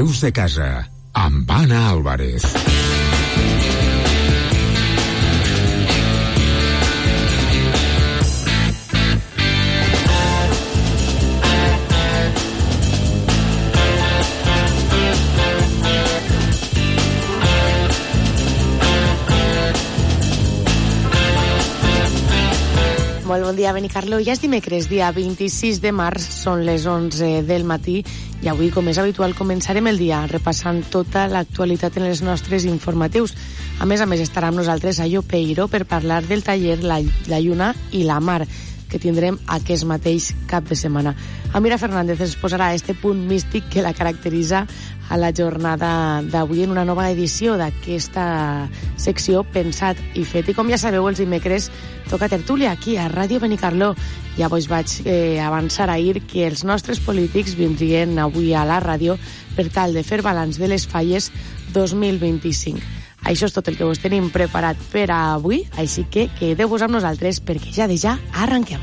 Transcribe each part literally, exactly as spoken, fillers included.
Veus de casa, amb Anna Álvarez. Molt bon dia, Benicarló. Ja és dimecres, dia vint-i-sis de març, són les onze del matí i avui, com és habitual, començarem el dia repassant tota l'actualitat en els nostres informatius. A més a més, estarà amb nosaltres Ayo Peiró per parlar del taller La, la Lluna i la Mar, que tindrem aquest mateix cap de setmana. Amira Fernández es posarà este punt místic que la caracteritza a la jornada d'avui en una nova edició d'aquesta secció Pensat i Fet. I com ja sabeu, els dimecres toca tertúlia aquí a Ràdio Benicarló. Ja vos vaig eh, avançar ahir que els nostres polítics vindrien avui a la ràdio per tal de fer balanç de les falles dos mil vint-i-cinc. Això és tot el que vos tenim preparat per a avui, així que quedeu-vos amb nosaltres perquè ja de ja arrenquem.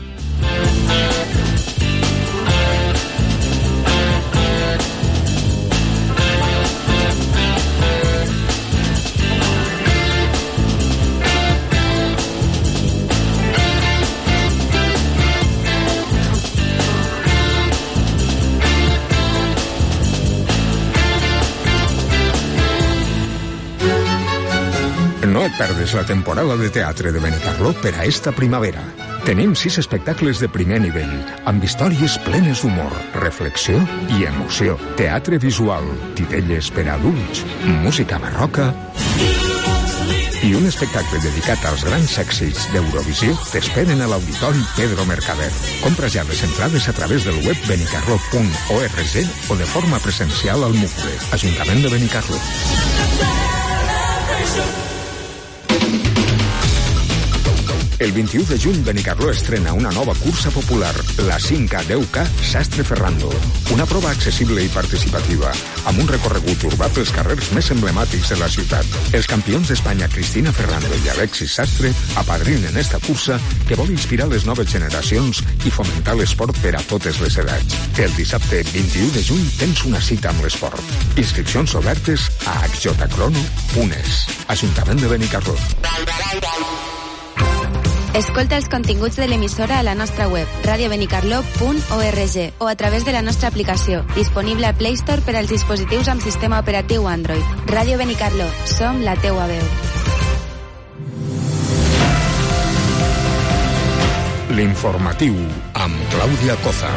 No et perdes la temporada de teatre de Benicarló per a esta primavera. Tenim sis espectacles de primer nivell, amb històries plenes d'humor, reflexió i emoció. Teatre visual, titelles per a adults, música barroca i un espectacle dedicat als grans èxits d'Eurovisió t'esperen a l'Auditori Pedro Mercader. Compra ja les entrades a través del web benicarló punt org o de forma presencial al MUCLE, Ajuntament de Benicarló. El vint-i-u de juny, Benicarló estrena una nova cursa popular, la cinc K deu K Sastre Ferrando. Una prova accessible i participativa, amb un recorregut urbà pels carrers més emblemàtics de la ciutat. Els campions d'Espanya, Cristina Ferrando i Alexis Sastre, apadrinen esta cursa que vol inspirar les noves generacions i fomentar l'esport per a totes les edats. El dissabte vint-i-u de juny tens una cita amb l'esport. Inscripcions obertes a h j crono punt e s. Ajuntament de Benicarló. Escolta els continguts de l'emissora a la nostra web radio benicarló punt org o a través de la nostra aplicació, disponible a Play Store per als dispositius amb sistema operatiu Android. Ràdio Benicarló, som la teua veu. L'informatiu amb Clàudia Cózar.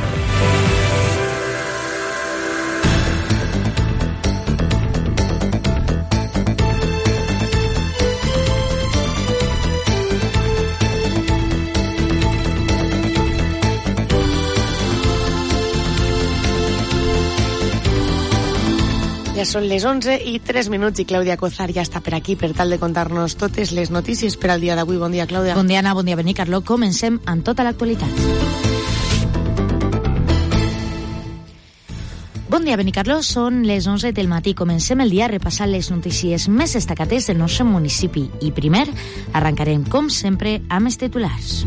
Ja són les onze i tres minuts i Clàudia Cózar ja està per aquí per tal de contar-nos totes les notícies per al dia d'avui. Bon dia, Clàudia. Bon dia, Anna. Bon dia, Benicarló. Comencem amb tota l'actualitat. Bon dia, Benicarló. Són les onze del matí. Comencem el dia repassant les notícies més destacades del nostre municipi. I primer, arrencarem, com sempre, amb els titulars.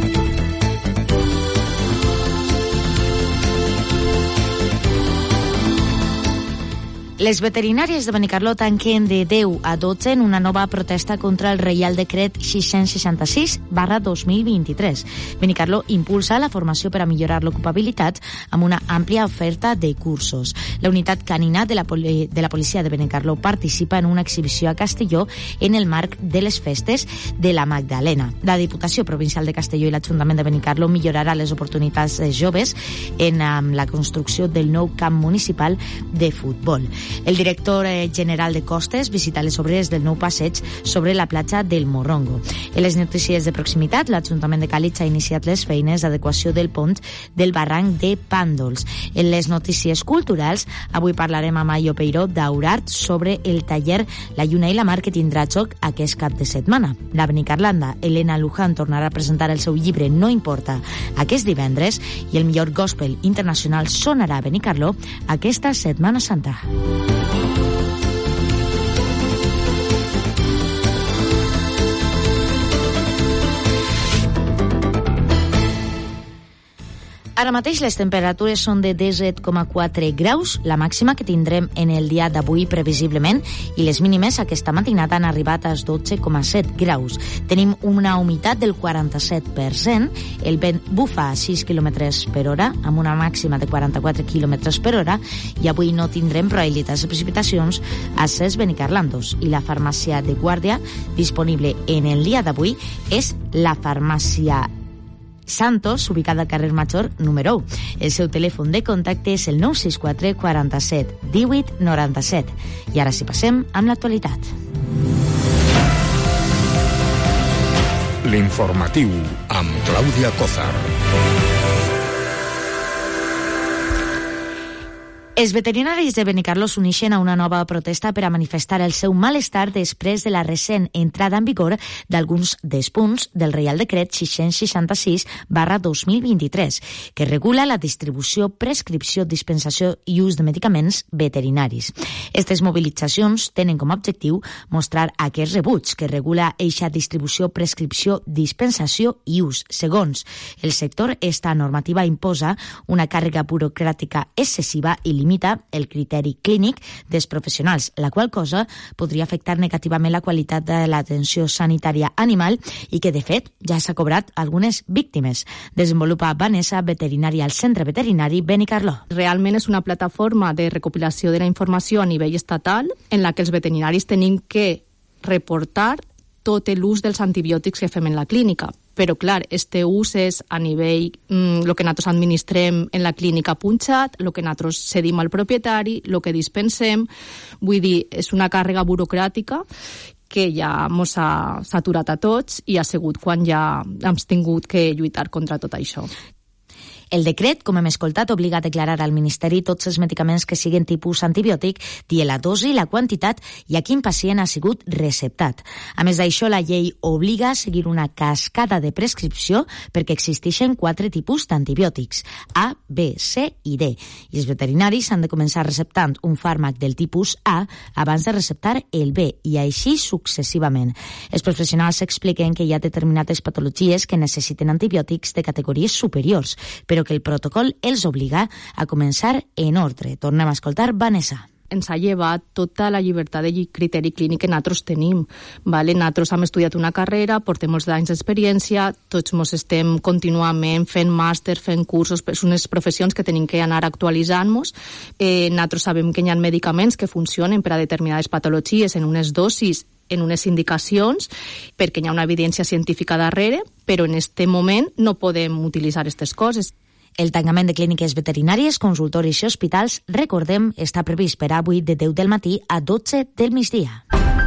Les veterinàries de Benicarló tanquen de deu a dotze en una nova protesta contra el Reial Decret sis-cents seixanta-sis barra dos mil vint-i-tres. Benicarló impulsa la formació per a millorar l'ocupabilitat amb una àmplia oferta de cursos. La unitat canina de la, poli- de la policia de Benicarló participa en una exhibició a Castelló en el marc de les festes de la Magdalena. La Diputació Provincial de Castelló i l'Ajuntament de Benicarló millorarà les oportunitats de joves en um, la construcció del nou camp municipal de futbol. El director general de Costes visita les obres del nou passeig sobre la platja del Morrongo. En les notícies de proximitat, l'Ajuntament de Càlig ha iniciat les feines d'adequació del pont del barranc de Pàndols. En les notícies culturals, avui parlarem amb Ayo Peiró d'Aurart sobre el taller La Lluna i la Mar que tindrà joc aquest cap de setmana. La benicarlanda Elena Luján tornarà a presentar el seu llibre No importa aquest divendres i el millor gospel internacional sonarà a Benicarló aquesta Setmana Santa. Ara mateix les temperatures són de disset coma quatre graus, la màxima que tindrem en el dia d'avui previsiblement, i les mínimes aquesta matinada han arribat als dotze coma set graus. Tenim una humitat del quaranta-set per cent, el vent bufa a sis quilòmetres per hora, amb una màxima de quaranta-quatre quilòmetres per hora, i avui no tindrem probabilitats de precipitacions a Ses Benicarlandos. I la farmàcia de guàrdia disponible en el dia d'avui és la farmàcia Santos, ubicada al carrer Major número u. El seu telèfon de contacte és el nou sis quatre quaranta-set divuit noranta-set. I ara sí passem amb l'actualitat. L'informatiu amb Clàudia Cózar. Els veterinaris de Benicarló s'uneixen a una nova protesta per a manifestar el seu malestar després de la recent entrada en vigor d'alguns dels punts del Reial Decret sis-cents seixanta-sis barra dos mil vint-i-tres, que regula la distribució, prescripció, dispensació i ús de medicaments veterinaris. Aquestes mobilitzacions tenen com a objectiu mostrar aquest rebuig que regula eixa distribució, prescripció, dispensació i ús. Segons el sector, esta normativa imposa una càrrega burocràtica excessiva i limita el criteri clínic dels professionals, la qual cosa podria afectar negativament la qualitat de l'atenció sanitària animal i que, de fet, ja s'ha cobrat algunes víctimes. Desenvolupa Vanessa, veterinària al Centre Veterinari Benicarló. Realment és una plataforma de recopilació de la informació a nivell estatal en la que els veterinaris tenim que reportar tot l'ús dels antibiòtics que fem en la clínica. Però, clar, este ús és a nivell, el mm, que nosaltres administrem en la clínica punxat, el que nosaltres cedim al propietari, el que dispensem. Vull dir, és una càrrega burocràtica que ja ens ha saturat a tots i ha sigut quan ja hem tingut que lluitar contra tot això. El decret, com hem escoltat, obliga a declarar al Ministeri tots els medicaments que siguin tipus antibiòtic, dient la dosi, la quantitat i a quin pacient ha sigut receptat. A més d'això, la llei obliga a seguir una cascada de prescripció perquè existeixen quatre tipus d'antibiòtics, A, B, C i D. I els veterinaris han de començar receptant un fàrmac del tipus A abans de receptar el B i així successivament. Els professionals expliquen que hi ha determinades patologies que necessiten antibiòtics de categories superiors, però que el protocol els obliga a començar en ordre. Tornem a escoltar Vanessa. Ens ha llevat tota la llibertat de criteri clínic que nosaltres tenim. Vale? Nosaltres hem estudiat una carrera, portem molts anys d'experiència, tots ens estem contínuament fent màster, fent cursos, són unes professions que tenim que anar actualitzant-nos. Eh, nosaltres sabem que hi ha medicaments que funcionen per a determinades patologies en unes dosis, en unes indicacions, perquè hi ha una evidència científica darrere, però en aquest moment no podem utilitzar aquestes coses. El tancament de clíniques veterinàries, consultoris i hospitals, recordem, està previst per avui de deu del matí a dotze del migdia.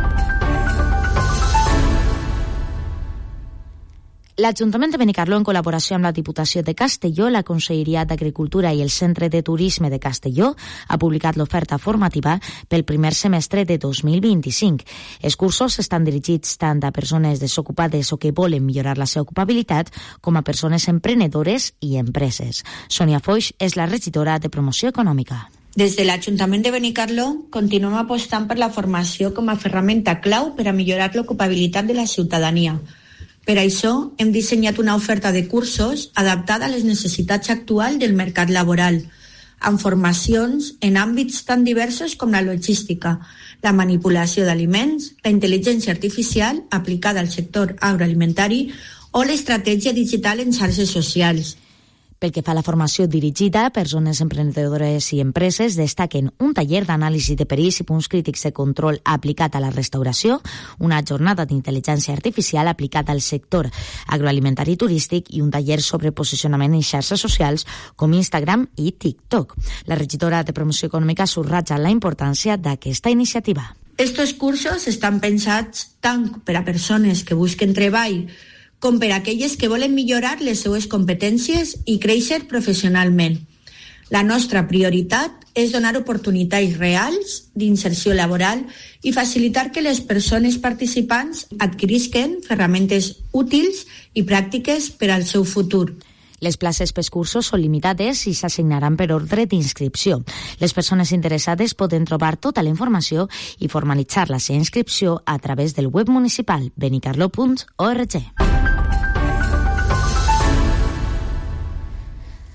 L'Ajuntament de Benicarló, en col·laboració amb la Diputació de Castelló, la Conselleria d'Agricultura i el Centre de Turisme de Castelló, ha publicat l'oferta formativa pel primer semestre de dos mil vint-i-cinc. Els cursos estan dirigits tant a persones desocupades o que volen millorar la seva ocupabilitat com a persones emprenedores i empreses. Sònia Foix és la regidora de Promoció Econòmica. Des de l'Ajuntament de Benicarló continuem apostant per la formació com a ferramenta clau per a millorar l'ocupabilitat de la ciutadania. Per això, hem dissenyat una oferta de cursos adaptada a les necessitats actuals del mercat laboral, amb formacions en àmbits tan diversos com la logística, la manipulació d'aliments, la intel·ligència artificial aplicada al sector agroalimentari o l'estratègia digital en xarxes socials. Pel que fa a la formació dirigida a persones emprenedores i empreses, destaquen un taller d'anàlisi de perills i punts crítics de control aplicat a la restauració, una jornada d'intel·ligència artificial aplicada al sector agroalimentari i turístic i un taller sobre posicionament en xarxes socials com Instagram i TikTok. La regidora de Promoció Econòmica subratlla la importància d'aquesta iniciativa. Estos cursos estan pensats tant per a persones que busquen treball com per a aquelles que volen millorar les seues competències i créixer professionalment. La nostra prioritat és donar oportunitats reals d'inserció laboral i facilitar que les persones participants adquirisquen ferramentes útils i pràctiques per al seu futur. Les places pels cursos són limitades i s'assignaran per ordre d'inscripció. Les persones interessades poden trobar tota la informació i formalitzar la seva inscripció a través del web municipal benicarló punt org.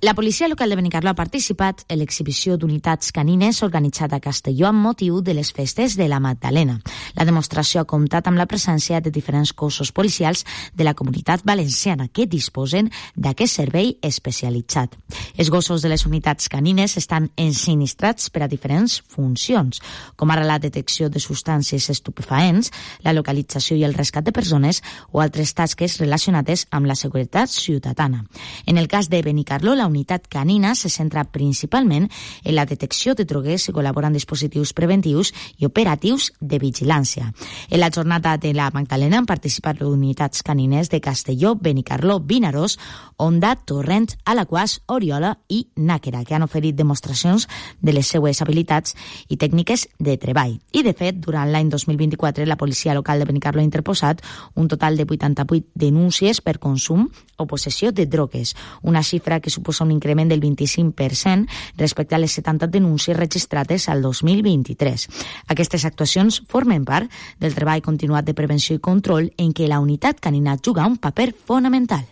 La policia local de Benicarló ha participat en l'exhibició d'unitats canines organitzada a Castelló amb motiu de les festes de la Magdalena. La demostració ha comptat amb la presència de diferents cossos policials de la comunitat valenciana que disposen d'aquest servei especialitzat. Els gossos de les unitats canines estan ensinistrats per a diferents funcions, com ara la detecció de substàncies estupefaents, la localització i el rescat de persones o altres tasques relacionades amb la seguretat ciutadana. En el cas de Benicarló, la unitat canina se centra principalment en la detecció de drogues i col·labora en dispositius preventius i operatius de vigilància. En la jornada de la Magdalena han participat unitats canines de Castelló, Benicarló, Vinaròs, Onda, Torrent, Alaquàs, Oriola i Nàquera, que han oferit demostracions de les seues habilitats i tècniques de treball. I, de fet, durant l'any dos mil vint-i-quatre, la policia local de Benicarló ha interposat un total de vuitanta-vuit denúncies per consum o possessió de drogues, una xifra que suposa un increment del vint-i-cinc per cent respecte a les setanta denúncies registrades al dos mil vint-i-tres. Aquestes actuacions formen part del treball continuat de prevenció i control en què la unitat canina juga un paper fonamental.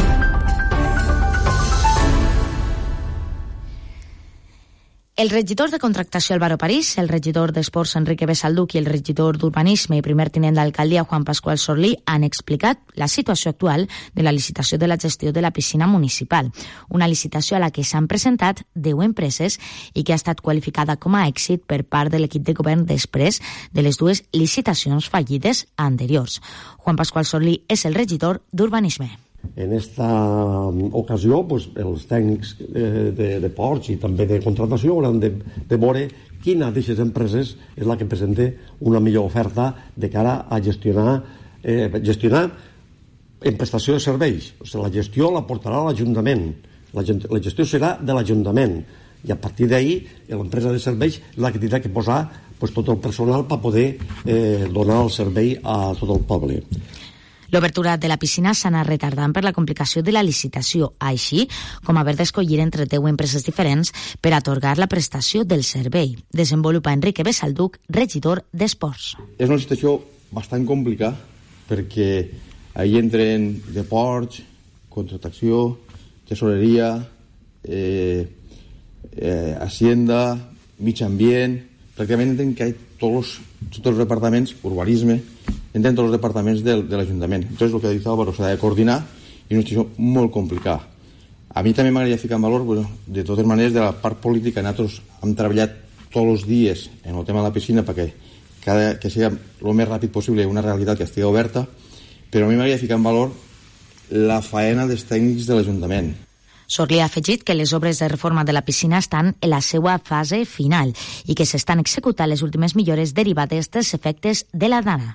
El regidor de Contractació Álvaro París, el regidor d'Esports Enrique Besalduc i el regidor d'Urbanisme i primer tinent d'alcaldia Juan Pascual Sorlí han explicat la situació actual de la licitació de la gestió de la piscina municipal, una licitació a la que s'han presentat deu empreses i que ha estat qualificada com a èxit per part de l'equip de govern després de les dues licitacions fallides anteriors. Juan Pascual Sorlí és el regidor d'Urbanisme. En esta ocasió, pues, els tècnics de, de, de ports i també de contratació hauran de, de veure quina d'aquestes empreses és la que presenta una millor oferta de cara a gestionar, eh, gestionar en prestació de serveis. O sigui, la gestió la portarà l'Ajuntament. La, la gestió serà de l'Ajuntament. I a partir d'ahí, l'empresa de serveis és la que tindrà que posar pues, tot el personal per poder eh, donar el servei a tot el poble. L'obertura de la piscina s'ha anat retardant per la complicació de la licitació, així com haver d'escollir entre deu empreses diferents per atorgar la prestació del servei. Desenvolupa Enrique Besalduc, regidor d'Esports. És una situació bastant complicada perquè ahí entren deports, contratació, tesoreria, eh, eh, hacienda, mig ambient, pràcticament entren que tots els, tots els departaments, urbanisme, entren tots els departaments del, de l'Ajuntament. Entonces, el que ha dit Álvaro s'ha de coordinar i és una situació molt complicada. A mi també m'agradaria ficar en valor, bueno, de totes maneres, de la part política. Nosaltres hem treballat tots els dies en el tema de la piscina perquè cada, que sigui el més ràpid possible una realitat que estigui oberta, però a mi m'agradaria ficar en valor la faena dels tècnics de l'Ajuntament. Sorlí ha afegit que les obres de reforma de la piscina estan en la seva fase final i que s'estan executant les últimes millores derivades dels efectes de la dana.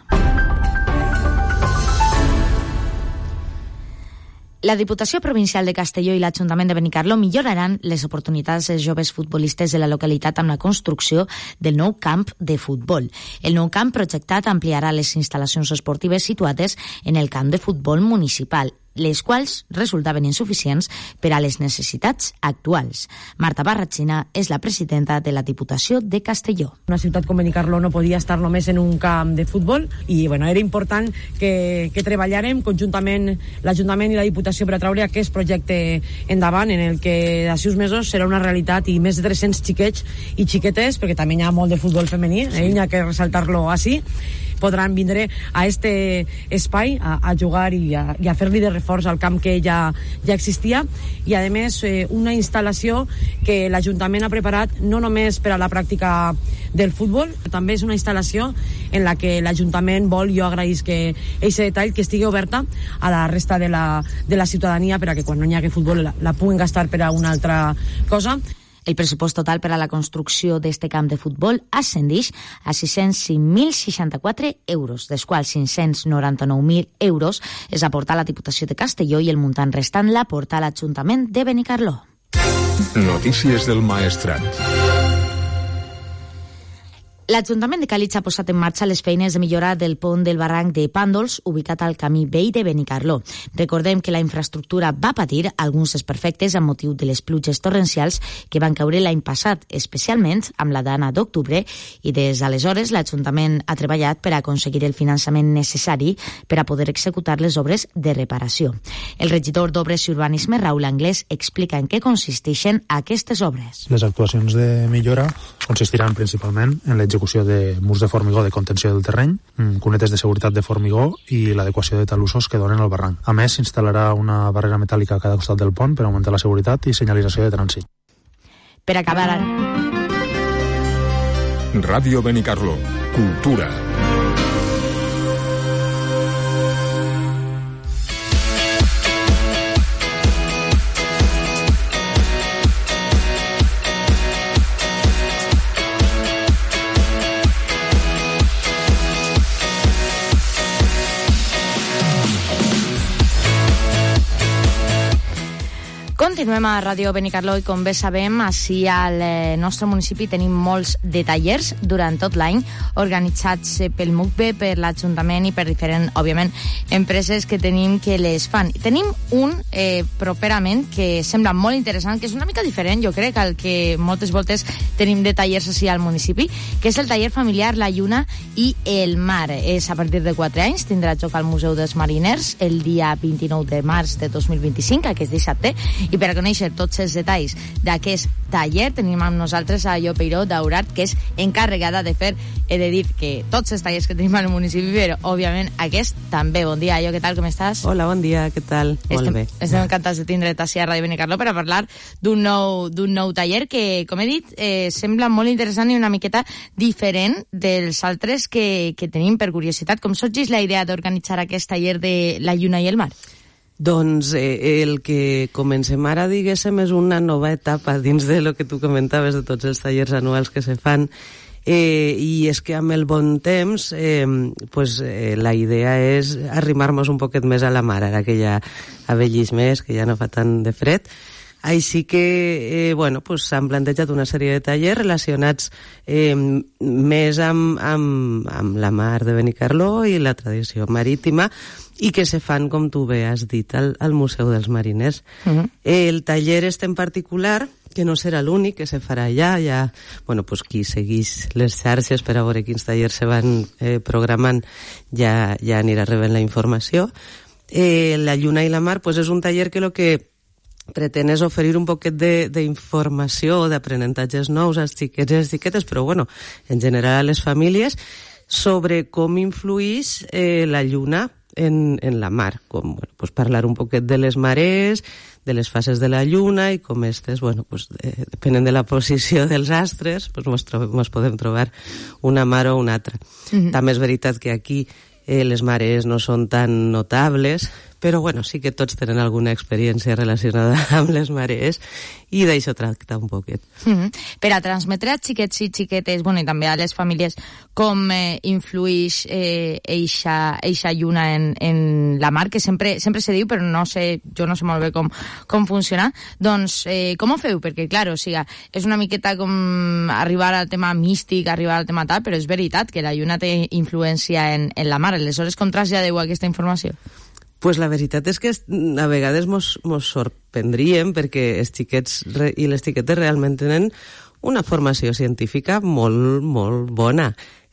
La Diputació Provincial de Castelló i l'Ajuntament de Benicarló milloraran les oportunitats dels joves futbolistes de la localitat amb la construcció del nou camp de futbol. El nou camp projectat ampliarà les instal·lacions esportives situades en el camp de futbol municipal, les quals resultaven insuficients per a les necessitats actuals. Marta Barratxina és la presidenta de la Diputació de Castelló. Una ciutat com Benicarló no podia estar només en un camp de futbol i bueno, era important que, que treballàrem conjuntament l'Ajuntament i la Diputació per a treure aquest projecte endavant, en el que a sis mesos serà una realitat i més de tres-cents xiquets i xiquetes, perquè també hi ha molt de futbol femení, eh? Hi ha que ressaltar-lo així, podran vindre a este espai a, a jugar i a, i a fer-li de reforç al camp que ja, ja existia i a més eh, una instal·lació que l'Ajuntament ha preparat no només per a la pràctica del futbol, també és una instal·lació en la que l'Ajuntament vol, jo agraïs que aquest detall que estigui oberta a la resta de la, de la ciutadania per a que quan no hi hagi futbol la, la puguin gastar per a una altra cosa. El pressupost total per a la construcció d'este camp de futbol ascendeix a sis-cents cinc mil seixanta-quatre euros, dels quals cinc-cents noranta-nou mil euros és aportar a la Diputació de Castelló i el muntant restant l'aporta a l'Ajuntament de Benicarló. Notícies del Maestrat. L'Ajuntament de Càlig ha posat en marxa les feines de millora del pont del barranc de Pàndols, ubicat al camí vell de Benicarló. Recordem que la infraestructura va patir alguns desperfectes amb motiu de les pluges torrencials que van caure l'any passat, especialment amb la dana d'octubre, i des d'aleshores l'Ajuntament ha treballat per aconseguir el finançament necessari per a poder executar les obres de reparació. El regidor d'Obres i Urbanisme, Raúl Anglès, explica en què consisteixen aquestes obres. Les actuacions de millora consistiran principalment en l'execució de murs de formigó de contenció del terreny, cunetes de seguretat de formigó i l'adequació de talussos que donen al barranc. A més, s'instal·larà una barrera metàl·lica a cada costat del pont per augmentar la seguretat i senyalització de trànsit. Per acabar... Ràdio Benicarló. Cultura. Continuem a Ràdio Benicarló i, com bé sabem, així al nostre municipi tenim molts de tallers durant tot l'any organitzats pel M U C B, per l'Ajuntament i per diferents, òbviament, empreses que tenim que les fan. Tenim un eh, properament que sembla molt interessant, que és una mica diferent, jo crec, al que moltes voltes tenim de tallers així al municipi, que és el taller familiar La Lluna i el Mar. És a partir de quatre anys, tindrà lloc al Museu dels Mariners el dia vint-i-nou de març de dos mil vint-i-cinc, aquest dissabte, i per a conèixer tots els detalls d'aquest taller tenim amb nosaltres a Jo Peiró Daurat, que és encarregada de fer, he de dir que tots els tallers que tenim al municipi, però òbviament aquest també. Bon dia, Jo, què tal, com estàs? Hola, bon dia, què tal? Estem, Molt bé. Estem encantats de tindre't així a Ràdio Benicarló per a parlar d'un nou, d'un nou taller que, com he dit, eh, sembla molt interessant i una miqueta diferent dels altres que, que tenim, per curiositat. Com sorgeix la idea d'organitzar aquest taller de La Lluna i el Mar? Doncs eh, el que comencem ara, diguéssim, és una nova etapa dins de lo que tu comentaves de tots els tallers anuals que se fan, eh, i és que amb el bon temps eh, pues, eh, la idea és arrimar-nos un poquet més a la mar, ara que ja ha vellís més, que ja no fa tant de fred. Així que, eh, bueno, pues s'han plantejat una sèrie de tallers relacionats eh, més amb, amb, amb la mar de Benicarló i la tradició marítima, i que se fan, com tu bé has dit, al, al Museu dels Mariners. Uh-huh. El taller este en particular, que no serà l'únic que se farà allà, ja, bueno, pues qui segueix les xarxes per a veure quins tallers se van eh, programant ja, ja anirà rebent la informació. Eh, la Lluna i la Mar, pues és un taller que lo que pretén és oferir un poquet d'informació o d'aprenentatges nous als xiquets i les xiquetes, però bueno, en general a les famílies, sobre com influïx eh, la lluna en, en la mar, com bueno, pues parlar un poquet de les marees, de les fases de la lluna i com estes, bueno, pues, eh, depenent de la posició dels astres, pues mos, mos podem trobar una mar o una altra. Mm-hmm. També és veritat que aquí eh, les marees no són tan notables, però bueno, sí que tots tenen alguna experiència relacionada amb les marees i d'això tracta un poquet. Mm-hmm. Per a transmetre a xiquets i xiquetes, bueno, i també a les famílies, com eh, influïx eh, eixa, eixa lluna en, en la mar, que sempre, sempre se diu, però no sé, jo no sé molt bé com, com funciona, doncs eh, com ho feu? Perquè, clar, o sigui, és una miqueta com arribar al tema místic, arribar al tema tal, però és veritat que la lluna té influència en, en la mar. Aleshores, com traslladeu aquesta informació? Pues la veritat és que a vegades mos, mos sorprendríem perquè els xiquets re, i les xiquetes realment tenen una formació científica molt, molt bona.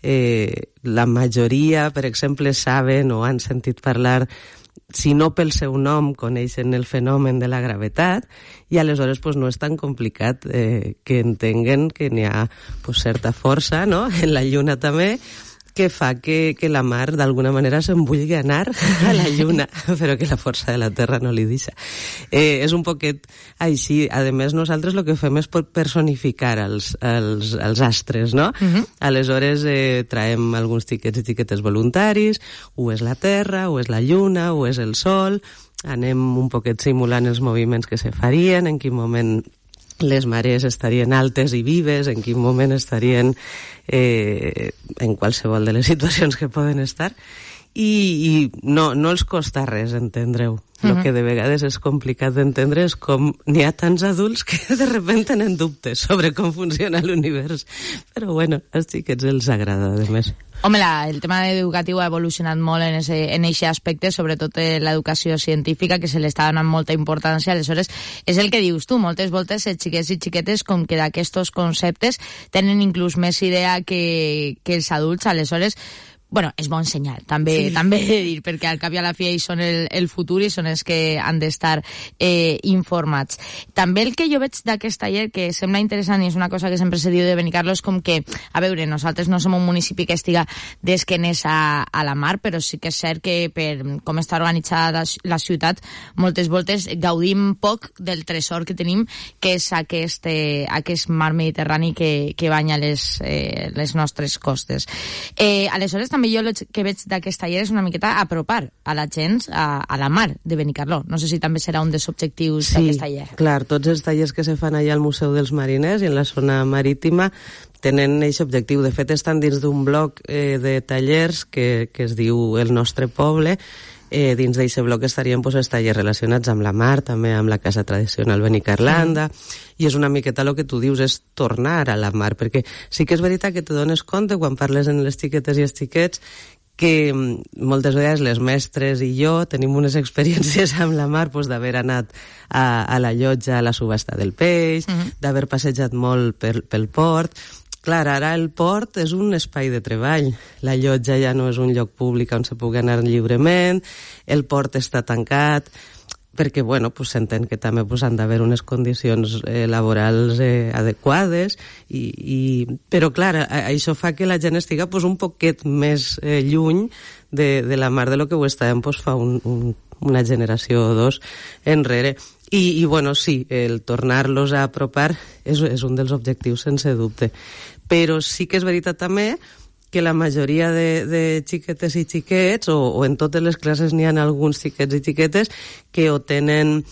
Eh, la majoria, per exemple, saben o han sentit parlar, si no pel seu nom, coneixen el fenomen de la gravetat, i aleshores pues, no és tan complicat eh, que entenguen que n'hi ha pues, certa força, no?, en la lluna també, que fa que, que la mar d'alguna manera se'n vulgui anar a la lluna, però que la força de la terra no li deixa. Eh, és un poquet així. A més, nosaltres el que fem és personificar els, els, els astres, no? Uh-huh. Aleshores eh, traiem alguns xiquets i xiquetes voluntaris, o és la terra, o és la lluna, o és el sol, anem un poquet simulant els moviments que se farien, en quin moment les marees estarien altes i vives, en quin moment estarien eh, en qualsevol de les situacions que poden estar, i, i no, no els costa res entendre-ho. El uh-huh. que de vegades és complicat d'entendre és com n'hi ha tants adults que de repente tenen dubtes sobre com funciona l'univers. Però bueno, als xiquets els agrada, a més. Home, la, el tema educatiu ha evolucionat molt en ese, en ese aspecte, sobretot l'educació científica, que se li està donant molta importància. Aleshores, és el que dius tu, moltes voltes els xiquets i xiquetes com que d'aquests conceptes tenen inclús més idea que, que els adults. Aleshores, bueno, és bon senyal, també sí. també he de dir, perquè al cap i a la fi ells són el, el futur i són els que han d'estar eh, informats. També el que jo veig d'aquest taller, que sembla interessant i és una cosa que sempre se diu de Benicarló, és com que, a veure, nosaltres no som un municipi que estiga d'esquenes a, a la mar, però sí que és cert que per com està organitzada la ciutat, moltes voltes gaudim poc del tresor que tenim, que és aquest, eh, aquest mar Mediterrani que, que banya les, eh, les nostres costes. Eh, aleshores, també jo el que veig d'aquest taller és una miqueta apropar a la gent a, a la mar de Benicarló. No sé si també serà un dels objectius sí, d'aquest taller. Sí, clar, tots els tallers que se fan allà al Museu dels Mariners i en la zona marítima tenen aquest objectiu. De fet, estan dins d'un bloc eh, de tallers que, que es diu El Nostre Poble. Eh, dins d'aquest bloc estarien pues, els tallers relacionats amb la mar, també amb la casa tradicional Benicarlanda, mm. i és una miqueta el que tu dius, és tornar a la mar, perquè sí que és veritat que te dones compte quan parles amb les xiquetes i els xiquets que moltes vegades les mestres i jo tenim unes experiències amb la mar pues, d'haver anat a, a la llotja a la subhasta del peix, mm. d'haver passejat molt per, pel port. Clar, ara el port és un espai de treball. La llotja ja no és un lloc públic on se pugui anar lliurement, el port està tancat, perquè, bueno, pues, s'entén que també pues, han d'haver unes condicions eh, laborals eh, adequades, i, i... però, clar, a, això fa que la gent estiga pues, un poquet més eh, lluny de, de la mar de lo que ho estàvem pues, fa un, un, una generació o dos enrere. I, i bueno, sí, el tornar-los a apropar és, és un dels objectius, sense dubte. Però sí que és veritat també que la majoria de, de xiquetes i xiquets, o, o en totes les classes n'hi ha alguns xiquets i xiquetes que o tenen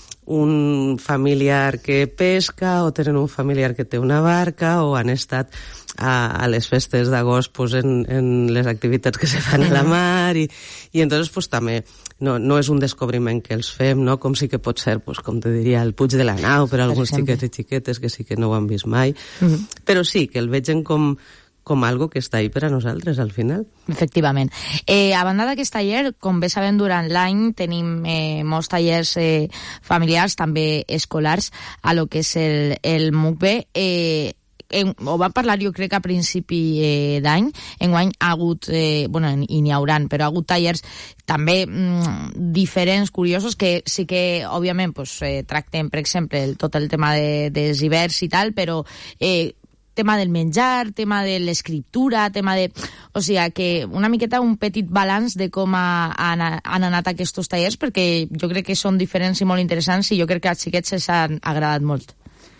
un familiar que pesca, o tenen un familiar que té una barca, o han estat a, a les festes d'agost pues, en, en les activitats que se fan a la mar, i, i entonces pues, també no, no és un descobriment que els fem, no? Com sí que pot ser, pues, com te diria, el Puig de la Nau per a alguns xiquets i xiquetes que sí que no ho han vist mai, uh-huh. però sí, que el vegen com com algo que està ahí per a nosaltres, al final. Efectivament. Eh, a banda d'aquest taller, com bé sabem, durant l'any tenim eh, molts tallers eh, familiars, també escolars, a lo que és el, el M U C B. Eh, en, ho vam parlar jo crec a principi eh, d'any. Enguany ha hagut, eh, bueno, i n'hi hauran, però ha hagut tallers també mm, diferents, curiosos, que sí que, òbviament, pues, eh, tractem, per exemple, el, tot el tema de, dels hiverns i tal, però eh, tema del menjar, tema de l'escriptura, tema de... O sigui, que una miqueta un petit balanç de com ha, han, han anat aquests tallers, perquè jo crec que són diferents i molt interessants i jo crec que als xiquets se'ls han agradat molt.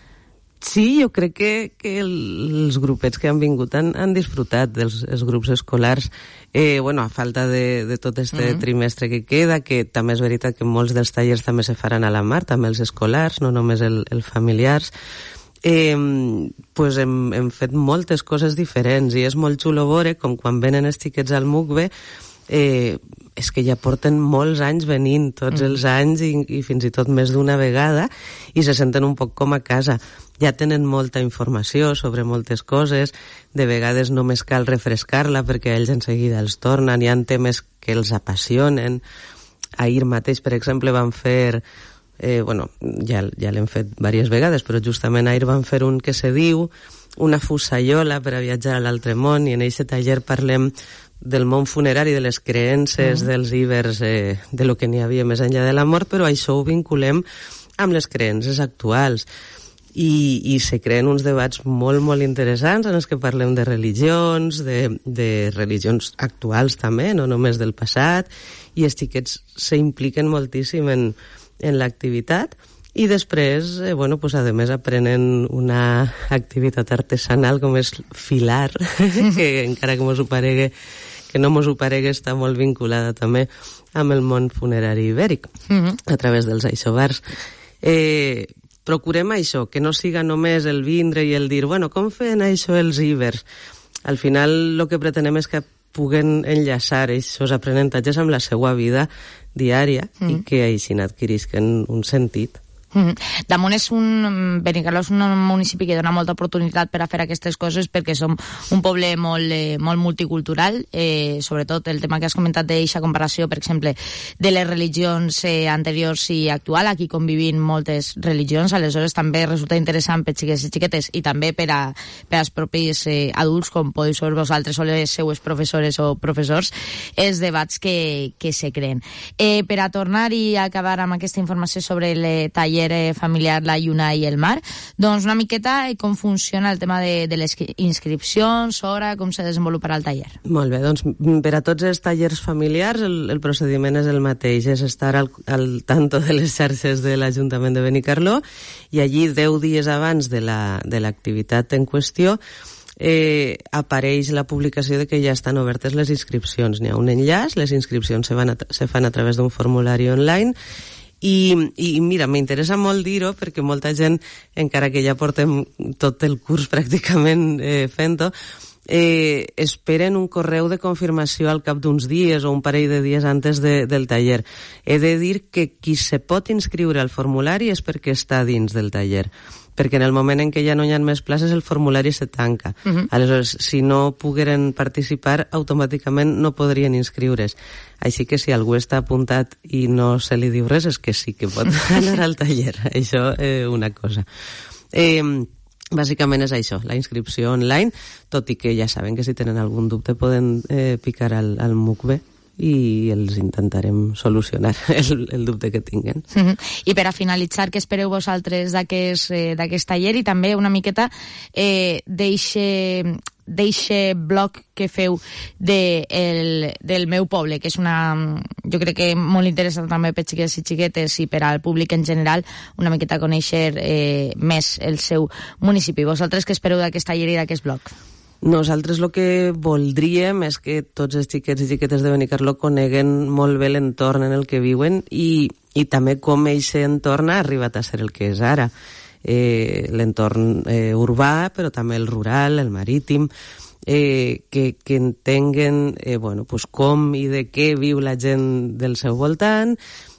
Sí, jo crec que, que el, els grupets que han vingut han, han disfrutat dels els grups escolars, eh, bueno, a falta de, de tot este mm-hmm. trimestre que queda, que també és veritat que molts dels tallers també se faran a la mar, també els escolars, no només el, el familiars. Eh, pues hem, hem fet moltes coses diferents i és molt xulo veure com quan venen els xiquets al M U C B eh, és que ja porten molts anys venint, tots mm. els anys i, i fins i tot més d'una vegada, i se senten un poc com a casa. Ja tenen molta informació sobre moltes coses, de vegades només cal refrescar-la perquè ells en seguida els tornen, hi ha temes que els apassionen. Ahir mateix, per exemple, van fer... Eh, bueno, ja, ja l'hem fet diverses vegades, però justament ahir van fer un que se diu Una fussaiola per a viatjar a l'altre món, i en aquest taller parlem del món funerari, de les creences, mm. dels ibers, eh, de lo que n'hi havia més enllà de la mort, però això ho vinculem amb les creences actuals. I, i se creen uns debats molt, molt interessants en els que parlem de religions, de, de religions actuals també, no només del passat, i els xiquets s'impliquen moltíssim en en l'activitat, i després, eh, bueno, pues, a més aprenen una activitat artesanal com és filar, que encara que mos ho paregui, que no mos ho paregui, està molt vinculada també amb el món funerari ibèric, mm-hmm. a través dels aixovars. Eh, procurem això, que no siga només el vindre i el dir, bueno, com feien això els ibers? Al final el que pretenem és que puguen enllaçar aquests aprenentatges amb la seva vida diària mm. i que així n'adquirisquen un sentit. Mm. Damunt és un Benicarló és un municipi que dona molta oportunitat per a fer aquestes coses perquè som un poble molt, eh, molt multicultural, eh, sobretot el tema que has comentat d'eixa comparació, per exemple, de les religions eh, anteriors i actual. Aquí convivint moltes religions, aleshores també resulta interessant per xiquets i xiquetes i també per, a, per als propis eh, adults, com podeu ser vosaltres o les seues professores o professors, els debats que, que se creen. Eh, per a tornar i acabar amb aquesta informació sobre el taller familiar La Lluna i el Mar, doncs una miqueta com funciona el tema de, de les inscripcions, hora, com se desenvoluparà el taller. Molt bé, doncs per a tots els tallers familiars el, el procediment és el mateix, és estar al, al tanto de les xarxes de l'Ajuntament de Benicarló i allí deu dies abans de l'activitat en qüestió eh, apareix la publicació de que ja estan obertes les inscripcions. N'hi ha un enllaç, les inscripcions se, van a, se fan a través d'un formulari online. I, i mira, m'interessa molt dir-ho perquè molta gent, encara que ja portem tot el curs pràcticament eh, fent-ho, eh, esperen un correu de confirmació al cap d'uns dies o un parell de dies antes de, del taller. He de dir que qui se pot inscriure al formulari és perquè està dins del taller, perquè en el moment en què ja no hi ha més places el formulari se tanca. Uh-huh. Aleshores, si no pogueren participar, automàticament no podrien inscriure's. Així que si algú està apuntat i no se li diu res, és que sí que pot anar al taller. Això és eh, una cosa. Eh, bàsicament és això, la inscripció online, tot i que ja saben que si tenen algun dubte poden eh, picar al, al M U C B i els intentarem solucionar el, el dubte que tinguen. Uh-huh. I per a finalitzar, què espereu vosaltres d'aquest eh, taller i també una miqueta eh, d'eixe d'eixe blog que feu de, el, del meu poble, que és una, jo crec que molt interessant també per xiquets i xiquetes i per al públic en general, una miqueta conèixer eh, més el seu municipi. Vosaltres què espereu d'aquest taller i d'aquest blog? Nosaltres el que voldríem és que tots els xiquets i xiquetes de Benicarló coneguen molt bé l'entorn en el que viuen i, i també com aquest entorn ha arribat a ser el que és ara. Eh, l'entorn eh, urbà, però també el rural, el marítim, eh, que, que entenguen eh, bueno, pues com i de què viu la gent del seu voltant,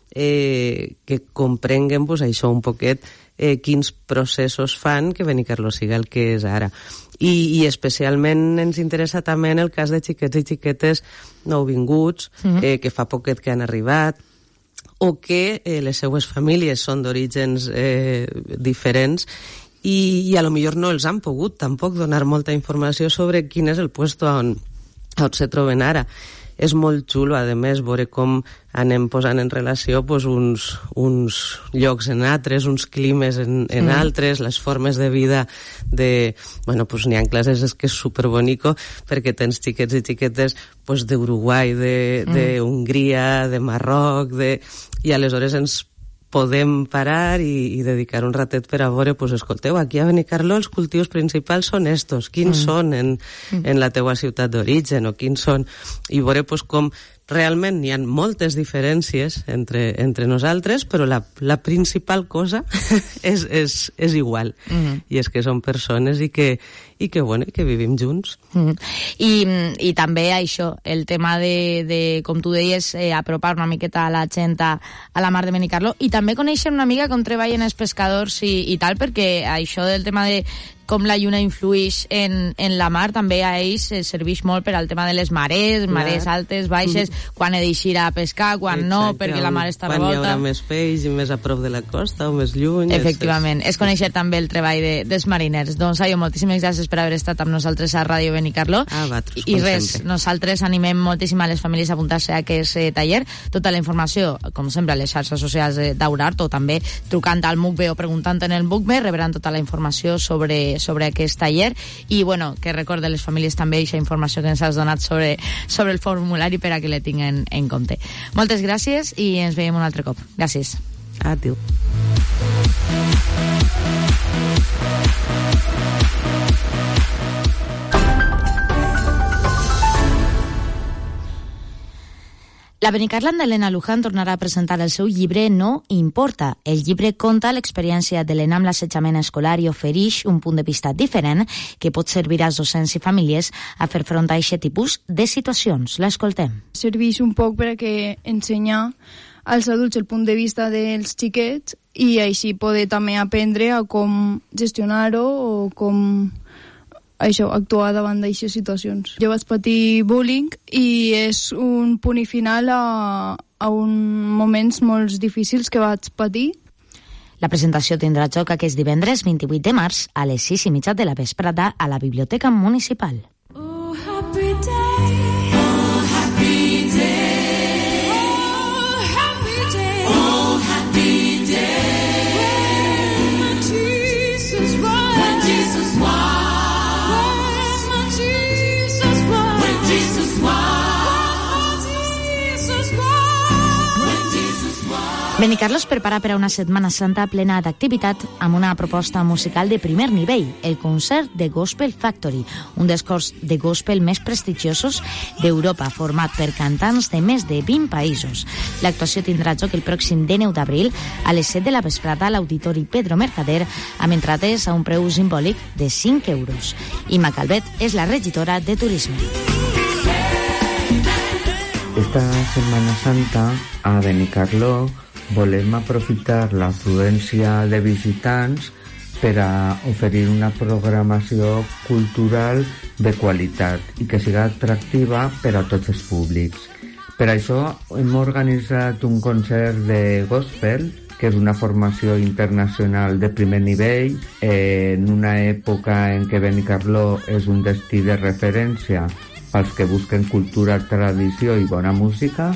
eh, que comprenguen pues, això un poquet, eh, quins processos fan que Benicarló siga el que és ara. I, i especialment ens interessa també en el cas de xiquets i xiquetes nouvinguts, uh-huh. eh, que fa poquet que han arribat, o que eh, les seues famílies són d'orígens eh, diferents i, i a lo millor no els han pogut tampoc donar molta informació sobre quin és el puesto on, on se troben ara. És molt xulo, a més, veure com anem posant en relació pues, uns, uns llocs en altres, uns climes en, en mm. altres, les formes de vida de... Bueno, pues n'hi ha classes que és superbonico perquè tens xiquets i xiquetes pues, d'Uruguai, d'Hongria, de, de Marroc, de... i aleshores ens podem parar i, i dedicar un ratet per a veure, pues, escolteu, aquí a Benicarló els cultius principals són estos, quins mm. són en, mm. en la teua ciutat d'origen, o quins són, i veure pues, com realment n'hi ha moltes diferències entre, entre nosaltres, però la, la principal cosa és, és, és igual, mm. i és que som persones i que, i que, bueno, i que vivim junts. Mm. I, I també això, el tema de, de com tu deies, eh, apropar una miqueta a la gent a, a la mar de Benicarló, i també conèixer una mica com treballen els pescadors i, i tal, perquè això del tema de com la lluna influeix en, en la mar, també a ells eh, serveix molt per al tema de les mares, Clar. mares altes, baixes, mm. quan he d'eixir a pescar, quan Exacte, no, perquè la mar està quan revolta. Quan hi haurà més peix i més a prop de la costa o més lluny. Efectivament, és, és conèixer també el treball de, dels mariners. Doncs, Aio, moltíssimes gràcies per haver estat amb nosaltres a Ràdio Benicarló. Ah, vatros, I res, sempre. nosaltres animem moltíssim a les famílies a apuntar-se a aquest eh, taller. Tota la informació, com sempre, a les xarxes socials d'Aurart, o també trucant al M U C B o preguntant en el M U C B, rebran tota la informació sobre, sobre aquest taller. I, bueno, que recorde les famílies també aquesta informació que ens has donat sobre, sobre el formulari per a que la tinguen en compte. Moltes gràcies i ens veiem un altre cop. Gràcies. Adéu. La Benicarlant d'Helena Luján tornarà a presentar el seu llibre No Importa. El llibre conta l'experiència de l'E N A amb l'assetjament escolar i ofereix un punt de vista diferent que pot servir als docents i famílies a fer front a aquest tipus de situacions. L'escoltem. Serveix un poc perquè ensenyar als adults el punt de vista dels xiquets i així poder també aprendre a com gestionar-ho o com això, actuar davant d'aquestes situacions. Jo vaig patir bullying i és un punt i final a, a un moments molt difícils que vaig patir. La presentació tindrà lloc aquest divendres vint-i-vuit de març a les sis i mitja de la vesprada a la Biblioteca Municipal. Oh, happy day. Oh, happy day. Oh, happy day. Oh, happy day. When Jesus was. When Jesus was. Benicarló es prepara per a una Setmana Santa plena d'activitat amb una proposta musical de primer nivell, el concert de Gospel Factory, un dels cors de gospel més prestigiosos d'Europa, format per cantants de més de vint països. L'actuació tindrà lloc el pròxim dinou d'abril a les set de la vesprada a l'Auditori Pedro Mercader, amb entrades a un preu simbòlic de cinc euros. Imma Calvet és la regidora de Turisme. Esta Setmana Santa a Benicarló volem aprofitar l'afluència de visitants per a oferir una programació cultural de qualitat i que siga atractiva per a tots els públics. Per això hem organitzat un concert de gospel, que és una formació internacional de primer nivell, en una època en què Benicarló és un destí de referència pels que busquen cultura, tradició i bona música.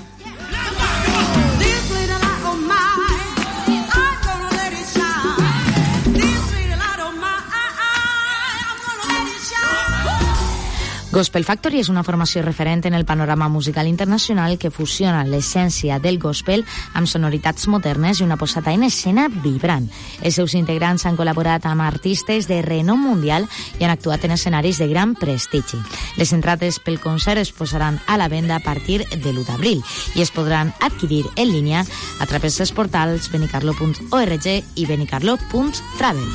Gospel Factory és una formació referent en el panorama musical internacional que fusiona l'essència del gospel amb sonoritats modernes i una posada en escena vibrant. Els seus integrants han col·laborat amb artistes de renom mundial i han actuat en escenaris de gran prestigi. Les entrades pel concert es posaran a la venda a partir de l'u d'abril i es podran adquirir en línia a través dels portals benicarlo punt org i benicarlo punt travel.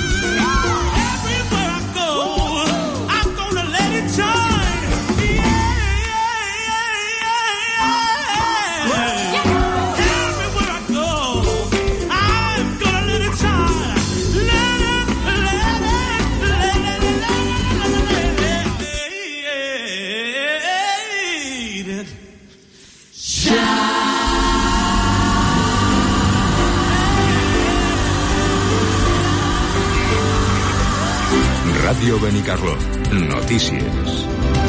Ràdio Benicarló. Notícies.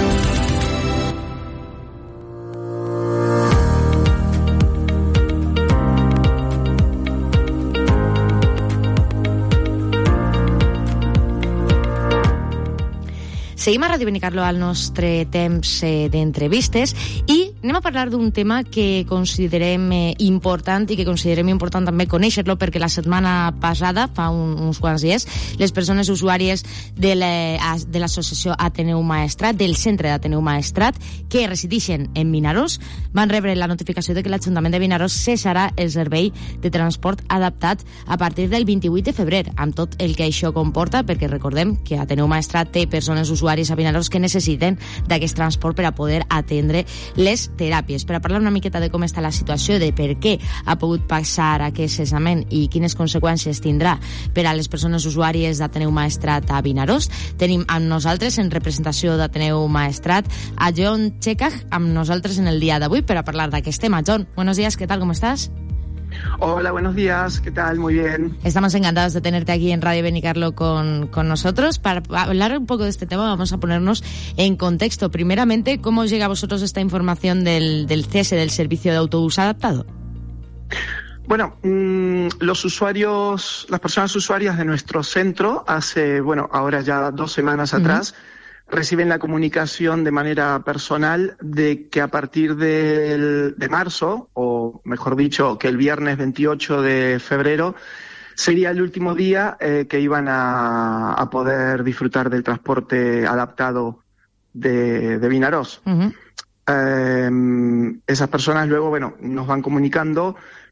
Seguim a Ràdio Benicarló al nostre temps eh, d'entrevistes i anem a parlar d'un tema que considerem eh, important i que considerem important també conèixer-lo perquè la setmana passada, fa un, uns quants dies, les persones usuàries de l'associació Ateneu Maestrat, del centre d'Ateneu Maestrat, que resideixen en Vinaròs, van rebre la notificació de que l'Ajuntament de Vinaròs cessarà el servei de transport adaptat a partir del vint-i-vuit de febrer, amb tot el que això comporta, perquè recordem que Ateneu Maestrat té persones usuàries a Vinaròs que necessiten d'aquest transport per a poder atendre les teràpies. Per a parlar una miqueta de com està la situació, de per què ha pogut passar aquest cessament i quines conseqüències tindrà per a les persones usuàries d'Ateneu Maestrat a Vinaròs, tenim amb nosaltres, en representació d'Ateneu Maestrat, a John Chekaj, amb nosaltres en el dia d'avui per a parlar d'aquest tema. John, buenos días, ¿qué tal? ¿Cómo estás? Hola, buenos días, ¿qué tal? Muy bien. Estamos encantados de tenerte aquí en Radio Benicarló con, con nosotros. Para hablar un poco de este tema vamos a ponernos en contexto. Primeramente, ¿cómo llega a vosotros esta información del, del cese del servicio de autobús adaptado? Bueno, mmm, los usuarios, las personas usuarias de nuestro centro, hace, bueno, ahora ya dos semanas uh-huh. atrás, reciben la comunicación de manera personal de que a partir del, de marzo, o mejor dicho, que el viernes veintiocho de febrero, sería el último día eh, que iban a, a poder disfrutar del transporte adaptado de, de Vinaròs. Uh-huh. Eh, esas personas luego, bueno, nos van comunicando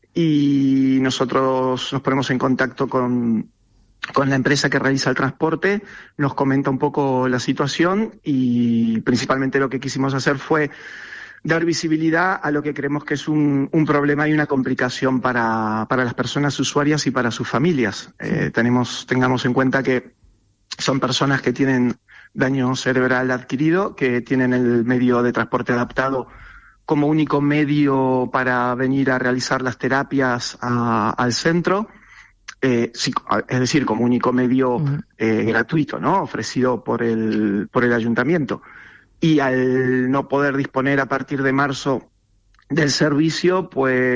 y nosotros nos ponemos en contacto con, con la empresa que realiza el transporte, nos comenta un poco la situación y principalmente lo que quisimos hacer fue dar visibilidad a lo que creemos que es un, un problema y una complicación para, para las personas usuarias y para sus familias. Eh, tenemos, tengamos en cuenta que son personas que tienen daño cerebral adquirido, que tienen el medio de transporte adaptado como único medio para venir a realizar las terapias a, al centro, eh, sí, es decir, como único medio eh, gratuito, ¿no? Ofrecido por el, por el ayuntamiento. Y al no poder disponer a partir de marzo del servicio,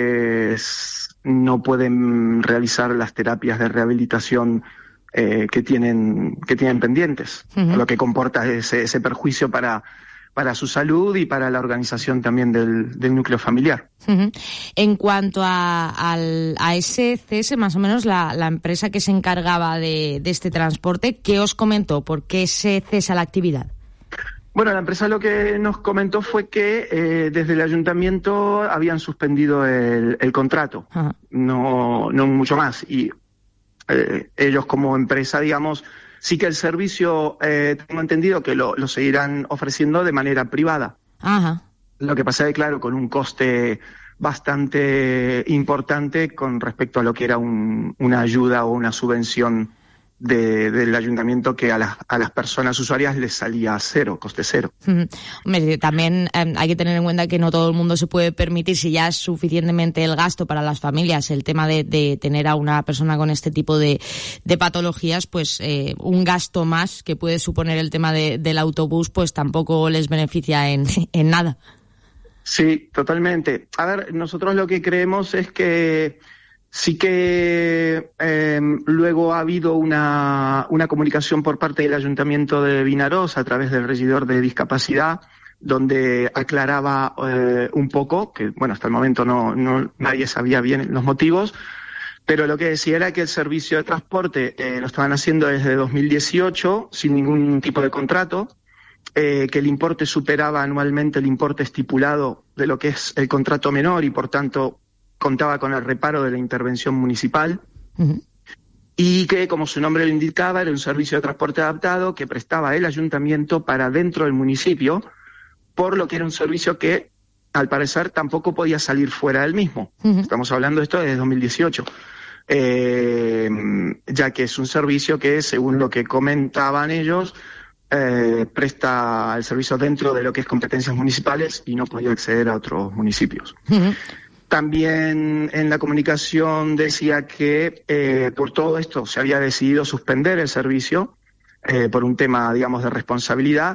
pues no pueden realizar las terapias de rehabilitación Eh, que tienen que tienen pendientes, uh-huh. Lo que comporta ese, ese perjuicio para, para su salud y para la organización también del, del núcleo familiar. Uh-huh. En cuanto a, al, a S C S, más o menos la, la empresa que se encargaba de, de este transporte, ¿qué os comentó? ¿Por qué se cesa la actividad? Bueno, la empresa lo que nos comentó fue que eh, desde el ayuntamiento habían suspendido el, el contrato, uh-huh. no, no mucho más, y Eh, ellos como empresa, digamos, sí que el servicio, eh, tengo entendido que lo, lo seguirán ofreciendo de manera privada. Ajá. Lo que pasa es que, claro, con un coste bastante importante con respecto a lo que era un, una ayuda o una subvención de, del ayuntamiento que a las, a las personas usuarias les salía a cero, coste cero. Uh-huh. Hombre, también eh, hay que tener en cuenta que no todo el mundo se puede permitir, si ya es suficientemente el gasto para las familias, el tema de, de tener a una persona con este tipo de, de patologías, pues eh, un gasto más que puede suponer el tema de, del autobús, pues tampoco les beneficia en, en nada. Sí, totalmente. A ver, nosotros lo que creemos es que sí que eh, luego ha habido una, una comunicación por parte del Ayuntamiento de Vinarós a través del regidor de discapacidad, donde aclaraba eh, un poco, que bueno, hasta el momento no, no nadie sabía bien los motivos, pero lo que decía era que el servicio de transporte eh, lo estaban haciendo desde dos mil dieciocho sin ningún tipo de contrato, eh, que el importe superaba anualmente el importe estipulado de lo que es el contrato menor y por tanto contaba con el reparo de la intervención municipal, uh-huh. Y que, como su nombre lo indicaba, era un servicio de transporte adaptado que prestaba el ayuntamiento para dentro del municipio, por lo que era un servicio que, al parecer, tampoco podía salir fuera del mismo. Uh-huh. Estamos hablando de esto desde dos mil dieciocho, eh, ya que es un servicio que, según lo que comentaban ellos, eh, presta el servicio dentro de lo que es competencias municipales y no podía acceder a otros municipios. Uh-huh. También en la comunicación decía que eh, por todo esto se había decidido suspender el servicio eh, por un tema, digamos, de responsabilidad,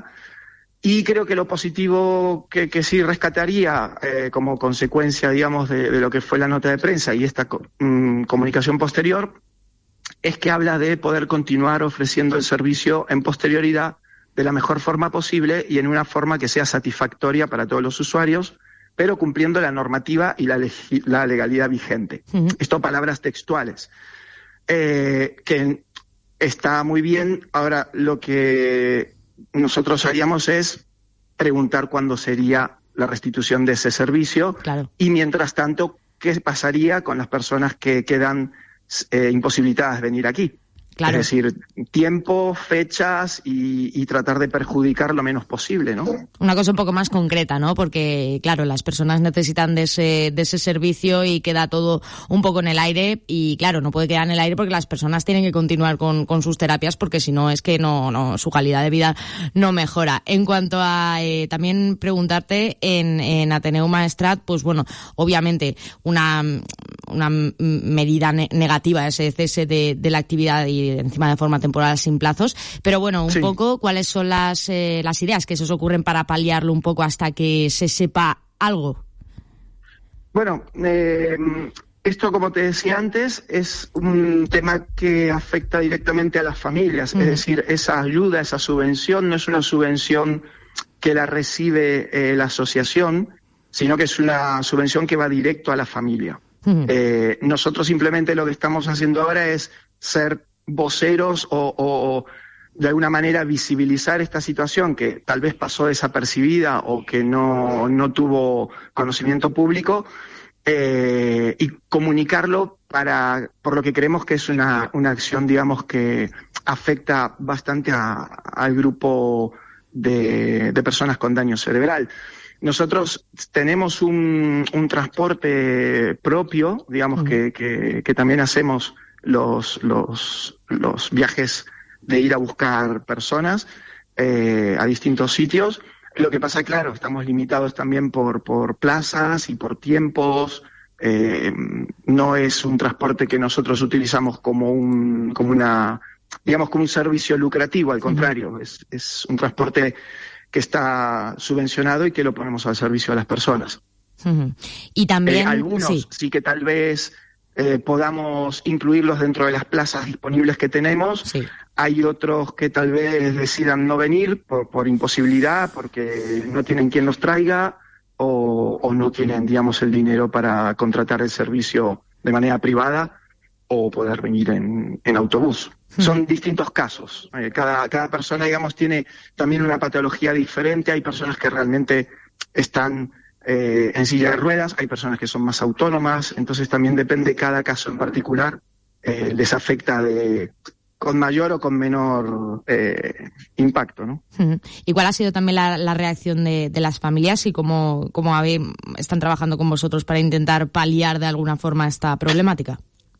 y creo que lo positivo que, que sí rescataría eh, como consecuencia, digamos, de, de lo que fue la nota de prensa y esta mm, comunicación posterior es que habla de poder continuar ofreciendo el servicio en posterioridad de la mejor forma posible y en una forma que sea satisfactoria para todos los usuarios, pero cumpliendo la normativa y la, legi- la legalidad vigente. Uh-huh. Esto palabras textuales, eh, que está muy bien. Ahora, lo que nosotros haríamos es preguntar cuándo sería la restitución de ese servicio, claro. Y mientras tanto, ¿qué pasaría con las personas que quedan eh, imposibilitadas de venir aquí? Claro. Es decir, tiempo, fechas y, y tratar de perjudicar lo menos posible, ¿no? Una cosa un poco más concreta, ¿no? Porque, claro, las personas necesitan de ese, de ese servicio y queda todo un poco en el aire y, claro, no puede quedar en el aire porque las personas tienen que continuar con, con sus terapias porque si no es que no, no, su calidad de vida no mejora. En cuanto a eh, también preguntarte en, en Ateneu Maestrat, pues bueno, obviamente una, una medida ne- negativa, ese cese de, de la actividad y encima de forma temporal sin plazos, pero bueno, un sí. poco cuáles son las eh, las ideas que se os ocurren para paliarlo un poco hasta que se sepa algo. Bueno, eh, esto, como te decía antes, es un tema que afecta directamente a las familias, mm. es decir, esa ayuda, esa subvención no es una subvención que la recibe eh, la asociación, sino que es una subvención que va directo a la familia. Mm. Eh, nosotros simplemente lo que estamos haciendo ahora es ser voceros o, o de alguna manera visibilizar esta situación que tal vez pasó desapercibida o que no, no tuvo conocimiento público, eh, y comunicarlo para, por lo que creemos que es una, una acción, digamos, que afecta bastante a, al grupo de, de personas con daño cerebral. Nosotros tenemos un, un transporte propio, digamos, uh-huh. que, que, que también hacemos los, los, los viajes de ir a buscar personas eh, a distintos sitios. Lo que pasa, claro, estamos limitados también por, por plazas y por tiempos. Eh, no es un transporte que nosotros utilizamos como un, como una, digamos, como un servicio lucrativo, al contrario, uh-huh. es, es un transporte que está subvencionado y que lo ponemos al servicio de las personas. Uh-huh. Y también... Eh, algunos sí. sí que tal vez eh, podamos incluirlos dentro de las plazas disponibles que tenemos. Sí. Hay otros que tal vez decidan no venir por, por imposibilidad, porque no tienen quien los traiga o, o no tienen, digamos, el dinero para contratar el servicio de manera privada o poder venir en, en autobús. Son distintos casos. Eh, cada, cada persona, digamos, tiene también una patología diferente. Hay personas que realmente están eh, en silla de ruedas, hay personas que son más autónomas, entonces también depende cada caso en particular, eh, les afecta de con mayor o con menor eh, impacto, ¿no? Uh-huh. ¿Y cuál ha sido también la, la reacción de, de las familias y cómo, cómo habe, están trabajando con vosotros para intentar paliar de alguna forma esta problemática?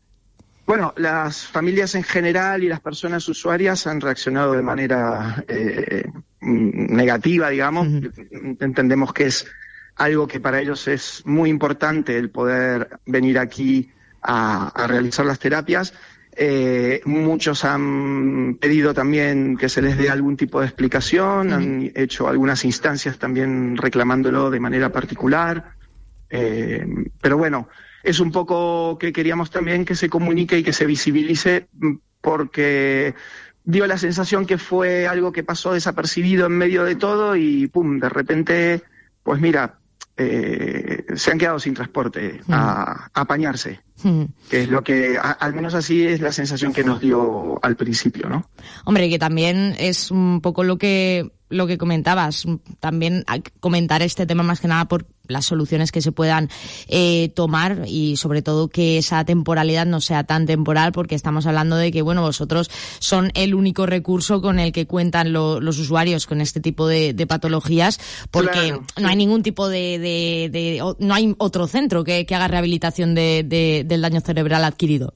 Bueno, las familias en general y las personas usuarias han reaccionado de manera eh, negativa, digamos. Uh-huh. Entendemos que es algo que para ellos es muy importante el poder venir aquí a, a realizar las terapias. Eh, muchos han pedido también que se les dé algún tipo de explicación, uh-huh. han hecho algunas instancias también reclamándolo de manera particular. Eh, pero bueno, es un poco que queríamos también que se comunique y que se visibilice, porque dio la sensación que fue algo que pasó desapercibido en medio de todo y pum, de repente, pues mira, eh, se han quedado sin transporte, mm. a, a apañarse, mm. que es lo que, a, al menos así es la sensación que nos dio al principio, ¿no? Hombre, que también es un poco lo que lo que comentabas, también comentar este tema más que nada por las soluciones que se puedan eh, tomar y sobre todo que esa temporalidad no sea tan temporal, porque estamos hablando de que, bueno, vosotros son el único recurso con el que cuentan lo, los usuarios con este tipo de, de patologías, porque claro, no hay ningún tipo de, de, de, de no hay otro centro que, que haga rehabilitación de, de, del daño cerebral adquirido.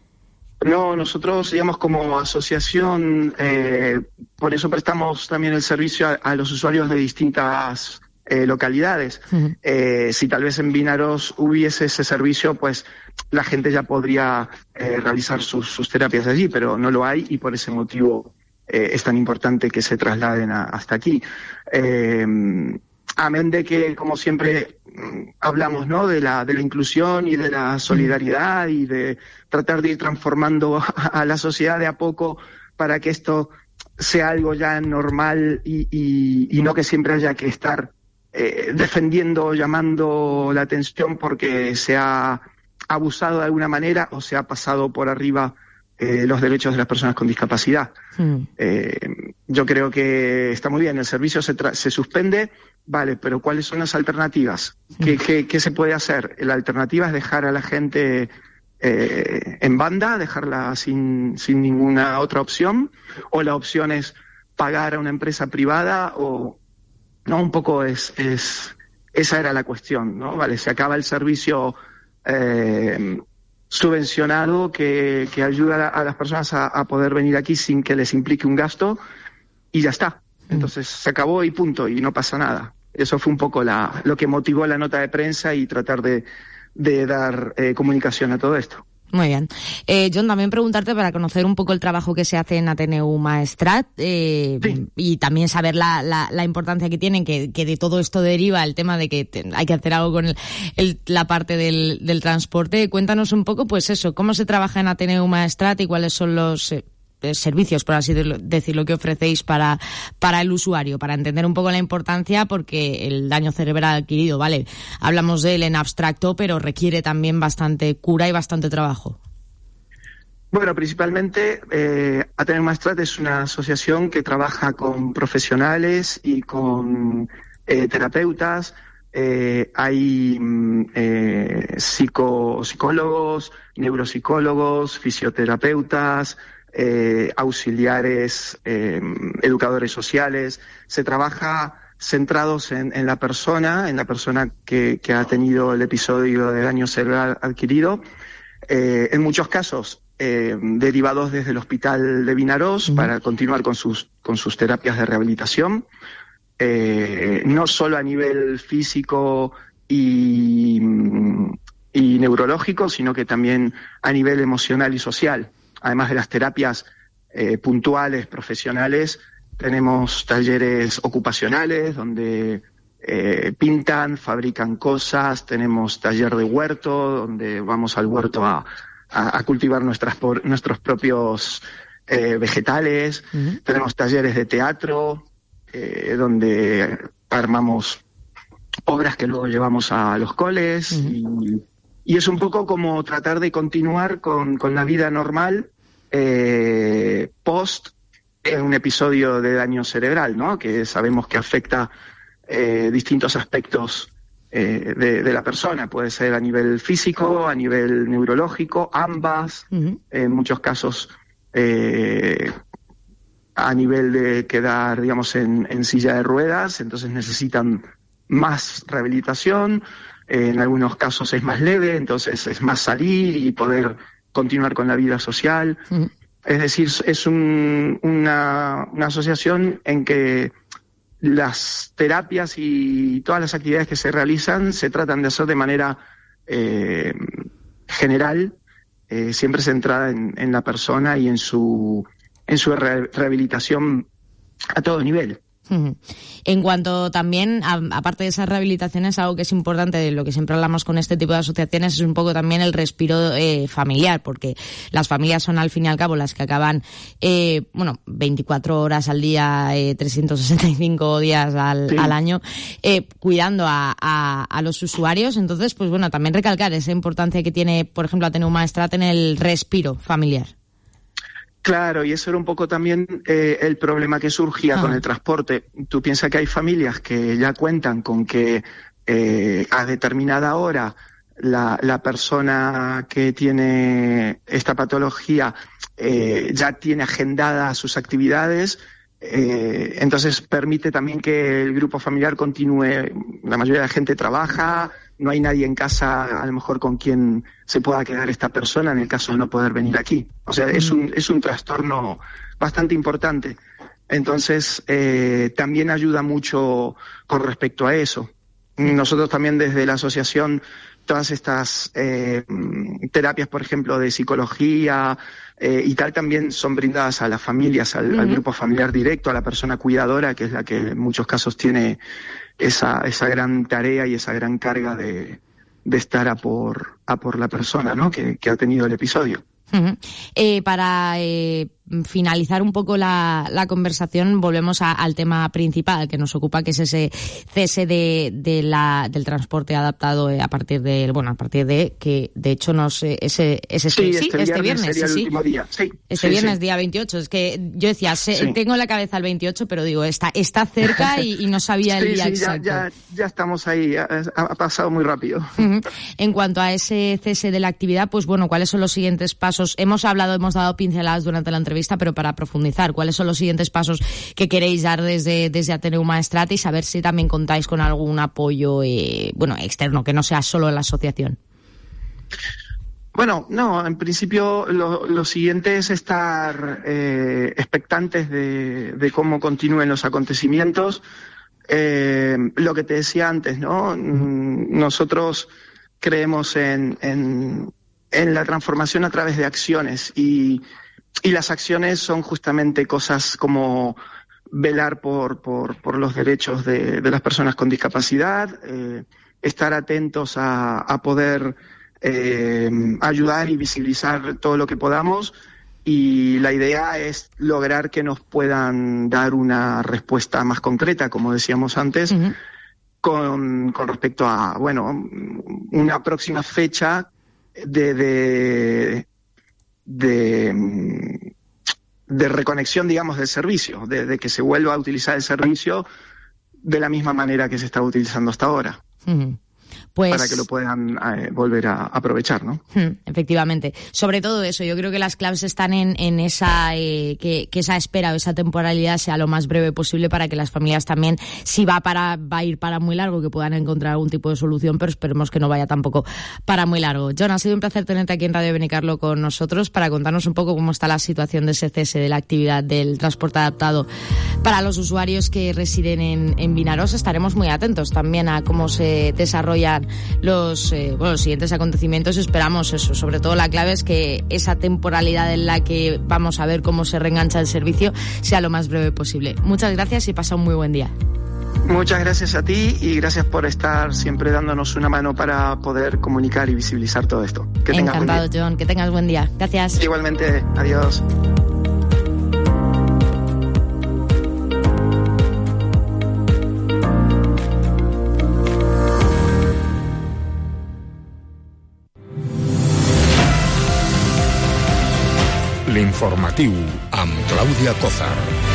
No, nosotros, digamos, como asociación, eh, por eso prestamos también el servicio a, a los usuarios de distintas eh, localidades. Uh-huh. Eh, si tal vez en Vinaros hubiese ese servicio, pues la gente ya podría eh, realizar sus, sus terapias allí, pero no lo hay y por ese motivo eh, es tan importante que se trasladen a, hasta aquí. Eh, amén de que, como siempre hablamos, ¿no?, de la de la inclusión y de la solidaridad y de tratar de ir transformando a, a la sociedad de a poco para que esto sea algo ya normal y, y, y no que siempre haya que estar eh, defendiendo, llamando la atención porque se ha abusado de alguna manera o se ha pasado por arriba eh, los derechos de las personas con discapacidad. Mm. Eh, yo creo que está muy bien, el servicio se, tra- se suspende, vale, pero ¿cuáles son las alternativas? Mm. ¿Qué, qué, qué se puede hacer? La alternativa es dejar a la gente eh, en banda, dejarla sin, sin ninguna otra opción, o la opción es pagar a una empresa privada, o no, un poco es, es esa era la cuestión, ¿no? Vale, se acaba el servicio eh, subvencionado que, que ayuda a las personas a, a poder venir aquí sin que les implique un gasto y ya está. Entonces se acabó y punto, y no pasa nada. Eso fue un poco la, lo que motivó la nota de prensa y tratar de, de dar eh, comunicación a todo esto. Muy bien. Eh, John, también preguntarte para conocer un poco el trabajo que se hace en Ateneu Maestrat eh, sí. y también saber la, la, la importancia que tienen, que, que de todo esto deriva el tema de que te, hay que hacer algo con el, el, la parte del, del transporte. Cuéntanos un poco, pues eso, cómo se trabaja en Ateneu Maestrat y cuáles son los eh, servicios, por así decirlo, que ofrecéis para, para el usuario, para entender un poco la importancia, porque el daño cerebral adquirido, vale, hablamos de él en abstracto, pero requiere también bastante cura y bastante trabajo. Bueno, principalmente eh, Ateneu Maestrat es una asociación que trabaja con profesionales y con eh, terapeutas. Eh, hay eh, psico, psicólogos, neuropsicólogos, fisioterapeutas, eh, auxiliares, eh, educadores sociales. Se trabaja centrados en, en la persona, en la persona que, que ha tenido el episodio de daño cerebral adquirido. Eh, en muchos casos eh, derivados desde el hospital de Vinaròs uh-huh. para continuar con sus, con sus terapias de rehabilitación, eh, no solo a nivel físico y, y neurológico, sino que también a nivel emocional y social. Además de las terapias eh, puntuales, profesionales, tenemos talleres ocupacionales donde eh, pintan, fabrican cosas, tenemos taller de huerto, donde vamos al huerto a A, a cultivar nuestras por, nuestros propios eh, vegetales. Uh-huh. Tenemos talleres de teatro, eh, donde armamos obras que luego llevamos a los coles. Uh-huh. y, y es un poco como tratar de continuar con, con la vida normal eh, post en un episodio de daño cerebral, ¿no? Que sabemos que afecta eh, distintos aspectos Eh, de, de la persona. Puede ser a nivel físico, a nivel neurológico, ambas. Uh-huh. En muchos casos eh, a nivel de quedar, digamos, en, en silla de ruedas, entonces necesitan más rehabilitación. Eh, en algunos casos es más leve, entonces es más salir y poder continuar con la vida social. Uh-huh. Es decir, es un, una, una asociación en que las terapias y todas las actividades que se realizan se tratan de hacer de manera eh, general, eh, siempre centrada en, en la persona y en su, en su re- rehabilitación a todo nivel. En cuanto también, a, aparte de esas rehabilitaciones, algo que es importante, de lo que siempre hablamos con este tipo de asociaciones, es un poco también el respiro eh, familiar, porque las familias son al fin y al cabo las que acaban, eh, bueno, veinticuatro horas al día, eh, trescientos sesenta y cinco días al, sí. al año, eh, cuidando a, a, a los usuarios. Entonces, pues bueno, también recalcar esa importancia que tiene, por ejemplo, Ateneu Maestrat en el respiro familiar. Claro, y eso era un poco también eh, el problema que surgía ah. con el transporte. Tú piensas que hay familias que ya cuentan con que eh, a determinada hora la, la persona que tiene esta patología eh, ya tiene agendadas sus actividades, eh, entonces permite también que el grupo familiar continúe. La mayoría de la gente trabaja, no hay nadie en casa a lo mejor con quien se pueda quedar esta persona en el caso de no poder venir aquí. O sea, es un, es un trastorno bastante importante. Entonces, eh, también ayuda mucho con respecto a eso. Nosotros también desde la asociación, todas estas eh, terapias, por ejemplo, de psicología eh, y tal, también son brindadas a las familias, al, uh-huh. al grupo familiar directo, a la persona cuidadora, que es la que en muchos casos tiene esa, esa gran tarea y esa gran carga de, de estar a por, a por la persona, ¿no? que, que ha tenido el episodio. Uh-huh. Eh, para eh, finalizar un poco la, la conversación, volvemos a, al tema principal que nos ocupa, que es ese cese de, de la, del transporte adaptado eh, a partir de, bueno, a partir de que de hecho nos ese ese sí, sí, este, este viernes, viernes, sería sí, el último día. Sí, este sí, viernes sí. día veintiocho. Es que yo decía, se, sí. tengo en la cabeza el veintiocho, pero digo, está está cerca y, y no sabía sí, el día sí, exacto. Ya, ya, ya estamos ahí, ha, ha pasado muy rápido. Uh-huh. En cuanto a ese cese de la actividad, pues bueno, ¿cuáles son los siguientes pasos? Hemos hablado, hemos dado pinceladas durante la entrevista, pero para profundizar, ¿cuáles son los siguientes pasos que queréis dar desde, desde Ateneu Maestrat, y saber si también contáis con algún apoyo eh, bueno, externo, que no sea solo la asociación? Bueno, no, en principio lo, lo siguiente es estar eh, expectantes de, de cómo continúen los acontecimientos. Eh, lo que te decía antes, ¿no? Nosotros creemos en, en, en la transformación a través de acciones, y, y las acciones son justamente cosas como velar por, por, por los derechos de, de las personas con discapacidad, eh, estar atentos a, a poder eh, ayudar y visibilizar todo lo que podamos, y la idea es lograr que nos puedan dar una respuesta más concreta, como decíamos antes, uh-huh. con, con respecto a, bueno, una próxima fecha de, de, de eh, de reconexión, digamos, del servicio, de, de que se vuelva a utilizar el servicio de la misma manera que se estaba utilizando hasta ahora. Uh-huh. Pues, para que lo puedan eh, volver a aprovechar, ¿no? Efectivamente. Sobre todo eso, yo creo que las claves están en, en esa eh, que, que esa espera o esa temporalidad sea lo más breve posible para que las familias también, si va para va a ir para muy largo, que puedan encontrar algún tipo de solución, pero esperemos que no vaya tampoco para muy largo. John, ha sido un placer tenerte aquí en Radio Benicarlo con nosotros para contarnos un poco cómo está la situación de ese cese de la actividad del transporte adaptado para los usuarios que residen en, en Vinaroz. Estaremos muy atentos también a cómo se desarrollan los, eh, bueno, los siguientes acontecimientos. Esperamos eso, sobre todo la clave es que esa temporalidad en la que vamos a ver cómo se reengancha el servicio sea lo más breve posible. Muchas gracias y pasa un muy buen día. Muchas gracias a ti y gracias por estar siempre dándonos una mano para poder comunicar y visibilizar todo esto. Que tengas Encantado, buen día. John, que tengas buen día. Gracias. Igualmente, adiós. L'informatiu amb Clàudia Cózar.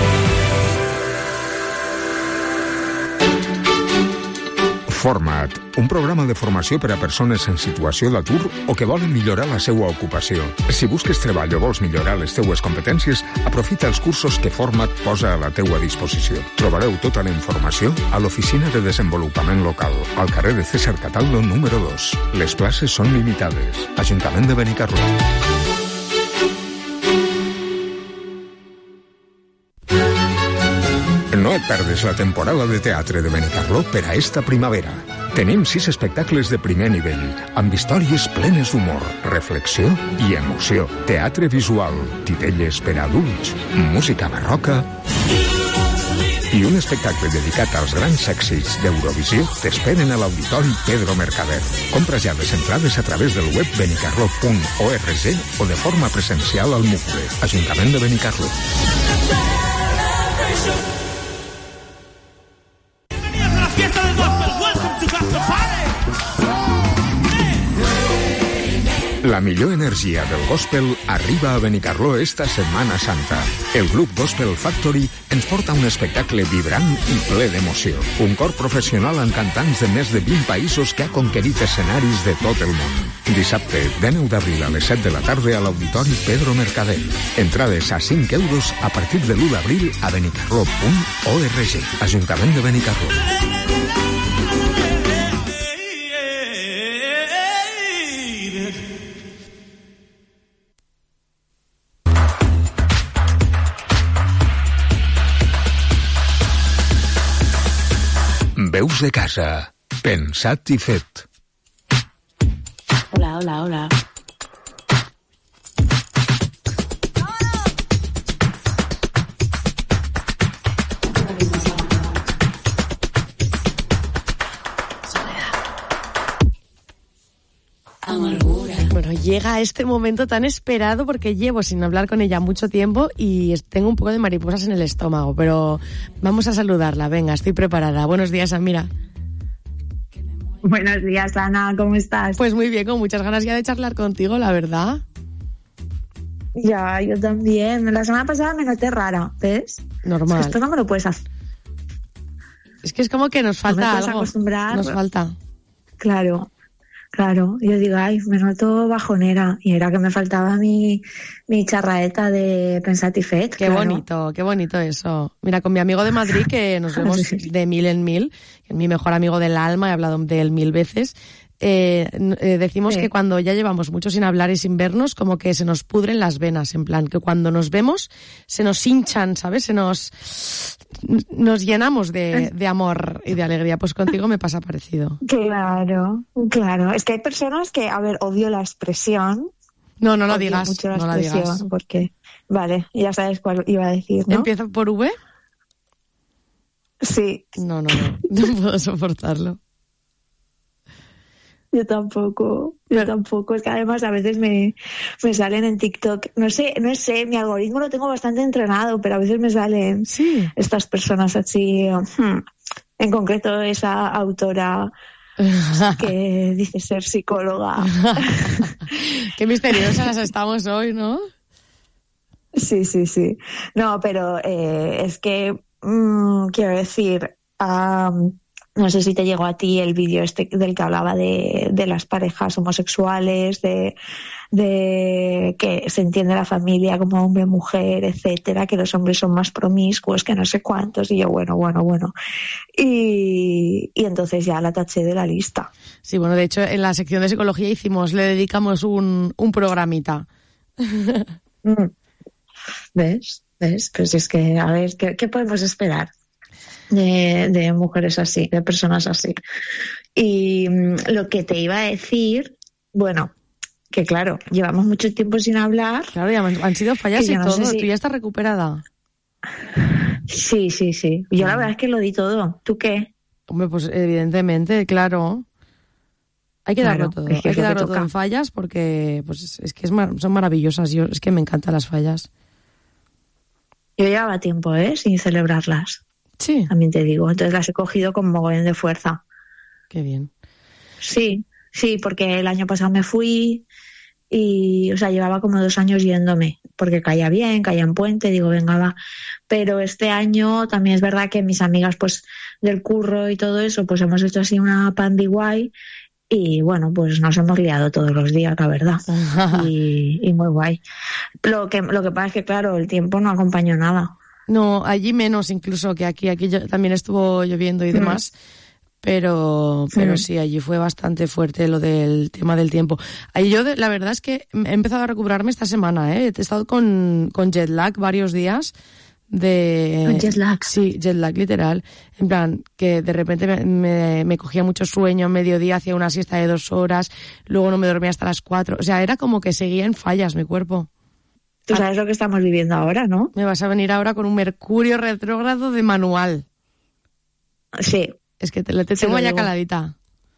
Format, un programa de formació per a persones en situació d'atur o que volen millorar la seva ocupació. Si busques treball o vols millorar les teues competències, aprofita els cursos que Format posa a la teua disposició. Trobareu tota la informació a l'Oficina de Desenvolupament Local, al carrer de César Cataldo número dos. Les places són limitades. Ajuntament de Benicarló. No et perdes la temporada de teatre de Benicarló per a esta primavera. Tenim sis espectacles de primer nivell, amb històries plenes d'humor, reflexió i emoció. Teatre visual, titelles per a adults, música barroca i un espectacle dedicat als grans èxits d'Eurovisió t'esperen a l'Auditori Pedro Mercader. Compra ja les entrades a través del web benicarló punt org o de forma presencial al Mucle, Ajuntament de Benicarló. La millor energia del gospel arriba a Benicarló esta Setmana Santa. El grup Gospel Factory ens porta un espectacle vibrant i ple d'emoció. Un cor professional amb cantants de més de vint països que ha conquerit escenaris de tot el món. Dissabte, dinou d'abril a les set de la tarda a l'Auditori Pedro Mercader. Entrades a cinc euros a partir de l'u d'abril a benicarló punt org. Ajuntament de Benicarló. Veus de casa, pensat i fet. Hola, hola, hola. Bueno, llega este momento tan esperado porque llevo sin hablar con ella mucho tiempo y tengo un poco de mariposas en el estómago, pero vamos a saludarla. Venga, estoy preparada. Buenos días, Samira. Buenos días, Ana, ¿cómo estás? Pues muy bien, con muchas ganas ya de charlar contigo, la verdad. Ya, yo también. La semana pasada me noté rara, ¿ves? Normal. Es que esto no me lo puedes hacer. Es que es como que nos falta no me puedes algo. Acostumbrar. Nos falta. Claro. Claro, yo digo, ay, me noto bajonera. Y era que me faltaba mi, mi charraeta de Pensat i Fet. Qué claro. bonito, qué bonito eso. Mira, con mi amigo de Madrid, que nos vemos de mil en mil, que es mi mejor amigo del alma, he hablado de él mil veces, eh, eh, decimos Sí. que cuando ya llevamos mucho sin hablar y sin vernos, como que se nos pudren las venas, en plan, que cuando nos vemos se nos hinchan, ¿sabes? Se nos, nos llenamos de, de amor y de alegría. Pues contigo me pasa parecido. Claro, claro. Es que hay personas que, a ver, odio la expresión. No, no lo Odio digas, mucho la no la expresión digas. porque, vale, ya sabes cuál iba a decir, ¿no? ¿Empieza por V? Sí. No, no, no. No puedo soportarlo. Yo tampoco, yo tampoco. Es que además a veces me, me salen en TikTok. No sé, no sé, mi algoritmo lo tengo bastante entrenado, pero a veces me salen sí. estas personas así. hmm, En concreto esa autora que dice ser psicóloga. Qué misteriosas estamos hoy, ¿no? Sí, sí, sí. No, pero eh, es que, mmm, quiero decir, um, no sé si te llegó a ti el vídeo este del que hablaba de, de las parejas homosexuales, de, de que se entiende la familia como hombre-mujer, etcétera, que los hombres son más promiscuos, que no sé cuántos, y yo, bueno, bueno, bueno. Y, y entonces ya la taché de la lista. Sí, bueno, de hecho, en la sección de psicología hicimos, le dedicamos un, un programita. Mm. ¿Ves? ¿Ves? Pues es que, a ver, ¿qué, qué podemos esperar de, de mujeres así, de personas así? Y mm, lo que te iba a decir, bueno, que claro, llevamos mucho tiempo sin hablar. Claro, ya han sido fallas y no todo, sé si... tú ya estás recuperada. Sí, sí, sí. Yo la verdad es que lo di todo. ¿Tú qué? Hombre, pues evidentemente, claro. Hay que Claro, darlo todo, es que hay es que lo que darlo todo toca. en fallas porque pues es que es mar- son maravillosas. Yo es que me encantan las fallas. Yo llevaba tiempo, ¿eh? Sin celebrarlas. Sí. También te digo. Entonces las he cogido con mogollón de fuerza. Qué bien. Sí, sí, porque el año pasado me fui y, o sea, llevaba como dos años yéndome, porque caía bien, caía en puente, digo, venga, va. Pero este año también es verdad que mis amigas, pues, del curro y todo eso, pues hemos hecho así una pandi guay y, bueno, pues nos hemos liado todos los días, la verdad. y, y muy guay. Lo que, lo que pasa es que, claro, el tiempo no acompañó nada. No, allí menos incluso que aquí. Aquí yo- también estuvo lloviendo y demás. Pero, pero Mm. sí, allí fue bastante fuerte lo del tema del tiempo. Ahí yo, de- la verdad es que he empezado a recuperarme esta semana, ¿eh? He estado con, con jet lag varios días. De... ¿Con jet lag? Sí, jet lag, literal. En plan, que de repente me, me, me cogía mucho sueño, mediodía hacía una siesta de dos horas, luego no me dormía hasta las cuatro. O sea, era como que seguía en fallas mi cuerpo. Tú sabes lo que estamos viviendo ahora, ¿no? Me vas a venir ahora con un mercurio retrógrado de manual. Sí. Es que te, te Sí, tengo lo ya digo. caladita.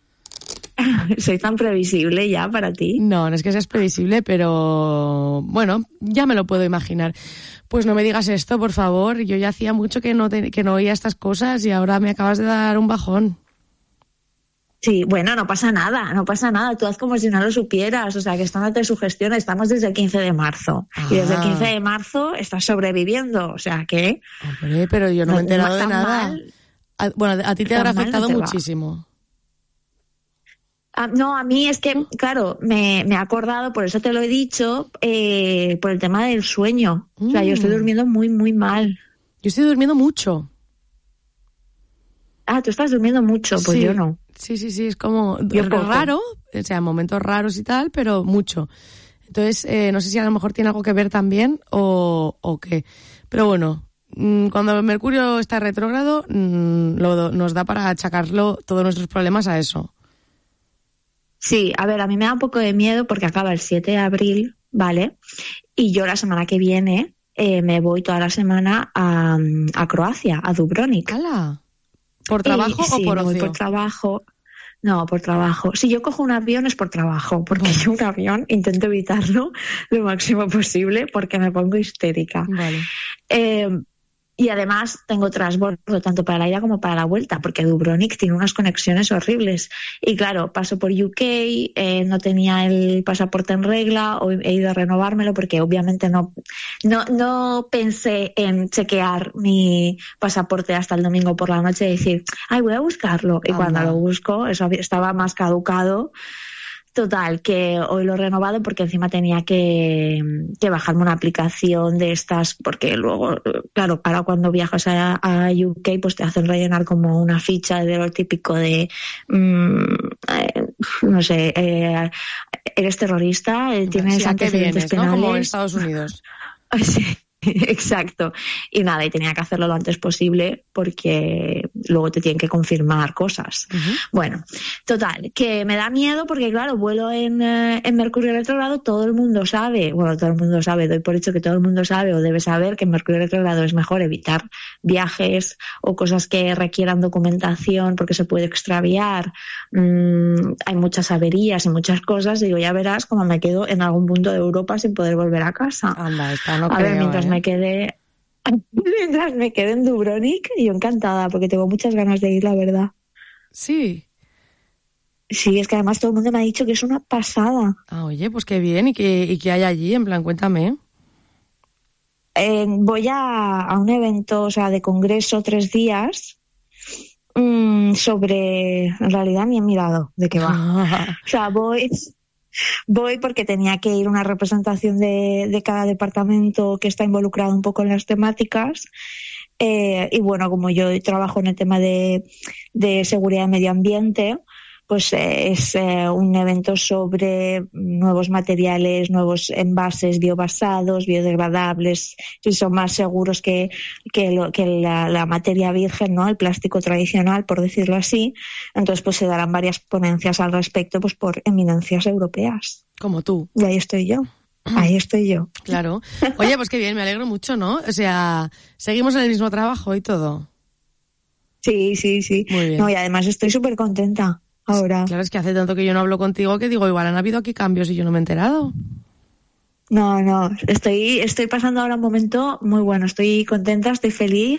¿Soy tan previsible ya para ti? No, no es que seas previsible, pero bueno, ya me lo puedo imaginar. Pues no me digas esto, por favor. Yo ya hacía mucho que no, te- que no oía estas cosas y ahora me acabas de dar un bajón. Sí, bueno, no pasa nada, no pasa nada. Tú haz como si no lo supieras. O sea, que esto no te sugestiona. Estamos desde el quince de marzo. Y desde el Ah. quince de marzo estás sobreviviendo. O sea, que... Hombre, pero yo no, me he enterado de tan nada. mal. A- bueno, a ti te tan habrá mal no afectado te va. muchísimo. Ah, no, a mí es que, claro, me, me he acordado, por eso te lo he dicho, eh, por el tema del sueño. O sea, yo estoy Mm. durmiendo muy, muy mal. Yo estoy durmiendo mucho. Ah, tú estás durmiendo mucho, pues Sí. yo no. Sí, sí, sí, es como Yo poco. raro, o sea, momentos raros y tal, pero mucho. Entonces, eh, no sé si a lo mejor tiene algo que ver también o, o qué. Pero bueno, mm, cuando Mercurio está retrógrado, mm, lo, nos da para achacarlo todos nuestros problemas a eso. Sí, a ver, a mí me da un poco de miedo porque acaba el siete de abril, ¿vale? Y yo la semana que viene eh, me voy toda la semana a, a Croacia, a Dubrovnik. ¡Hala! ¿Por trabajo Y- o sí, por me voy ocio? por trabajo. No, por trabajo. Si yo cojo un avión es por trabajo, porque yo un avión intento evitarlo lo máximo posible porque me pongo histérica. Vale. Eh, y además tengo transbordo tanto para la ida como para la vuelta, porque Dubrovnik tiene unas conexiones horribles. Y claro, paso por U K, eh, no tenía el pasaporte en regla, o he ido a renovármelo porque obviamente no, no, no pensé en chequear mi pasaporte hasta el domingo por la noche y decir, ay, voy a buscarlo. Y Anda. cuando lo busco, eso había- estaba más caducado. Total, que hoy lo he renovado porque encima tenía que, que bajarme una aplicación de estas, porque luego, claro, para cuando viajas a, a U K, pues te hacen rellenar como una ficha de lo típico de, mm, eh, no sé, eh, eres terrorista, eh, tienes Sí, ¿a qué antecedentes vienes, no? Como en penales. Estados Unidos. Sí, exacto. Y nada, y tenía que hacerlo lo antes posible porque luego te tienen que confirmar cosas. Bueno, total, que me da miedo porque, claro, vuelo en, eh, en Mercurio retrógrado, todo el mundo sabe, bueno, todo el mundo sabe, doy por hecho que todo el mundo sabe o debe saber que en Mercurio retrógrado es mejor evitar viajes o cosas que requieran documentación porque se puede extraviar. Mm, hay muchas averías y muchas cosas. Digo, ya verás cómo me quedo en algún punto de Europa sin poder volver a casa. Anda, esta no A ver, creo, mientras ¿eh? me quedé mientras me quedé en Dubrovnik, yo encantada porque tengo muchas ganas de ir, la verdad. Sí. Sí, es que además todo el mundo me ha dicho que es una pasada. Ah, oye, pues qué bien. ¿Y qué, y qué hay allí? En plan, cuéntame. eh, voy a, a un evento, o sea, de congreso, tres días, mmm, sobre, en realidad ni he mirado de qué va. O sea, voy... Voy porque tenía que ir una representación de, de cada departamento que está involucrado un poco en las temáticas. Eh, y bueno, como yo trabajo en el tema de, de seguridad y medio ambiente, pues eh, es eh, un evento sobre nuevos materiales, nuevos envases biobasados, biodegradables, si son más seguros que, que, lo, que la, la materia virgen, ¿no? El plástico tradicional, por decirlo así. Entonces, pues se darán varias ponencias al respecto, pues por eminencias europeas. Como tú. Y ahí estoy yo. Ahí estoy yo. Claro. Oye, pues qué bien, me alegro mucho, ¿no? O sea, seguimos en el mismo trabajo y todo. Sí, sí, sí. Muy bien. No, y además estoy súper contenta ahora. Claro, es que hace tanto que yo no hablo contigo que digo, igual han habido aquí cambios y yo no me he enterado. No, no, estoy, estoy pasando ahora un momento muy bueno. Estoy contenta, estoy feliz,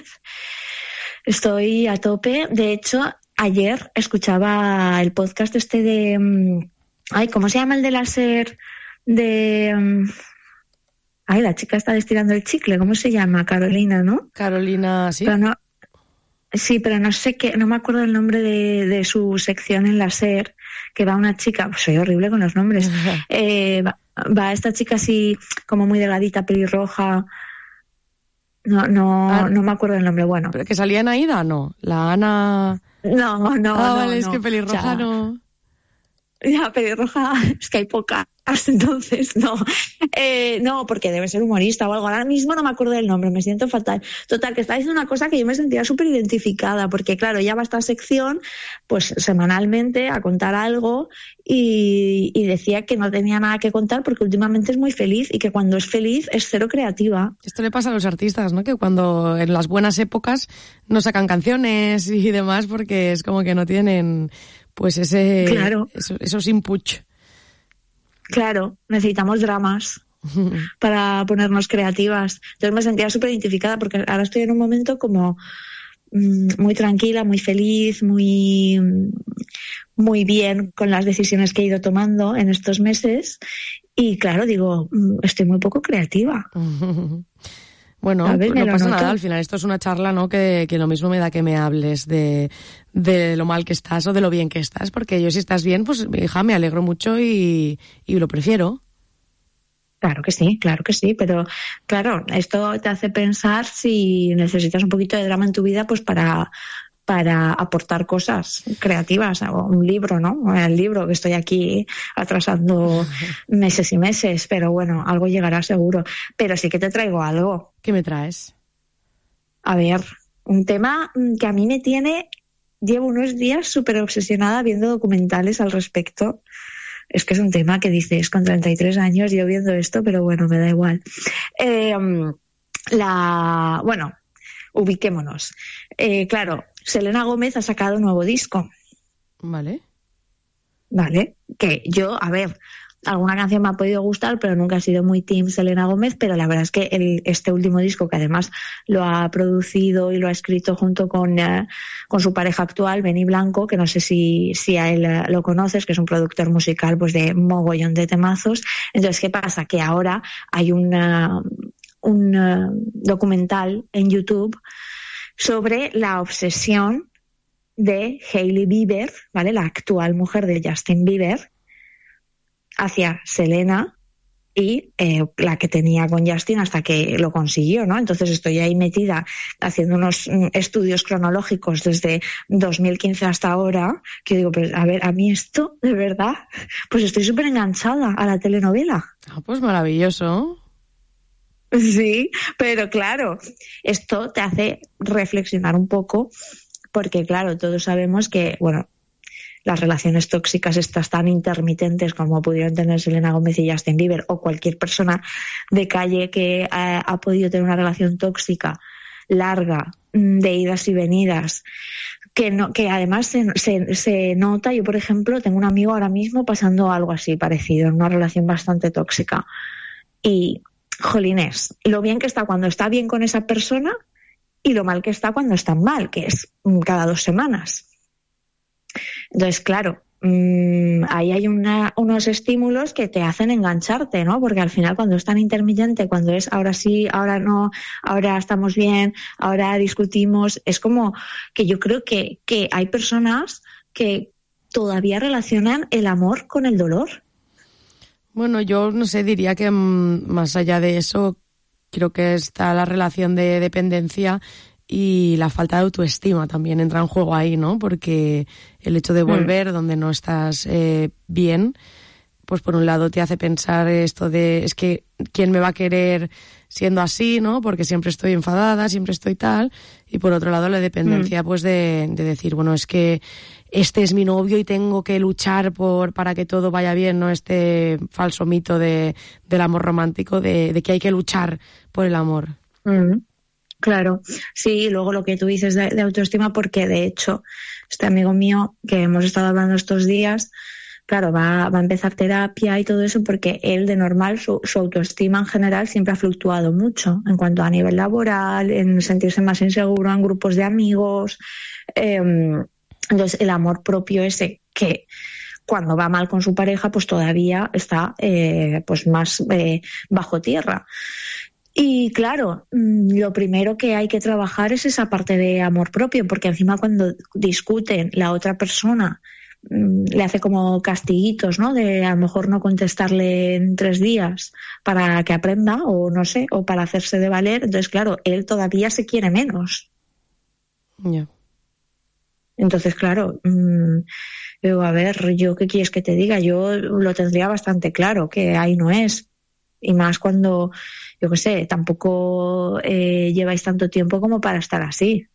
estoy a tope. De hecho, ayer escuchaba el podcast este de... Ay, ¿cómo se llama el de láser? De... Ay, la chica está estirando el chicle. ¿Cómo se llama? Carolina, ¿no? Carolina, sí. Pero no... Sí, pero no sé qué, no me acuerdo el nombre de, de su sección en la SER, que va una chica, pues soy horrible con los nombres, eh, va, va esta chica así como muy delgadita, pelirroja, no, no, ah, no me acuerdo el nombre, bueno. ¿Pero que salía en Aida? No, la Ana... No, no, ah, no. vale, no, es que pelirroja ya, no... Ya, pelirroja, es que hay pocas, entonces no. Eh, no, porque debe ser humorista o algo. Ahora mismo no me acuerdo del nombre, me siento fatal. Total, que está diciendo una cosa que yo me sentía súper identificada, porque claro, ya va esta sección, pues semanalmente a contar algo y, y decía que no tenía nada que contar porque últimamente es muy feliz y que cuando es feliz es cero creativa. Esto le pasa a los artistas, ¿no? Que cuando en las buenas épocas no sacan canciones y demás porque es como que no tienen... Pues ese, claro. eso, esos inputs. Claro, necesitamos dramas para ponernos creativas. Entonces me sentía súper identificada porque ahora estoy en un momento como mmm, muy tranquila, muy feliz, muy, muy bien con las decisiones que he ido tomando en estos meses. Y claro, digo, estoy muy poco creativa. Bueno, pues no pasa nada, al final esto es una charla, ¿no? Que, que lo mismo me da que me hables de, de lo mal que estás o de lo bien que estás, porque yo si estás bien, pues hija, me alegro mucho y, y lo prefiero. Claro que sí, claro que sí, pero claro, esto te hace pensar si necesitas un poquito de drama en tu vida, pues para... para aportar cosas creativas, o un libro, ¿no? El libro que estoy aquí atrasando meses y meses, pero bueno, algo llegará seguro. Pero sí que te traigo algo. ¿Qué me traes? A ver, un tema que a mí me tiene, llevo unos días súper obsesionada viendo documentales al respecto. Es que es un tema que dices, con treinta y tres años yo viendo esto, pero bueno, me da igual. Eh, la, bueno, ubiquémonos. Eh, claro, Selena Gómez ha sacado un nuevo disco. Vale. Vale, que yo, a ver, alguna canción me ha podido gustar, pero nunca he sido muy team Selena Gómez, pero la verdad es que el, este último disco, que además lo ha producido y lo ha escrito junto con, uh, con su pareja actual, Benny Blanco, que no sé si, si a él uh, lo conoces, que es un productor musical pues de mogollón de temazos. Entonces, ¿qué pasa? Que ahora hay una, un uh, documental en YouTube sobre la obsesión de Hailey Bieber, ¿vale? La actual mujer de Justin Bieber, hacia Selena y eh, la que tenía con Justin hasta que lo consiguió, ¿no? Entonces estoy ahí metida haciendo unos mm, estudios cronológicos desde dos mil quince hasta ahora, que digo, pues a ver, a mí esto, de verdad, pues estoy súper enganchada a la telenovela. Ah, pues maravilloso. Sí, pero claro, esto te hace reflexionar un poco porque, claro, todos sabemos que, bueno, las relaciones tóxicas estas tan intermitentes como pudieron tener Selena Gómez y Justin Bieber o cualquier persona de calle que ha, ha podido tener una relación tóxica larga, de idas y venidas, que no, que además se, se, se nota. Yo, por ejemplo, tengo un amigo ahora mismo pasando algo así parecido, en una relación bastante tóxica. Y jolines, lo bien que está cuando está bien con esa persona y lo mal que está cuando está mal, que es cada dos semanas. Entonces, claro, mmm, ahí hay una, unos estímulos que te hacen engancharte, ¿no? Porque al final cuando es tan intermitente, cuando es ahora sí, ahora no, ahora estamos bien, ahora discutimos, es como que yo creo que, que hay personas que todavía relacionan el amor con el dolor. Bueno, yo no sé, diría que mmm, más allá de eso, creo que está la relación de dependencia y la falta de autoestima también entra en juego ahí, ¿no? Porque el hecho de volver mm. donde no estás eh, bien, pues por un lado te hace pensar esto de, es que ¿quién me va a querer siendo así, no? Porque siempre estoy enfadada, siempre estoy tal. Y por otro lado la dependencia, mm. pues de, de decir, bueno, es que este es mi novio y tengo que luchar por para que todo vaya bien, ¿no? Este falso mito de del amor romántico, de, de que hay que luchar por el amor. Mm. Claro, sí, y luego lo que tú dices de, de autoestima, porque de hecho este amigo mío que hemos estado hablando estos días, claro, va, va a empezar terapia y todo eso porque él de normal, su, su autoestima en general siempre ha fluctuado mucho en cuanto a nivel laboral, en sentirse más inseguro en grupos de amigos. Eh, entonces el amor propio ese que cuando va mal con su pareja pues todavía está eh, pues más eh, bajo tierra. Y claro, lo primero que hay que trabajar es esa parte de amor propio, porque encima cuando discuten la otra persona le hace como castiguitos, ¿no? De a lo mejor no contestarle en tres días para que aprenda o no sé, o para hacerse de valer. Entonces, claro, él todavía se quiere menos. Ya. Yeah. Entonces, claro, mmm, digo, a ver, ¿yo qué quieres que te diga? Yo lo tendría bastante claro, que ahí no es. Y más cuando, yo qué sé, tampoco eh, lleváis tanto tiempo como para estar así.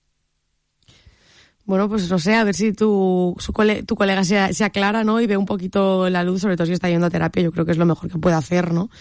Bueno, pues no sé, a ver si tu, su cole, tu colega se, se aclara, ¿no? Y ve un poquito la luz, sobre todo si está yendo a terapia, yo creo que es lo mejor que puede hacer, ¿no?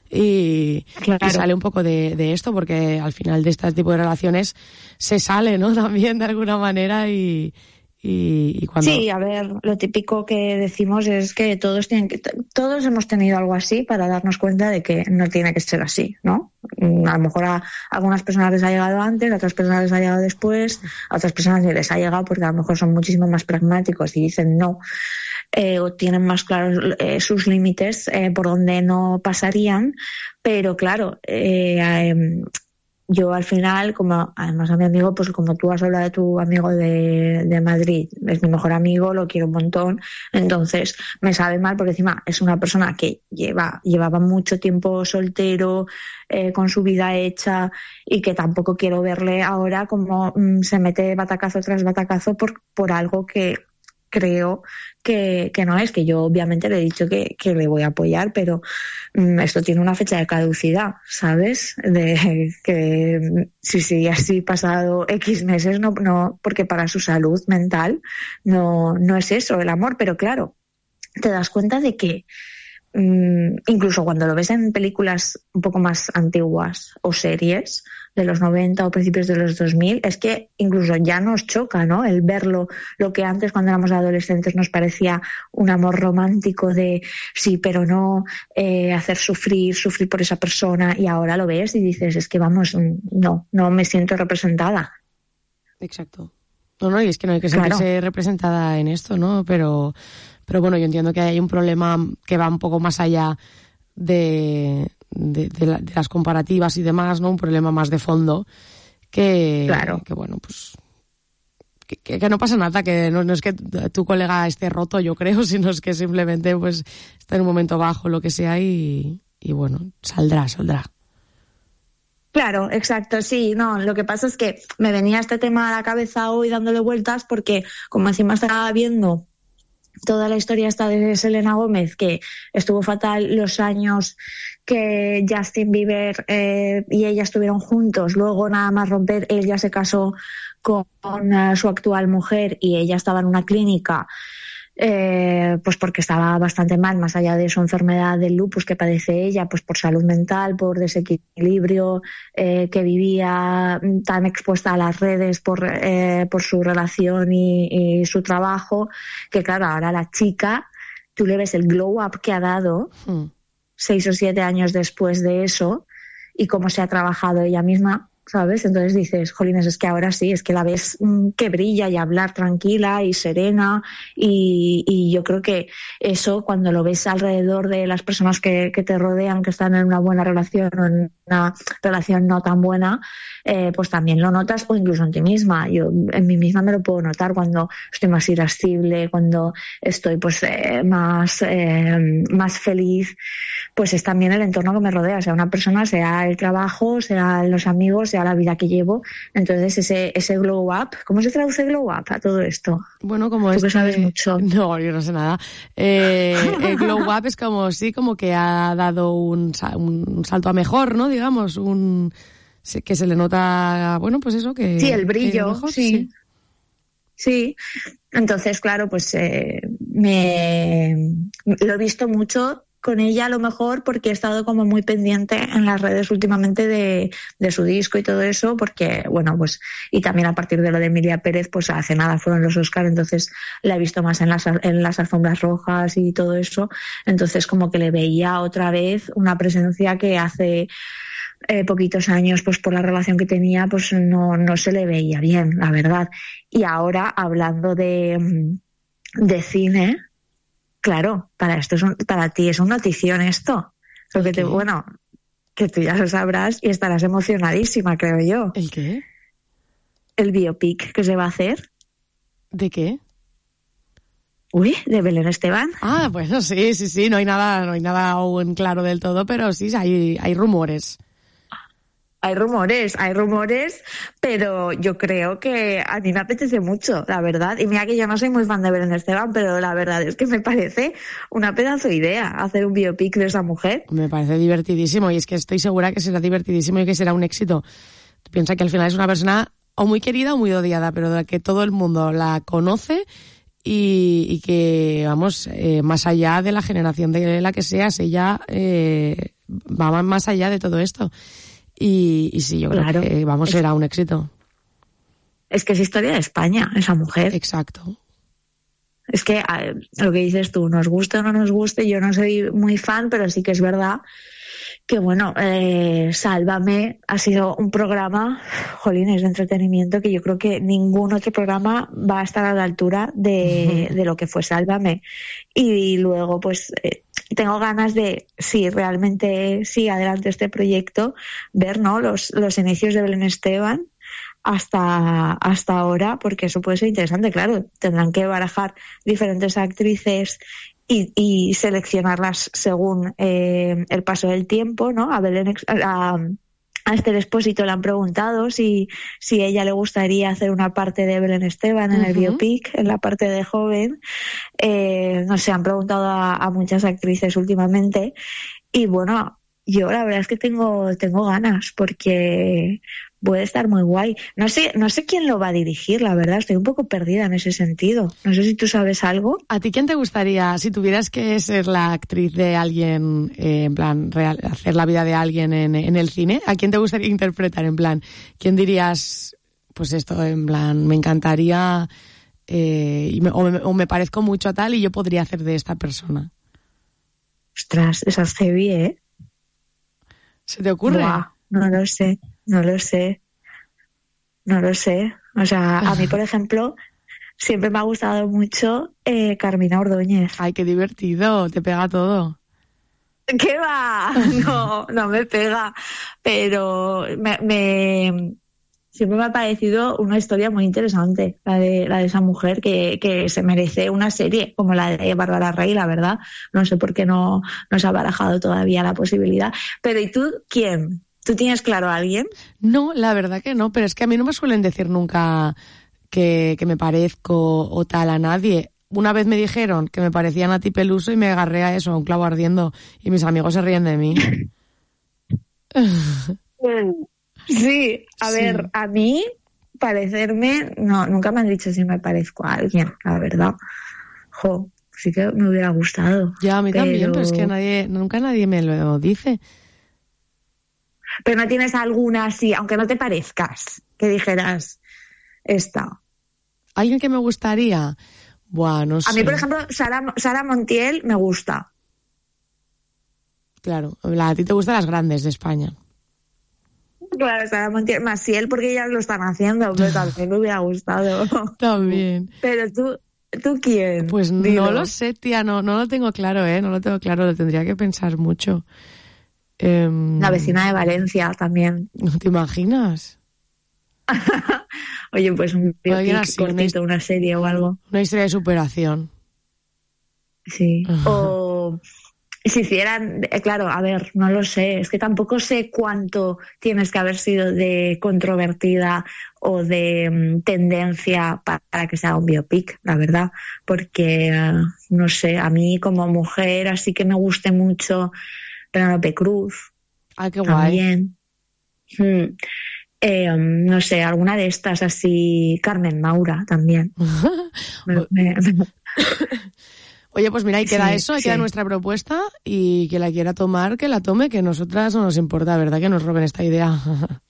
Y, claro. y sale un poco de, de esto, porque al final de este tipo de relaciones se sale, ¿no? También de alguna manera y... Y, y cuando... Sí, a ver, lo típico que decimos es que todos tienen que, todos hemos tenido algo así para darnos cuenta de que no tiene que ser así, ¿no? A lo mejor a algunas personas les ha llegado antes, a otras personas les ha llegado después, a otras personas ni les ha llegado porque a lo mejor son muchísimo más pragmáticos y dicen no, eh, o tienen más claros eh, sus límites eh, por donde no pasarían, pero claro, eh, eh, yo al final, como además a mi amigo, pues como tú has hablado de tu amigo de, de Madrid, es mi mejor amigo, lo quiero un montón, entonces me sabe mal porque encima es una persona que lleva llevaba mucho tiempo soltero, eh, con su vida hecha y que tampoco quiero verle ahora como mmm, se mete batacazo tras batacazo por, por algo que creo que, que no es, que yo obviamente le he dicho que, que le voy a apoyar, pero um, esto tiene una fecha de caducidad, ¿sabes? De que si sigue así pasado X meses, no, no, porque para su salud mental no, no es eso el amor, pero claro, te das cuenta de que um, incluso cuando lo ves en películas un poco más antiguas o series de los noventa o principios de los dos mil, es que incluso ya nos choca, ¿no? El verlo, lo que antes cuando éramos adolescentes nos parecía un amor romántico de sí, pero no, eh, hacer sufrir, sufrir por esa persona, y ahora lo ves y dices, es que vamos, no, no me siento representada. Exacto. No, no, y es que no hay que sentirse claro. representada en esto, ¿no? Pero, pero bueno, yo entiendo que hay un problema que va un poco más allá de... De, de, la, de las comparativas y demás, ¿no? Un problema más de fondo que, claro. que bueno, pues que, que, que no pasa nada, que no, no es que tu colega esté roto, yo creo, sino es que simplemente pues está en un momento bajo, lo que sea, y, y bueno, saldrá, saldrá. Claro, exacto, sí, no, lo que pasa es que me venía este tema a la cabeza hoy dándole vueltas porque como encima estaba viendo toda la historia esta de Selena Gómez, que estuvo fatal los años que Justin Bieber eh, y ella estuvieron juntos, luego nada más romper, él ya se casó con, con uh, su actual mujer y ella estaba en una clínica, eh, pues porque estaba bastante mal, más allá de su enfermedad del lupus que padece ella, pues por salud mental, por desequilibrio, eh, que vivía tan expuesta a las redes por, eh, por su relación y, y su trabajo, que claro, ahora la chica, tú le ves el glow up que ha dado hmm. seis o siete años después de eso y cómo se ha trabajado ella misma, ¿sabes? Entonces dices, jolines, es que ahora sí, es que la ves mm, que brilla y hablar tranquila y serena y, y yo creo que eso cuando lo ves alrededor de las personas que, que te rodean, que están en una buena relación o en una relación no tan buena, eh, pues también lo notas o incluso en ti misma. Yo en mí misma me lo puedo notar cuando estoy más irascible, cuando estoy pues eh, más, eh, más feliz, pues es también el entorno que me rodea, sea una persona, sea el trabajo, sea los amigos, sea la vida que llevo. Entonces ese ese glow up, ¿cómo se traduce glow up a todo esto? Bueno, como Tú es que sabes mucho. No, yo no sé nada. Eh, el glow up es como sí, como que ha dado un, un salto a mejor, ¿no? Digamos, un que se le nota, bueno, pues eso que sí, el brillo, mejor, sí. sí. Sí, entonces claro, pues eh, me lo he visto mucho con ella a lo mejor porque he estado como muy pendiente en las redes últimamente de, de su disco y todo eso, porque bueno, pues y también a partir de lo de Emilia Pérez, pues hace nada fueron los Oscar, entonces la he visto más en las, en las alfombras rojas y todo eso, entonces como que le veía otra vez una presencia que hace eh, poquitos años, pues por la relación que tenía, pues no, no se le veía bien, la verdad. Y ahora, hablando de, de cine, claro, para esto es un, para ti es una notición esto. Porque te, bueno, que tú ya lo sabrás y estarás emocionadísima, creo yo. ¿El qué? El biopic que se va a hacer. ¿De qué? Uy, de Belén Esteban. Ah, bueno, sí, sí, sí, no hay nada, no hay nada aún claro del todo, pero sí, hay, hay rumores. Hay rumores, hay rumores, pero yo creo que a mí me apetece mucho, la verdad. Y mira que yo no soy muy fan de Belén Esteban, pero la verdad es que me parece una pedazo de idea hacer un biopic de esa mujer. Me parece divertidísimo y es que estoy segura que será divertidísimo y que será un éxito. Piensa que al final es una persona o muy querida o muy odiada, pero de la que todo el mundo la conoce y, y que, vamos, eh, más allá de la generación de la que seas, ella eh, va más allá de todo esto. Y, y sí, yo claro, creo que vamos, será un éxito. Es que es historia de España, esa mujer. Exacto. Es que lo que dices tú, nos guste o no nos guste, yo no soy muy fan, pero sí que es verdad que, bueno, eh, Sálvame ha sido un programa, jolines, de entretenimiento que yo creo que ningún otro programa va a estar a la altura de, de lo que fue Sálvame. Y luego, pues... Eh, tengo ganas de, si realmente sigue adelante este proyecto, ver, ¿no?, los, los inicios de Belén Esteban hasta, hasta ahora, porque eso puede ser interesante, claro. Tendrán que barajar diferentes actrices y, y seleccionarlas según eh, el paso del tiempo, ¿no? A Belén, a, a Esther Expósito le han preguntado si, si ella le gustaría hacer una parte de Belén Esteban en uh-huh. el biopic, en la parte de joven. Eh, no sé, han preguntado a, a muchas actrices últimamente y bueno, yo la verdad es que tengo, tengo ganas porque puede estar muy guay. No sé, no sé quién lo va a dirigir, la verdad, estoy un poco perdida en ese sentido. No sé si tú sabes algo. ¿A ti quién te gustaría, si tuvieras que ser la actriz de alguien, eh, en plan, real, hacer la vida de alguien en, en el cine, ¿a quién te gustaría interpretar? En plan, ¿quién dirías, pues esto, en plan, me encantaría, eh, y me, o, me, o me parezco mucho a tal y yo podría hacer de esta persona? Ostras, esa es heavy, ¿eh? ¿Se te ocurre? Buah, no lo sé, no lo sé. No lo sé. O sea, a mí, por ejemplo, siempre me ha gustado mucho eh, Carmina Ordóñez. Ay, qué divertido, te pega todo. ¿Qué va? No, no me pega. Pero me, me siempre me ha parecido una historia muy interesante, la de, la de esa mujer que, que se merece una serie como la de Bárbara Rey, la verdad. No sé por qué no, no se ha barajado todavía la posibilidad. Pero ¿y tú quién? ¿Tú tienes claro a alguien? No, la verdad que no, pero es que a mí no me suelen decir nunca que, que me parezco o tal a nadie. Una vez me dijeron que me parecía a Nati Peluso y me agarré a eso, a un clavo ardiendo, y mis amigos se ríen de mí. Sí, a Sí. ver, a mí parecerme, no, nunca me han dicho si me parezco a alguien, la verdad. Jo, sí que me hubiera gustado. Ya, a mí pero... también, pero es que nadie, nunca nadie me lo dice. Pero no tienes alguna así, aunque no te parezcas, que dijeras esta. ¿Alguien que me gustaría? Buah, no sé. A mí, por ejemplo, Sara, Sara Montiel me gusta. Claro, a ti te gustan las grandes de España. Claro, Sara Montiel, Maciel, porque ellas lo están haciendo, pero también me hubiera gustado. También. Pero tú, ¿tú quién? Pues Dilo. no lo sé, tía, no, no lo tengo claro, ¿eh? No lo tengo claro, lo tendría que pensar mucho. Eh, La vecina de Valencia también. ¿Te imaginas? Oye, pues un Alguien biopic así, una cortito, una serie o algo. Una historia de superación. Sí. O si hicieran, eh, claro, a ver, no lo sé, es que tampoco sé cuánto tienes que haber sido de controvertida o de mm, tendencia pa- para que sea un biopic, la verdad, porque, eh, no sé, a mí como mujer así que me guste mucho Penélope Cruz. Ah, qué guay. También. Mm. Eh, no sé, alguna de estas así, Carmen Maura también. Me- me- me- Oye, pues mira, ahí queda Sí, eso, ahí sí. queda nuestra propuesta y que la quiera tomar, que la tome, que nosotras no nos importa, ¿verdad? Que nos roben esta idea.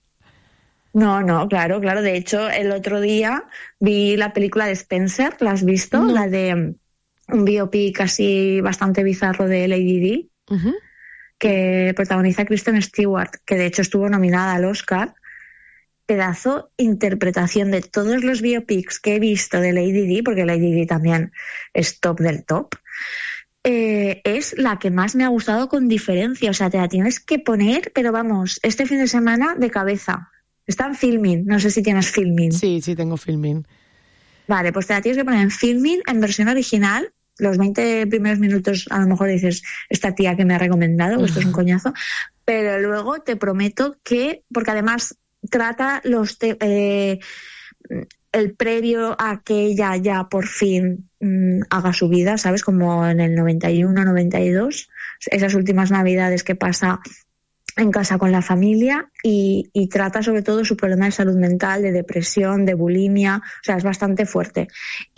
No, no, claro, claro. De hecho, el otro día vi la película de Spencer, ¿la has visto? No. La de mm, un biopic así bastante bizarro de Lady Di, Ujú. que protagoniza Kristen Stewart, que de hecho estuvo nominada al Oscar. Pedazo interpretación de todos los biopics que he visto de Lady Di, porque Lady Di también es top del top. Eh, es la que más me ha gustado con diferencia. O sea, te la tienes que poner, pero vamos, este fin de semana de cabeza. Está en Filmin, no sé si tienes Filmin. Sí, sí, tengo Filmin. Vale, pues te la tienes que poner en Filmin, en versión original. Los veinte primeros minutos a lo mejor dices, esta tía que me ha recomendado, esto es un coñazo. Pero luego te prometo que, porque además trata los te- eh, el previo a que ella ya por fin mm, haga su vida, ¿sabes? Como en el noventa y uno, noventa y dos, esas últimas navidades que pasa en casa con la familia y, y trata sobre todo su problema de salud mental, de depresión, de bulimia, o sea, es bastante fuerte.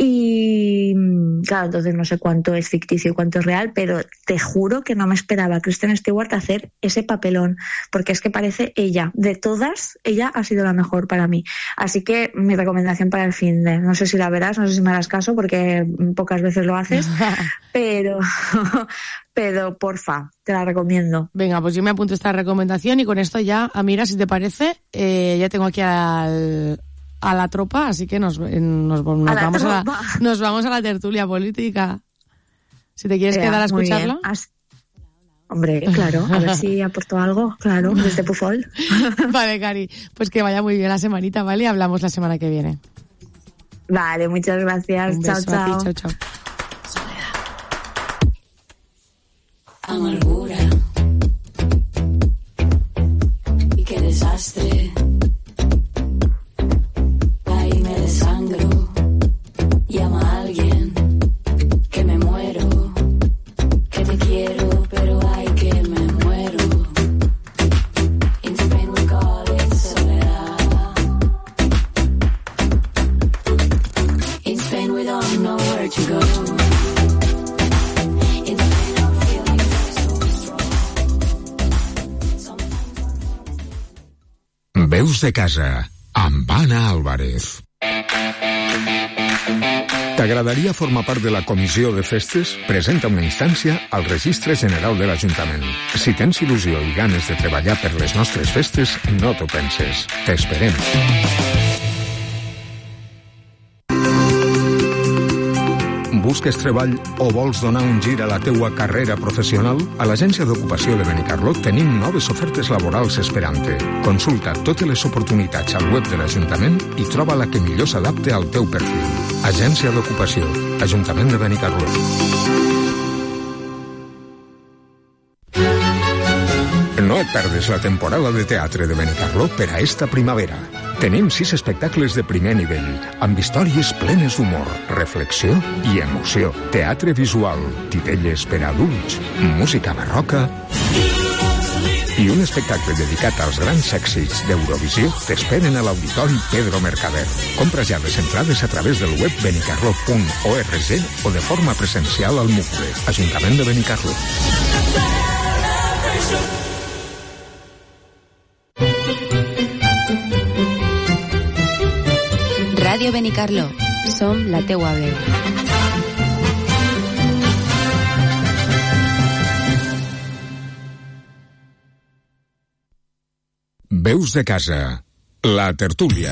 Y claro, entonces no sé cuánto es ficticio y cuánto es real, pero te juro que no me esperaba a Kristen Stewart hacer ese papelón, porque es que parece ella. De todas, ella ha sido la mejor para mí. Así que mi recomendación para el fin de, no sé si la verás, no sé si me harás caso, porque pocas veces lo haces, pero... pero porfa, te la recomiendo. Venga, pues yo me apunto esta recomendación y con esto ya, Amira, si te parece, eh, ya tengo aquí al, a la tropa, así que nos, nos, nos, A la vamos, a la, tropa. nos vamos a la tertulia política. Si te quieres Ea, quedar a muy bien. escucharla. Has- Hombre, claro, a ver si aporto algo, claro, desde Pufol. Vale, Cari, pues que vaya muy bien la semanita, ¿vale? Y hablamos la semana que viene. Vale, muchas gracias. Un Chao, beso a ti, chao. chao, chao. Amargura y qué desastre. Ahí me desangro. Llama a alguien que me muero. Que te quiero, pero ay que me muero. In Spain we call it soledad. In Spain we don't know where to go. Veus de casa, amb Anna Álvarez. T'agradaria formar part de la comissió de festes? Presenta una instància al Registre General de l'Ajuntament. Si tens il·lusió i ganes de treballar per les nostres festes, no t'ho penses. T'esperem. Busques treball o vols donar un gir a la teua carrera professional? A l'Agència d'Ocupació de Benicarló tenim noves ofertes laborals esperant-te. Consulta totes les oportunitats al web de l'Ajuntament i troba la que millor s'adapte al teu perfil. Agència d'Ocupació, Ajuntament de Benicarló. No et perdes la temporada de teatre de Benicarló per a esta primavera. Tenim sis espectacles de primer nivell, amb històries plenes d'humor, reflexió i emoció. Teatre visual, titelles per a adults, música barroca i un espectacle dedicat als grans èxits d'Eurovisió t'esperen a l'Auditori Pedro Mercader. Compra ja les entrades a través del web benicarló punt org o de forma presencial al M U C B E, Ajuntament de Benicarló. Ràdio Benicarló. Som la teua veu. Veus de casa, la tertúlia.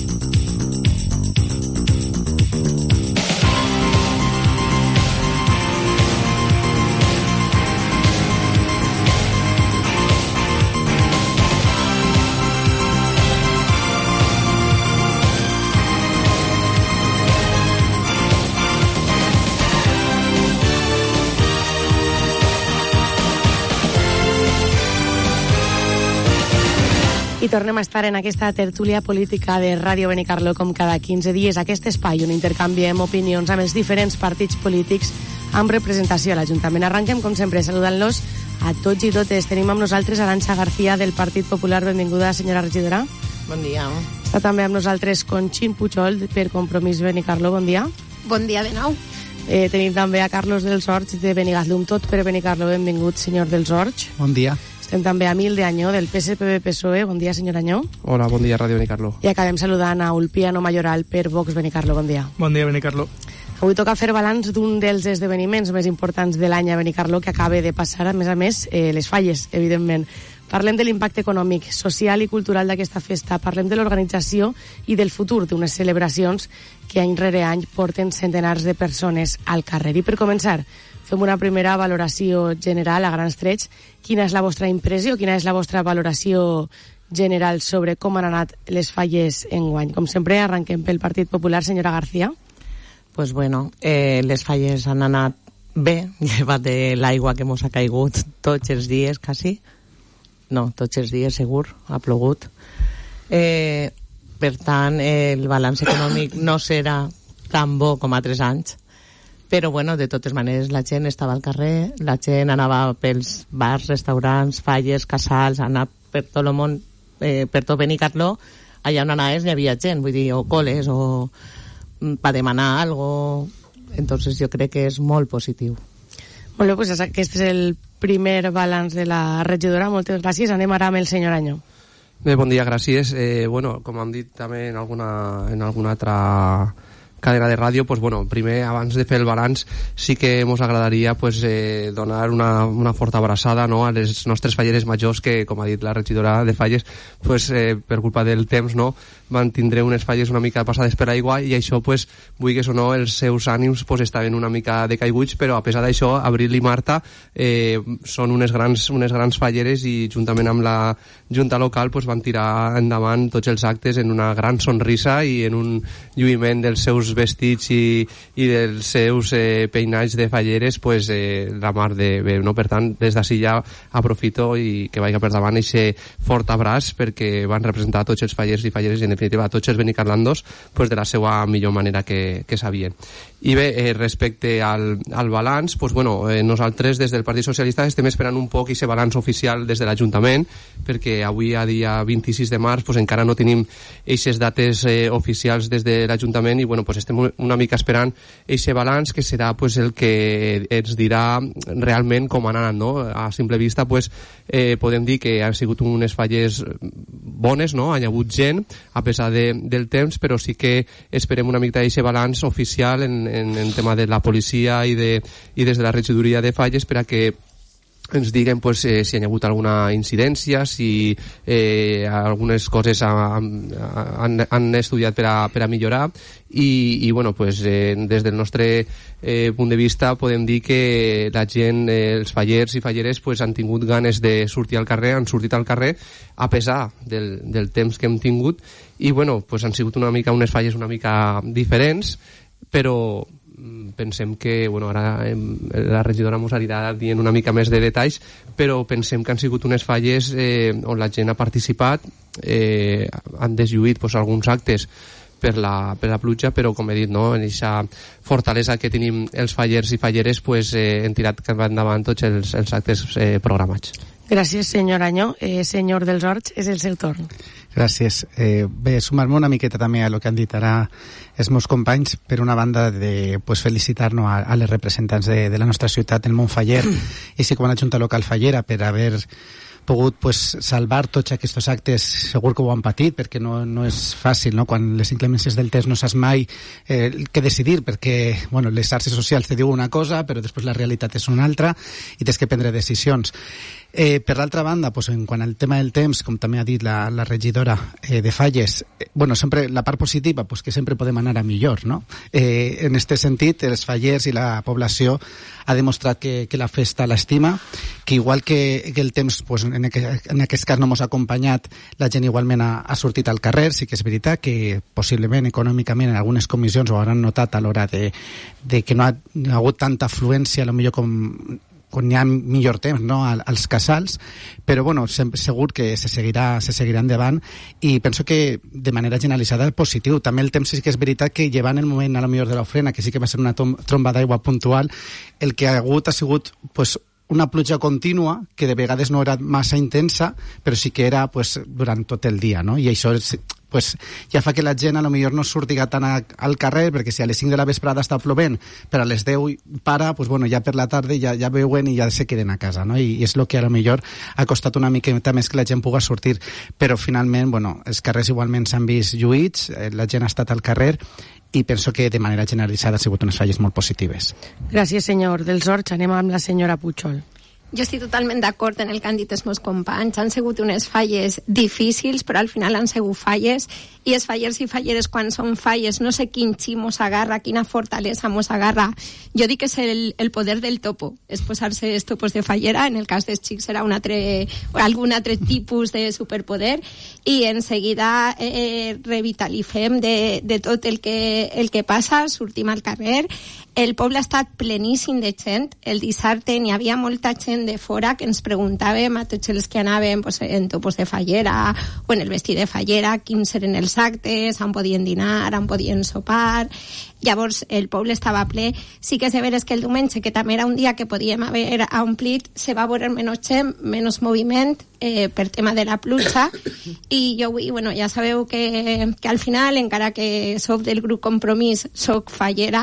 I tornem a estar en aquesta tertúlia política de Ràdio Benicarló com cada quinze dies. Aquest espai on intercanviem opinions amb els diferents partits polítics amb representació a l'Ajuntament. Arranquem, com sempre, saludant-los a tots i totes. Tenim amb nosaltres Arantxa García del Partit Popular. Benvinguda, senyora regidora. Bon dia. Està també amb nosaltres Conxin Puchol per Compromís Benicarló. Bon dia. Bon dia de nou. Eh, tenim també a Carlos dels Horts de Benigaslum, tot per Benicarló. Benvingut, senyor dels Horts. Bon dia. Estem també a Mil de Añó, del P S P B P S O E. Bon dia, senyor Añó. Hola, bon dia, Ràdio Benicarló. I acabem saludant a Ulpiano Mayoral per Vox Benicarló. Bon dia. Bon dia, Benicarló. Avui toca fer balanç d'un dels esdeveniments més importants de l'any a Benicarló que acaba de passar, a més a més, eh, les falles, evidentment. Parlem de l'impacte econòmic, social i cultural d'aquesta festa. Parlem de l'organització i del futur d'unes celebracions que any rere any porten centenars de persones al carrer. I per començar, fem una primera valoració general a grans trets. Quina és la vostra impressió, quina és la vostra valoració general sobre com han anat les falles enguany? Com sempre, arrenquem pel Partit Popular, senyora García. Pues bueno, eh, les falles han anat bé, llevat de l'aigua que mos ha caigut tots els dies, quasi. No, tots els dies, segur, ha plogut. Eh, per tant, el balanç econòmic no serà tan bo com altres anys, però bueno, de totes maneres la gent estava al carrer, la gent anava pels bars, restaurants, falles, casals, anava per tot el món, eh, per tot Benicarló, allà on anaves hi havia gent, vull dir, o coles, o per demanar algo. Entonces jo crec que és molt positiu. Molt bé, pues aquest és el primer balanç de la regidora. Moltes gràcies. Anem ara amb el senyor Añó. Bé, bon dia, gràcies. Eh, bueno, com hem dit també en alguna, en alguna altra cadena de ràdio, pues bueno, primer, abans de fer el balanç, sí que ens agradaria pues, eh, donar una, una forta abraçada, no?, a les nostres falleres majors que, com ha dit la regidora de falles, pues, eh, per culpa del temps, no?, van tindre unes falles una mica passades per aigua i això, pues, vulguis o no, els seus ànims pues, estaven una mica decaiguts, però a pesar d'això, Abril i Marta eh, són unes grans, unes grans falleres i juntament amb la Junta Local pues, van tirar endavant tots els actes en una gran sonrisa i en un lluïment dels seus vestits i, i dels seus eh, peinats de falleres, pues, eh, la mar de bé, no? Per tant, des d'ací ja aprofito i que vagi per davant aquest fort abraç perquè van representar tots els fallers i falleres i en definitiva tots els benicarlandos pues, de la seva millor manera que, que sabien. I bé, eh, respecte al, al balanç, pues, bueno, eh, nosaltres des del Partit Socialista estem esperant un poc aquest balanç oficial des de l'Ajuntament perquè avui a dia vint-i-sis de març pues, encara no tenim aquestes dates eh, oficials des de l'Ajuntament i bueno, pues, estem una mica esperant aquest balanç que serà pues, el que ens dirà realment com han anat, no? A simple vista pues, eh, podem dir que han sigut unes falles bones, no? Hi ha hagut gent a pesar de, del temps, però sí que esperem una mica d'aquest balanç oficial en, en, en tema de la policia i, de, i des de la regidoria de falles per a que ens diguen pues, eh, si hi ha hagut alguna incidència, si eh, algunes coses han, han, han estudiat per a, per a millorar i, i bueno, pues, eh, des del nostre eh, punt de vista podem dir que la gent, eh, els fallers i falleres pues, han tingut ganes de sortir al carrer, han sortit al carrer a pesar del, del temps que hem tingut i bueno, pues, han sigut una mica unes falles una mica diferents, però pensem que, bueno, ara la regidora ens anirà dient una mica més de detalls, però pensem que han sigut unes falles eh, on la gent ha participat, eh, han deslluït pues, alguns actes per la, per la pluja, però com he dit, no, en aquesta fortalesa que tenim els fallers i falleres, pues, eh, hem tirat cap endavant tots els, els actes eh, programats. Gràcies, senyor Añó. Eh, senyor dels Horts, és el seu torn. Gràcies. Eh, bé, sumar-me una miqueta també a lo que han dit ara els meus companys, per una banda de pues, felicitar-nos a, a les representants de, de la nostra ciutat, el món faller, i sí com a la Junta Local Fallera, per haver pogut pues, salvar tots aquests actes. Segur que ho han patit perquè no, no és fàcil, no? Quan les inclemències del temps no saps mai eh, què decidir, perquè bueno, les xarxes socials te diuen una cosa però després la realitat és una altra i tens que prendre decisions. Eh, per l'altra banda, pues, en quant al tema del temps, com també ha dit la, la regidora eh, de Falles, eh, bueno, sempre la part positiva, pues, que sempre podem anar a millor, no? Eh, en aquest sentit, els fallers i la població ha demostrat que, que la festa l'estima, que igual que, que el temps, pues, en, aquest, en aquest cas no ens ha acompanyat, la gent igualment ha, ha sortit al carrer. Sí que és veritat que possiblement econòmicament en algunes comissions ho hauran notat a l'hora de, de que no ha, no ha hagut tanta afluència, a lo millor com quan hi ha millor temps, no?, als casals, però bueno, segur que se seguirà, se seguirà endavant, i penso que de manera generalitzada és positiu. També el temps sí que és veritat que llevant el moment a lo millor de l'ofrena, que sí que va ser una tromba d'aigua puntual, el que ha hagut ha sigut pues, una pluja contínua, que de vegades no era massa intensa, però sí que era pues, durant tot el dia, no? I això és, pues, ja fa que la gent a lo millor no surtiga tant a, al carrer, perquè si a les cinc de la vesprada està plovent, però a les deu para, pues, bueno, ja per la tarda ja, ja veuen i ja se queden a casa, no? I, i és el que a lo millor ha costat una miqueta més que la gent pugui sortir, però finalment, bueno, els carrers igualment s'han vist lluïts, eh, la gent ha estat al carrer, i penso que de manera generalitzada ha sigut unes falles molt positives. Gràcies, senyor dels Horts. Anem amb la senyora Puchol. Jo estic totalment d'acord en el que han dit els meus companys. Han sigut unes falles difícils, però al final han sigut falles, i els fallers i falleres quan són falles, no sé quin xi mos agarra, quina fortalesa mos agarra. Jo dic que és el, el poder del topo, és posar-se els topos de fallera, en el cas dels xics serà un altre, algun altre tipus de superpoder, i en seguida eh, revitalitzem de, de tot el que, el que passa, sortim al carrer. El poble ha estat pleníssim de gent. El dissabte n'hi havia molta gent de fora que ens preguntàvem a tots els que anàvem pues, en topos de fallera o en el vestit de fallera quins eren els actes, on podien dinar, on podien sopar. Llavors el poble estava ple. Sí que és de veres que el diumenge, que també era un dia que podíem haver omplit, se va veure menys gent, menys moviment eh, per tema de la pluja, i jo avui, bueno, ja sabeu que, que al final, encara que soc del grup Compromís, soc fallera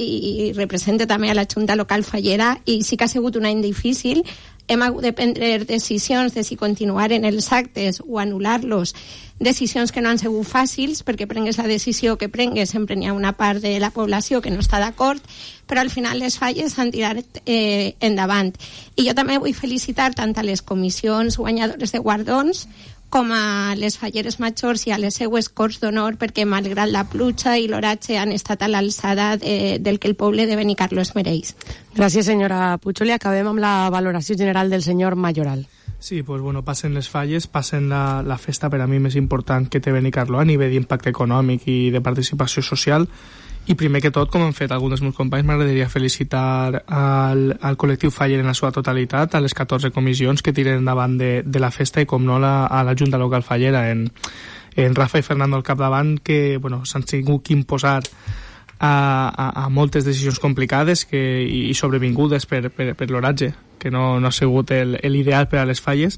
i representa també a la Junta Local Fallera, i sí que ha sigut un any difícil. Hem hagut de prendre decisions de si continuar en els actes o anul·lar-los, decisions que no han sigut fàcils, perquè prengues la decisió que prengues sempre n'hi ha una part de la població que no està d'acord, però al final les falles s'han tirat eh, endavant. I jo també vull felicitar tant a les comissions guanyadores de guardons com a les falleres majors i a les seues corts d'honor, perquè malgrat la pluja i l'oratge han estat a l'alçada de, del que el poble de Benicarló es mereix. Gràcies, senyora Puchol. I acabem amb la valoració general del senyor Mayoral. Sí, pues bueno, passen les falles, passen la, la festa per a mi més important que té Benicarló a nivell d'impacte econòmic i de participació social. I primer que tot, com han fet alguns dels meus companys, m'agradaria felicitar al, al col·lectiu Faller en la seva totalitat, a les catorze comissions que tiren endavant de, de la festa, i com no la, a la Junta Local Fallera, en, en Rafa i Fernando al capdavant, que bueno, s'han tingut que imposar a, a, a moltes decisions complicades que, i, i sobrevingudes per, per, per l'oratge, que no, no ha sigut l'ideal per a les falles.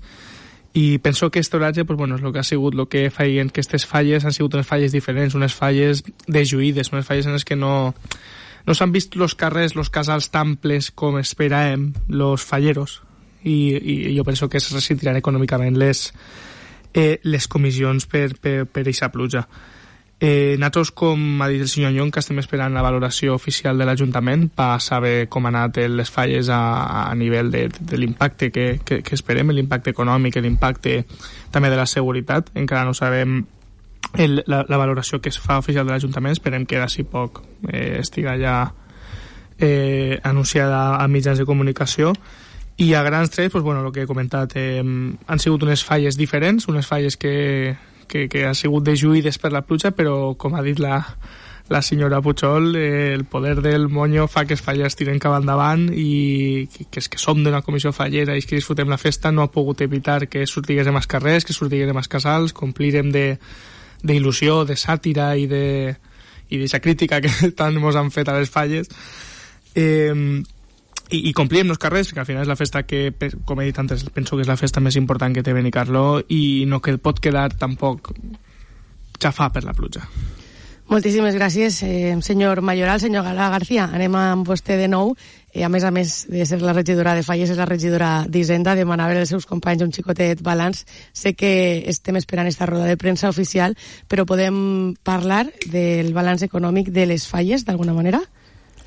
I penso que aquest oratge pues, bueno, és el que ha sigut el que feien que aquestes falles han sigut unes falles diferents, unes falles dejuïdes, unes falles en les que no, no s'han vist els carrers, els casals tan plens com esperàvem los falleros, i, i jo penso que es ressentiran econòmicament les, eh, les comissions per, per, per eixa pluja. Eh, nosaltres, com ha dit el senyor Llonca, estem esperant la valoració oficial de l'Ajuntament per saber com han anat les falles a, a nivell de, de l'impacte que, que, que esperem, l'impacte econòmic, l'impacte també de la seguretat. Encara no sabem el, la, la valoració que es fa oficial de l'Ajuntament, esperem que d'ací poc eh, estiga ja eh, anunciada a mitjans de comunicació. I a grans trets, pues, bueno, el que he comentat, eh, han sigut unes falles diferents, unes falles que Que, que ha sigut dejuïdes per la pluja, però com ha dit la, la senyora Puchol, eh, el poder del monyo fa que els fallers tiren cap endavant, i que, que és que som d'una comissió fallera i que disfrutem la festa no ha pogut evitar que sortigués als carrers, que sortigués als casals, complirem d'il·lusió, de, de sàtira i de i d'aquesta crítica que tant ens han fet a les falles. Eh, I, i complirem els carrers, que al final és la festa que, com he dit antes, penso que és la festa més important que té Benicarló, i no que pot quedar tampoc xafar per la pluja. Moltíssimes gràcies, eh, senyor Mayoral. Senyor Gala García, anem amb vostè de nou. Eh, a més a més de ser la regidora de Falles, és la regidora d'Hisenda. Demanava als seus companys un xicotet balanç. Sé que estem esperant esta roda de premsa oficial, però podem parlar del balanç econòmic de les Falles, d'alguna manera?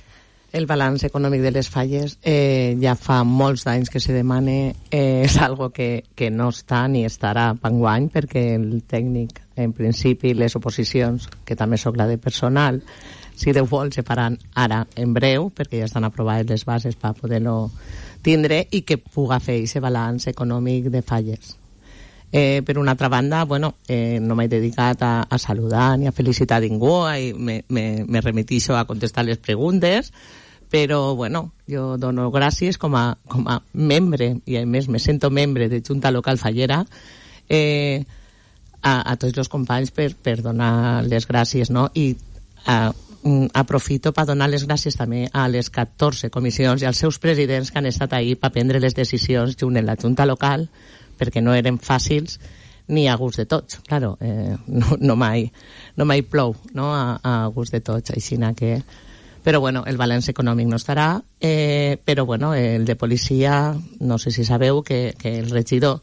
el balanç econòmic de les falles eh, ja fa molts anys que se demana, eh, és algo que, que no està ni estarà enguany, perquè el tècnic, en principi, les oposicions, que també soc la de personal, si Déu vol, se faran ara en breu, perquè ja estan aprovades les bases per poder-lo tindre i que puga fer aquest balanç econòmic de falles. Eh, per una altra banda, bueno, eh, no m'he dedicat a, a saludar ni a felicitar ningú, i me, me, me remetixo a contestar les preguntes, però, bueno, jo dono gràcies com a, com a membre, i a més me sento membre de Junta Local Fallera, eh, a, a tots els companys per, per donar les gràcies, no? I a, aprofito per donar les gràcies també a les catorze comissions i als seus presidents que han estat ahí per prendre les decisions junt en la Junta Local, perquè no eren fàcils ni a gust de tots, claro, eh, no, no, mai, no mai plou, no? a, a gust de tots, així que... Però, bueno, el balanç econòmic no estarà, eh, però, bueno, el de policia, no sé si sabeu que, que el regidor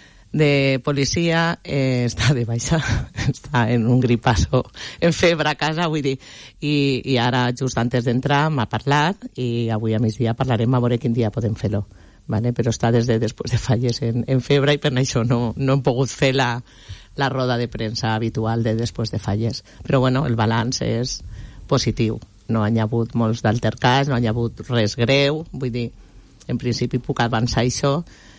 de policia eh, està de baixa, està en un gripasso, en febre a casa, vull dir, i, i ara, just antes d'entrar, m'ha parlat, i avui a migdia parlarem a veure quin dia podem fer-lo. Vale, però està des de després de falles en, en febre i per això no, no hem pogut fer la, la roda de premsa habitual de després de falles. Però bueno, el balanç és positiu. No hi ha hagut molts d'altercats, no hi ha hagut res greu, vull dir, en principi puc avançar això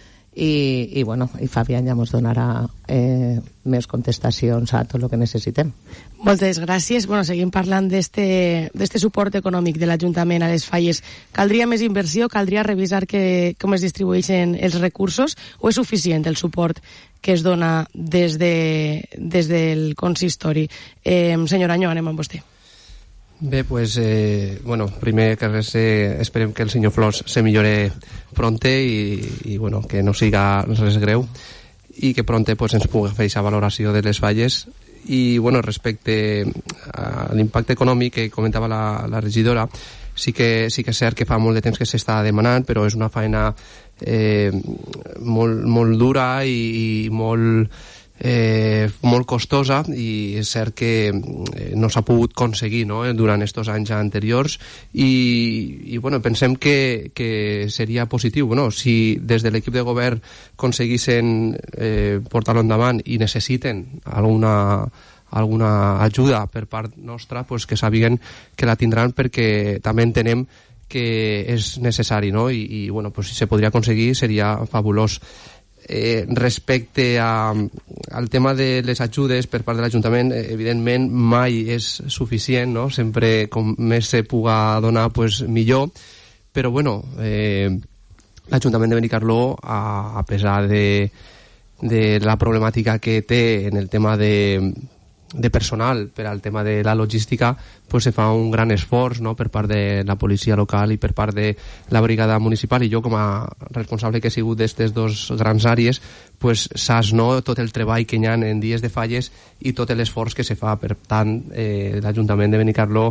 i, i bueno, i Fabián ja ens donarà eh, més contestacions a tot el que necessitem. Moltes gràcies. Bueno, seguim parlant d'este suport econòmic de l'Ajuntament a les falles. Caldria més inversió? Caldria revisar que, com es distribueixen els recursos? O és suficient el suport que es dona des, de, des del consistori? Eh, senyor Añó, anem amb vostè. Bé, pues, eh, bueno, primer que res, eh, esperem que el senyor Flors se millore pronte i, i bueno, que no siga res greu i que pronte pues, ens pugui fer aquesta valoració de les falles. I, bueno, respecte a l'impacte econòmic que comentava la, la regidora, sí que, sí que és cert que fa molt de temps que s'està demanant, però és una feina eh, molt, molt dura i, i molt... Eh, molt costosa i és cert que eh, no s'ha pogut aconseguir, no? Durant aquests anys anteriors i, i bueno, pensem que, que seria positiu, bueno, si des de l'equip de govern aconseguissin eh, portar-lo endavant i necessiten alguna, alguna ajuda per part nostra, pues que sàpiguen que la tindran, perquè també entenem que és necessari, no? I, i bueno, pues si se podria aconseguir seria fabulós. Eh, respecte a, al tema de les ajudes per part de l'Ajuntament, eh, evidentment mai és suficient, no? Sempre com més se puga donar, pues millor, però bueno, eh, l'Ajuntament de Benicarló, a, a pesar de, de la problemàtica que té en el tema de de personal per al tema de la logística, pues se fa un gran esforç, no?, per part de la policia local i per part de la brigada municipal, i jo com a responsable que he sigut d'aquestes dos grans àrees, pues saps, no?, tot el treball que hi ha en dies de falles i tot l'esforç que se fa. Per tant, eh, l'Ajuntament de Benicarló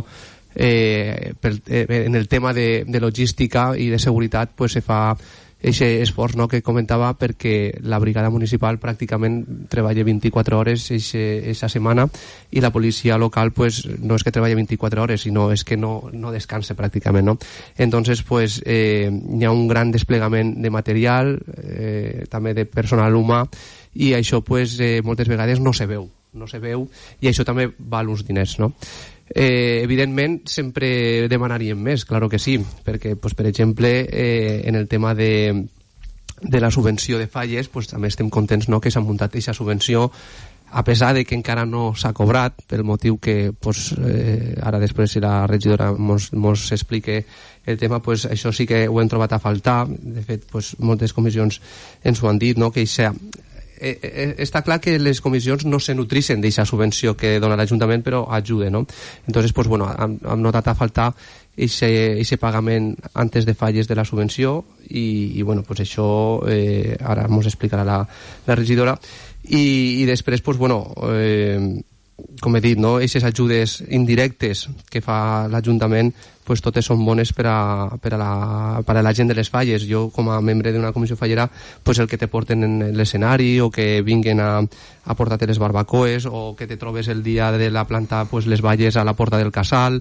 eh, per, eh, en el tema de, de logística i de seguretat pues se fa aquest esforç, no?, que comentava, perquè la brigada municipal pràcticament treballa vint-i-quatre hores aquesta setmana i la policia local pues no és que treballa vint-i-quatre hores, sinó és que no, no descansa pràcticament, no? Entonces pues eh, hi ha un gran desplegament de material, eh, també de personal humà, i això pues eh, moltes vegades no se veu, no se veu, i això també val uns diners, no? Eh, evidentment sempre demanaríem més, claro que sí, perquè pues, per exemple eh, en el tema de, de la subvenció de falles pues, també estem contents, no?, que s'ha muntat aquesta subvenció, a pesar de que encara no s'ha cobrat, pel motiu que pues, eh, ara després si la regidora mos, mos explique el tema, pues, això sí que ho hem trobat a faltar. De fet pues, moltes comissions ens ho han dit, no?, que això Eh, eh, està clar que les comissions no se nutrixen d'aquesta subvenció que dona l'Ajuntament, però ajuda, no? Entonces, pues, bueno, hem, hem notat a faltar aquest pagament antes de falles de la subvenció i, i bueno, pues això eh, ara ens explicarà la, la regidora. I, i després, pues, bueno, eh, com he dit, no? Aquestes ajudes indirectes que fa l'Ajuntament, pues totes són bones per a, per a, la, per a la gent de les falles. Jo, com a membre d'una comissió fallera, pues el que te porten en l'escenari, o que vinguen a, a portar-te les barbacoes, o que te trobes el dia de la planta pues, les valles a la porta del casal,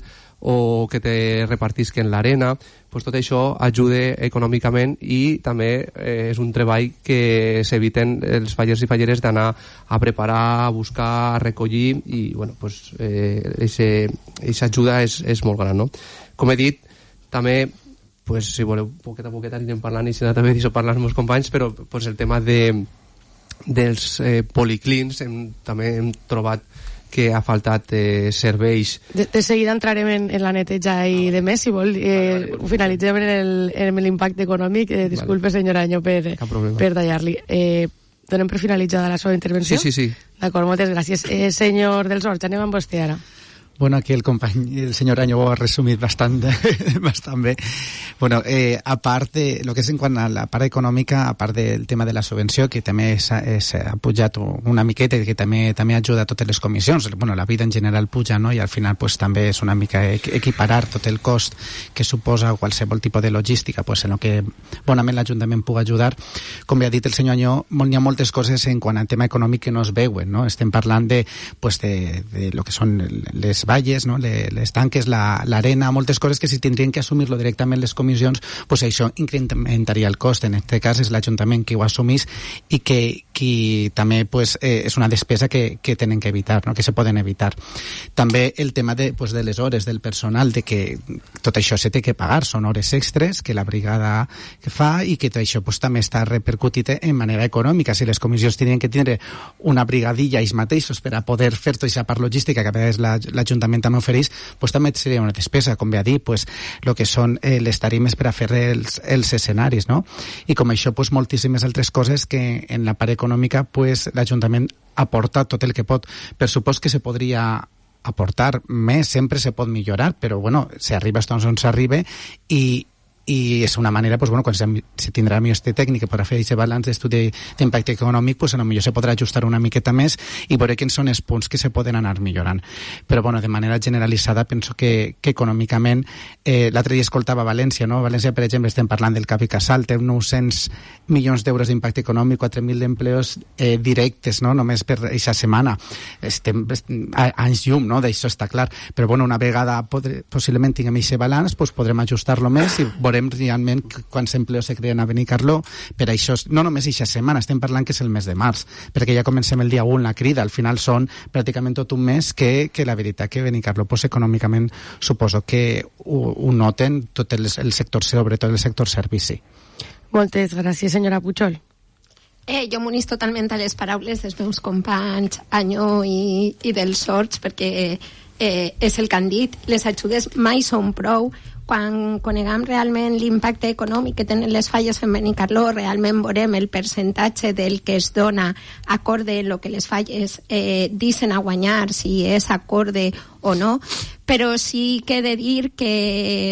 o que te repartisquen l'arena, pues tot això ajuda econòmicament, i també eh, és un treball que s'eviten els fallers i falleres d'anar a preparar, a buscar, a recollir, i bueno, pues, eh, aquesta ajuda és, és molt gran, no? Com he dit, també, pues, si voleu, poquet a poquet anirem parlant, i si no també deixo parlar els meus companys, però pues, el tema de, dels eh, policlins, hem, també hem trobat que ha faltat eh, serveis. De, de seguida entrarem en, en la neteja i de més, si vol. Eh, vale, vale, pues, finalitzem en, el, en l'impacte econòmic. Eh, disculpe, vale. Senyor Año, per, per tallar-li. Eh, donem per finalitzada la seva intervenció? Sí, sí, sí. D'acord, moltes gràcies. Eh, senyor dels Horts, anem amb vostè ara. Bueno, aquí el company, el senyor Año ho ha resumit bastant, bastant bé. Bueno, eh, a part de lo que és en quant a la part econòmica, a part del tema de la subvenció, que també s'ha pujat una miqueta i que també també ajuda a totes les comissions. Bueno, la vida en general puja, no? I al final pues, també és una mica equiparar tot el cost que suposa qualsevol tipus de logística, pues, en el que bonament l'Ajuntament pugui ajudar. Com bé ha dit el senyor Año, hi ha moltes coses en quant al tema econòmic que no es veuen, no? Estem parlant de, pues, de, de lo que són les valles, no? les, les tanques, l'arena, la, moltes coses que si tindrien que assumir-lo directament les comissions, pues això incrementaria el cost. En aquest cas és l'Ajuntament qui ho assumís i que qui també pues, eh, és una despesa que, que tenen que evitar, no? Que se poden evitar. També el tema de, pues, de les hores del personal, de que tot això se té que pagar, són hores extres que la brigada que fa i que tot això pues, també està repercutit en manera econòmica. Si les comissions tenien que tindre una brigadilla ells mateixos per a poder fer tota aquesta part logística que a vegades l'Ajuntament també ofereix, pues, també seria una despesa, com bé ha dit, pues, el que són eh, les tarimes per a fer els, els escenaris, no? I com això, pues, moltíssimes altres coses que en la part econòmica pues, l'Ajuntament aporta tot el que pot. Per supost que se podria aportar més, sempre se pot millorar, però bueno, s'arriba doncs on s'arriba i i és una manera, pues, bueno, quan se, se tindrà millor este tècnic per a fer aquest balanç d'estudi d'impacte econòmic, pues, potser se podrà ajustar una miqueta més i veure quins són els punts que se poden anar millorant. Però bueno, de manera generalitzada penso que, que econòmicament eh, l'altre dia escoltava València, no? València, per exemple, estem parlant del Cap i Casal, té nou-cents milions d'euros d'impacte econòmic, quatre mil d'empleos eh, directes, no? Només per aquesta setmana. Estem, estem a, anys llum, no? D'això està clar. Però bueno, una vegada podre, possiblement tinguem aquest balanç, pues, podrem ajustar-lo més i veurem realment quants empleos se creen a Benicarló. Per això, no només aquesta setmana, estem parlant que és el mes de març, perquè ja comencem el dia u en la crida, al final són pràcticament tot un mes que, que la veritat que Benicarló, pues, econòmicament suposo que ho, ho noten tot el, el sector, sobretot el sector servici. Moltes gràcies, senyora Puchol. Eh, jo m'unís totalment a les paraules dels meus companys Año i, i dels Horts, perquè eh, és el que han dit, les ajudes mai són prou. Quan coneguem realment l'impacte econòmic que tenen les falles en Benicarló, realment veurem el percentatge del que es dona acorde en el que les falles eh, dicen a guanyar, si és acorde o no. Però sí que he de dir que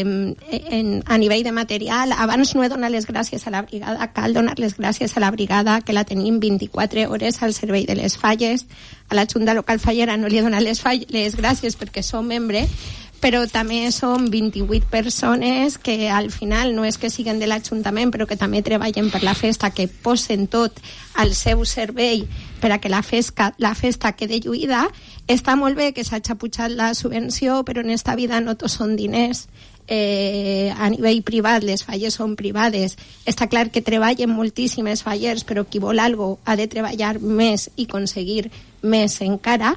en, a nivell de material, abans no he donat les gràcies a la brigada, cal donar les gràcies a la brigada, que la tenim vint-i-quatre hores al servei de les falles. A la Junta Local Fallera no li he donat les, fall les gràcies perquè som membre, però també són vint-i-vuit persones que al final no és que siguen de l'Ajuntament, però que també treballen per la festa, que posen tot al seu servei per a que la festa, la festa quede lluïda. Està molt bé que s'hagi pujat la subvenció, però en esta vida no tots són diners. Eh, a nivell privat, les falles són privades. Està clar que treballen moltíssimes fallers, però qui vol algo ha de treballar més i aconseguir més encara.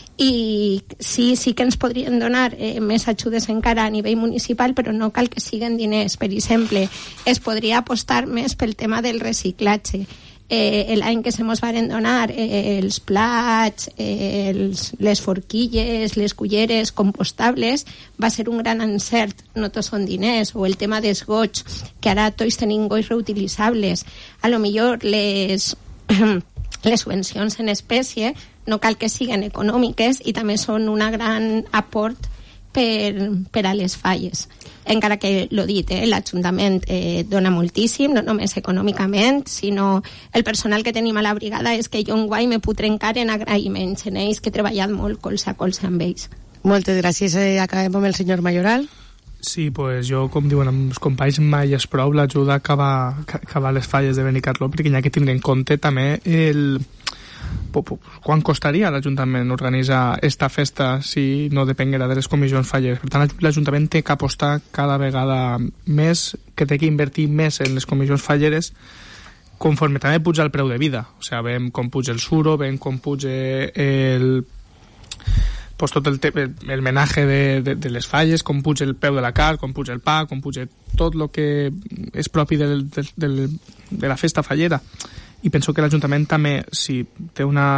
I sí, sí que ens podrien donar eh, més ajudes encara a nivell municipal, però no cal que siguen diners. Per exemple, es podria apostar més pel tema del reciclatge. Eh, l'any que se mos varen donar eh, els plats, eh, els, les forquilles, les culleres compostables, va ser un gran encert, no tots són diners. O el tema dels gots, que ara tots tenim gots reutilitzables. A lo millor les, les subvencions en espècie no cal que siguin econòmiques i també són un gran aport per, per a les falles. Encara que, l'ho dit, eh, l'Ajuntament eh, dona moltíssim, no només econòmicament, sinó el personal que tenim a la brigada és que jo enguany me puc trencar en agraïments en ells, que he treballat molt colze a colze amb ells. Moltes gràcies. Eh, acabem amb el senyor Mayoral. Sí, pues jo, com diuen els companys, mai és prou l'ajuda a acabar, a acabar les falles de Benicarló, perquè hi ha que tindre en compte també el... quan costaria a l'Ajuntament organitzar esta festa si no depenguera de les comissions falleres. Per tant, l'Ajuntament té que apostar cada vegada més, que té que invertir més en les comissions falleres, conforme també puja el preu de vida. O sigui, veiem com puja el suro, veiem com puja el... pues tot el, el, el menatge de, de, de les falles, com puja el peu de la car, com puja el pa, com puja tot el que és propi del, del, del, de la festa fallera. I penso que l'Ajuntament també, si té una...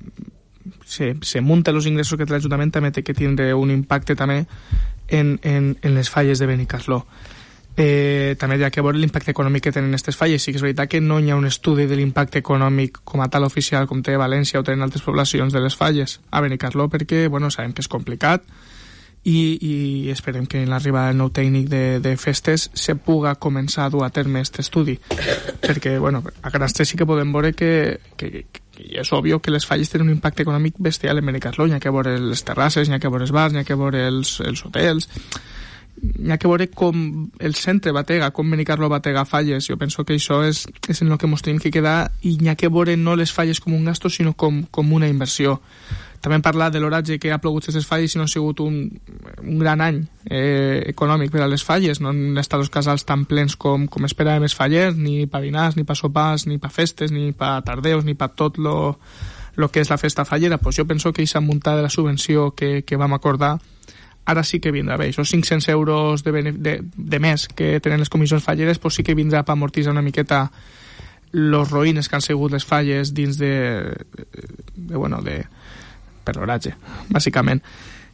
se, se munta els ingressos que té l'Ajuntament, també té que tindre un impacte també en, en, en les falles de Benicarló. Eh, també hi ha que veure l'impacte econòmic que tenen aquestes falles. Sí que és veritat que no hi ha un estudi de l'impacte econòmic com a tal oficial com té València o tenen altres poblacions de les falles a Benicarló, perquè bueno, sabem que és complicat i, i esperem que en l'arribada del nou tècnic de, de festes se puga començar a dur a terme aquest estudi, perquè bueno, a grans trets sí que podem veure que, que, que és obvio que les falles tenen un impacte econòmic bestial en Benicarló. Hi ha que veure les terrasses, hi ha que veure els bars, hi ha que veure els, els hotels, hi ha que veure com el centre batega, com Benicarló batega falles. Jo penso que això és, és en el que ens tenim que quedar, i hi ha que veure no les falles com un gasto, sinó com, com una inversió. També hem parlat de l'oratge que ha plogut aquestes falles i no ha sigut un, un gran any eh, econòmic per a les falles. No han estat els casals tan plens com, com esperàvem els fallers, ni pa dinars, ni pa sopars, ni pa festes, ni pa tardeus, ni pa tot lo, lo que és la festa fallera. Pues jo penso que aquesta muntada de la subvenció que, que vam acordar ara sí que vindrà bé. Això cinc-cents euros de, de, de més que tenen les comissions falleres, pues sí que vindrà per amortitzar una miqueta los roïnes que han sigut les falles dins de, de, de bueno, de, per l'oratge, bàsicament.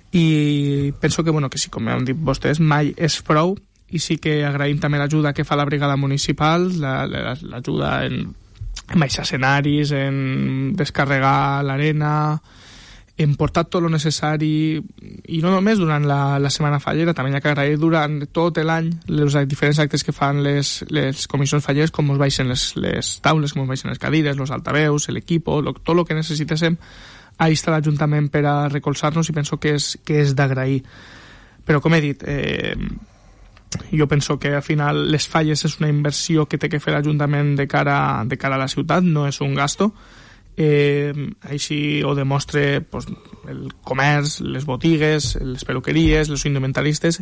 I penso que, bueno, que sí, com han dit vostès, mai és prou, i sí que agraïm també l'ajuda que fa la brigada municipal, l'ajuda en, en baixar escenaris, en descarregar l'arena, hem portat tot el necessari, i no només durant la, la setmana fallera, també hi ha que agrair durant tot l'any els diferents actes que fan les, les comissions falleres, com ens baixen les, les taules, com ens baixen les cadires, els altaveus, l'equipo, lo, tot el que necessitéssim. Ahí està l'Ajuntament per a recolzar-nos, i penso que és, que és d'agrair. Però, com he dit, eh, jo penso que al final les falles és una inversió que té que fer l'Ajuntament de cara, de cara a la ciutat, no és un gasto. Eh, així ho demostra pues, el comerç, les botigues, les peluqueries, els indumentaristes,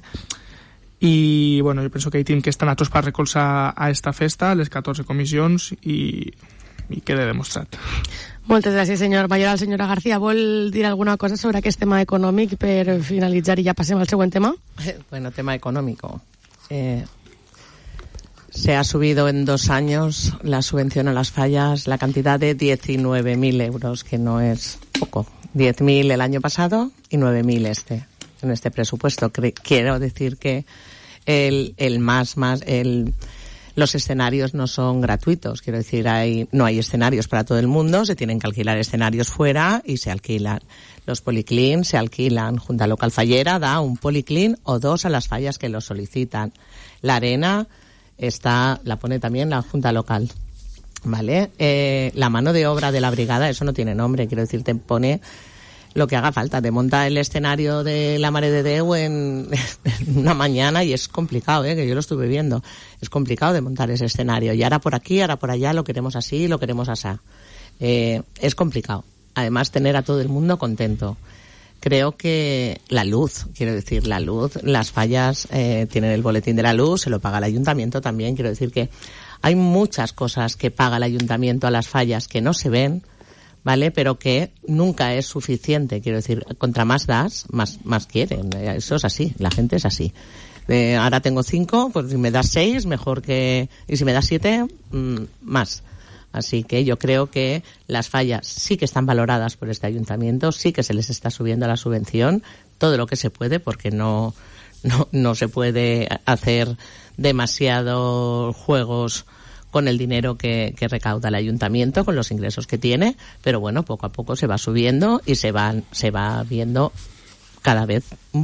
i bueno, jo penso que hi tenim que estar nosaltres per recolzar a esta festa, les catorze comissions, i, i queda demostrat. Moltes gràcies, senyor Mayoral. Senyora García, vol dir alguna cosa sobre aquest tema econòmic per finalitzar i ja passem al següent tema? Bueno, tema económico. Eh, se ha subido en dos años la subvención a las fallas la cantidad de diecinueve mil euros, que no es poco. diez mil el año pasado y nueve mil este, en este presupuesto. Quiero decir que el, el más, más, el... los escenarios no son gratuitos, quiero decir, hay, no hay escenarios para todo el mundo, se tienen que alquilar escenarios fuera y se alquilan. Los policlin se alquilan. Junta Local Fallera da un policlin o dos a las fallas que lo solicitan. La arena está, la pone también la Junta Local, ¿vale? Eh, la mano de obra de la brigada, eso no tiene nombre, quiero decir, te pone lo que haga falta, te monta el escenario de la Mare de Déu en, en una mañana, y es complicado, ¿eh? Que yo lo estuve viendo, es complicado de montar ese escenario, y ahora por aquí, ahora por allá, lo queremos así, lo queremos así. Eh, es complicado, además tener a todo el mundo contento. Creo que la luz, quiero decir, la luz, las fallas eh, tienen el boletín de la luz, se lo paga el ayuntamiento también, quiero decir que hay muchas cosas que paga el ayuntamiento a las fallas que no se ven, ¿vale? Pero que nunca es suficiente, quiero decir, contra más das, más, más quieren, eso es así, la gente es así. Eh, ahora tengo cinco, pues si me das seis, mejor que, y si me das siete, mmm, más. Así que yo creo que las fallas sí que están valoradas por este ayuntamiento, sí que se les está subiendo la subvención, todo lo que se puede, porque no, no, no se puede hacer demasiados juegos con el dinero que, que recauda el ayuntamiento, con los ingresos que tiene, pero bueno, poco a poco se va subiendo y se va, se va viendo cada vez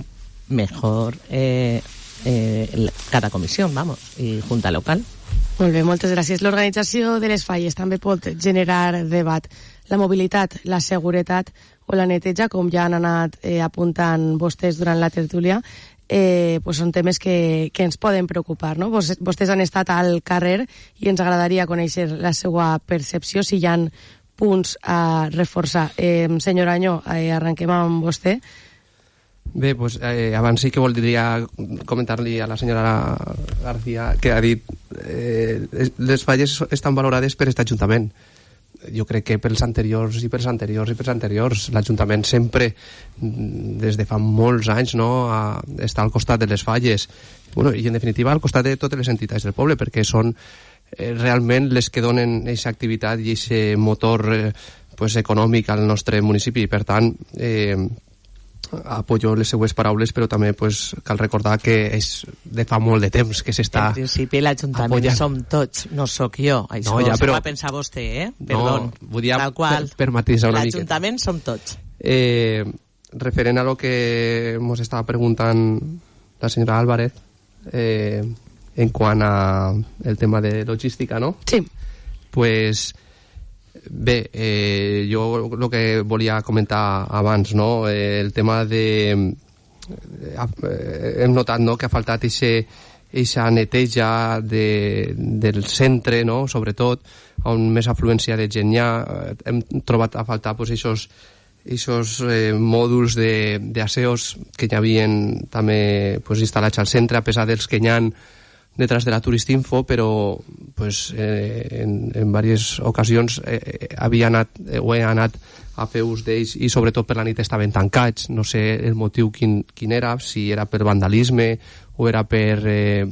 mejor eh, eh, cada comisión, vamos, y junta local. Molt bé, moltes gràcies. L'organització de les falles també pot generar debat. La mobilitat, la seguretat o la neteja, com ja han anat eh, apuntant vostès durant la tertúlia, eh, pues són temes que, que ens poden preocupar, no? Vos, vostès han estat al carrer i ens agradaria conèixer la seva percepció, si hi ha punts a reforçar. Eh, senyor Añó, eh, arrenquem amb vostè. Bé, pues, eh, abans sí que voldria comentar-li a la senyora García que ha dit eh, les falles estan valorades per aquest Ajuntament. Jo crec que pels anteriors i pels anteriors i pels anteriors l'Ajuntament sempre, des de fa molts anys, no, a, està al costat de les falles, bueno, i en definitiva al costat de totes les entitats del poble, perquè són eh, realment les que donen aquesta activitat i aquest motor eh, pues, econòmic al nostre municipi. Per tant, eh, apoyo les seues paraules, però també pues, cal recordar que és de fa molt de temps que s'està en principi l'Ajuntament som tots, no sóc jo, això no, ja, però... va pensar vostè, eh? Perdó, no, tal qual, per, per matisar una l'Ajuntament miqueta. Som tots. Eh, referent a lo que ens estava preguntant la senyora Álvarez, eh, en quant a el tema de logística, no? Sí. Pues... Bé, eh, jo el que volia comentar abans, no? Eh, el tema de... Eh, hem notat, no?, que ha faltat aquesta neteja de, del centre, no?, sobretot, on més afluència de gent hi ha. Hem trobat a faltar pues, esos, esos eh, mòduls d'aseos que hi havien també pues, instal·lats al centre, a pesar dels que hi ha detrás de la Turistinfo, però pues, eh, en, en diverses ocasions eh, havia anat, eh, o he anat a fer ús d'ells i sobretot per la nit estaven tancats. No sé el motiu quin, quin era, si era per vandalisme o era per eh,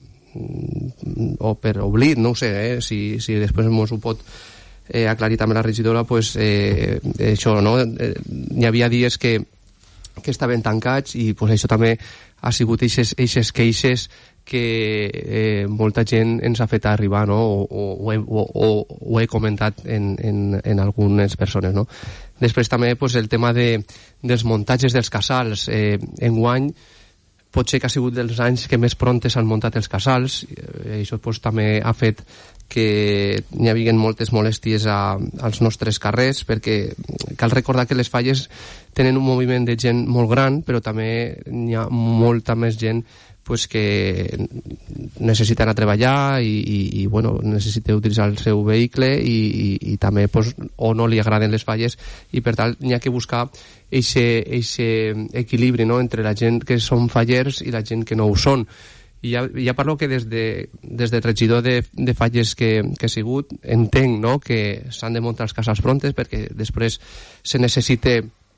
o per oblit, no ho sé, eh, si, si després ens ho pot eh, aclarir també la regidora, pues, eh, això, no? Eh, hi havia dies que, que estaven tancats i pues, això també ha sigut eixes queixes que eh, molta gent ens ha fet arribar, no? o, o, o, he, o, o, o he comentat en, en, en algunes persones, no? Després també pues, el tema de, dels muntatges dels casals. Eh, enguany potser que ha sigut dels anys que més pront s'han muntat els casals, eh, això pues, també ha fet que n'hi havia moltes molèsties a, als nostres carrers, perquè cal recordar que les falles tenen un moviment de gent molt gran, però també n'hi ha molta més gent pues, que necessita anar a treballar i, i, i bueno, necessita utilitzar el seu vehicle i, i, i també pues, o no li agraden les falles i per tant n'hi ha que buscar aquest equilibri, no?, entre la gent que són fallers i la gent que no ho són. I ja, ja parlo que des de, des de regidor de, de falles que, que he sigut entenc, no?, que s'han de muntar els casals prontes perquè després se necessita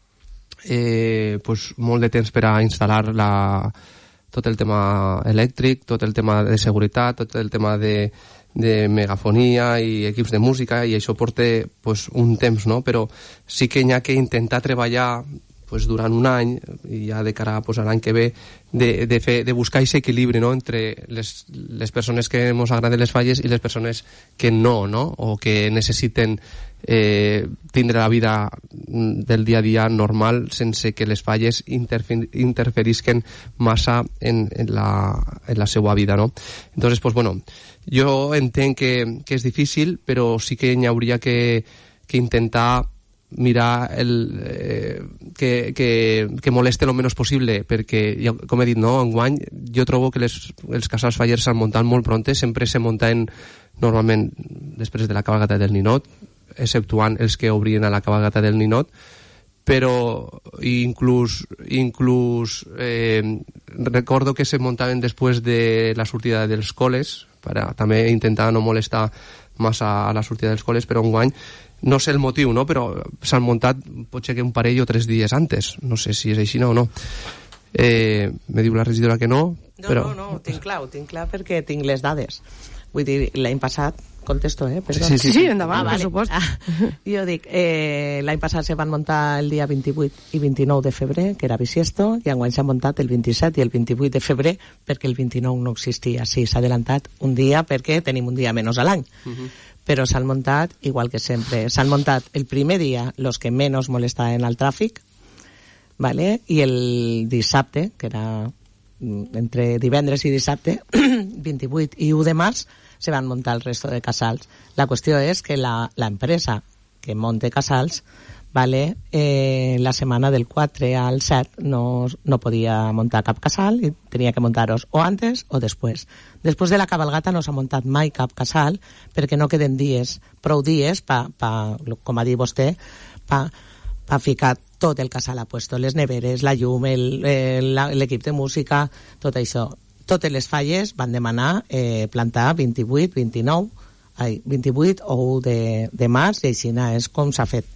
eh, pues, molt de temps per a instal·lar la tot el tema elèctric, tot el tema de seguretat, tot el tema de, de megafonia i equips de música, i això porta pues, un temps, no? Però sí que hi ha que intentar treballar pues, durant un any, i ja de cara pues, a l'any que ve, de, de, fer, de buscar aquest equilibri, no?, entre les, les persones que ens agraden les falles i les persones que no, no?, o que necessiten eh, tindre la vida del dia a dia normal sense que les falles interfer interferisquen massa en, en, la, en la seva vida, no? Entonces, pues bueno, jo entenc que, que és difícil, però sí que hi hauria que, que intentar mirar el, eh, que, que, que moleste el menys possible, perquè, com he dit, no, enguany jo trobo que les, els casals fallers s'han muntat molt pronte, sempre se muntaven normalment després de la cabalgata del Ninot, exceptuant els que obrien a la cabalgata del Ninot, però inclús, inclús eh, recordo que se muntaven després de la sortida dels col·les, per a també intentar no molestar massa a la sortida dels col·les, però enguany no sé el motiu, no? Però s'han muntat potser que un parell o tres dies antes, no sé si és així o no. Eh, me diu la regidora que no, no però... No, no, ho tinc clar, ho tinc clar perquè tinc les dades. Vull dir, l'any passat, contesto, eh? Perdó. Sí, sí, sí, endavant, ah, vale. Per supost. Ah, jo dic, eh, l'any passat se van muntar el dia vint-i-vuit i vint-i-nou de febrer, que era bisiesto, i enguany s'ha muntat el vint-i-set i el vint-i-vuit de febrer, perquè el vint-i-nou no existia. Sí, s'ha adelantat un dia perquè tenim un dia menys a l'any. Uh-huh. Però s'han muntat igual que sempre. S'han muntat el primer dia los que menys molestaven al tràfic, vale? I el dissabte, que era entre divendres i dissabte, vint-i-vuit i u de març, se van muntar el resto de casals. La qüestió és que la, la empresa que monte casals, vale, eh, la setmana del quatre al set no, no podia muntar cap casal i tenia que muntar-los o antes o després. Després de la cabalgata no s'ha muntat mai cap casal perquè no queden dies, prou dies, pa, pa, com ha dit vostè, pa, pa ficar tot el casal a puesto, les neveres, la llum, l'equip de música, tot això. Totes les falles van demanar eh, plantar vint-i-vuit, vint-i-nou, ai, vint-i-vuit o u de, de març, i així és com s'ha fet.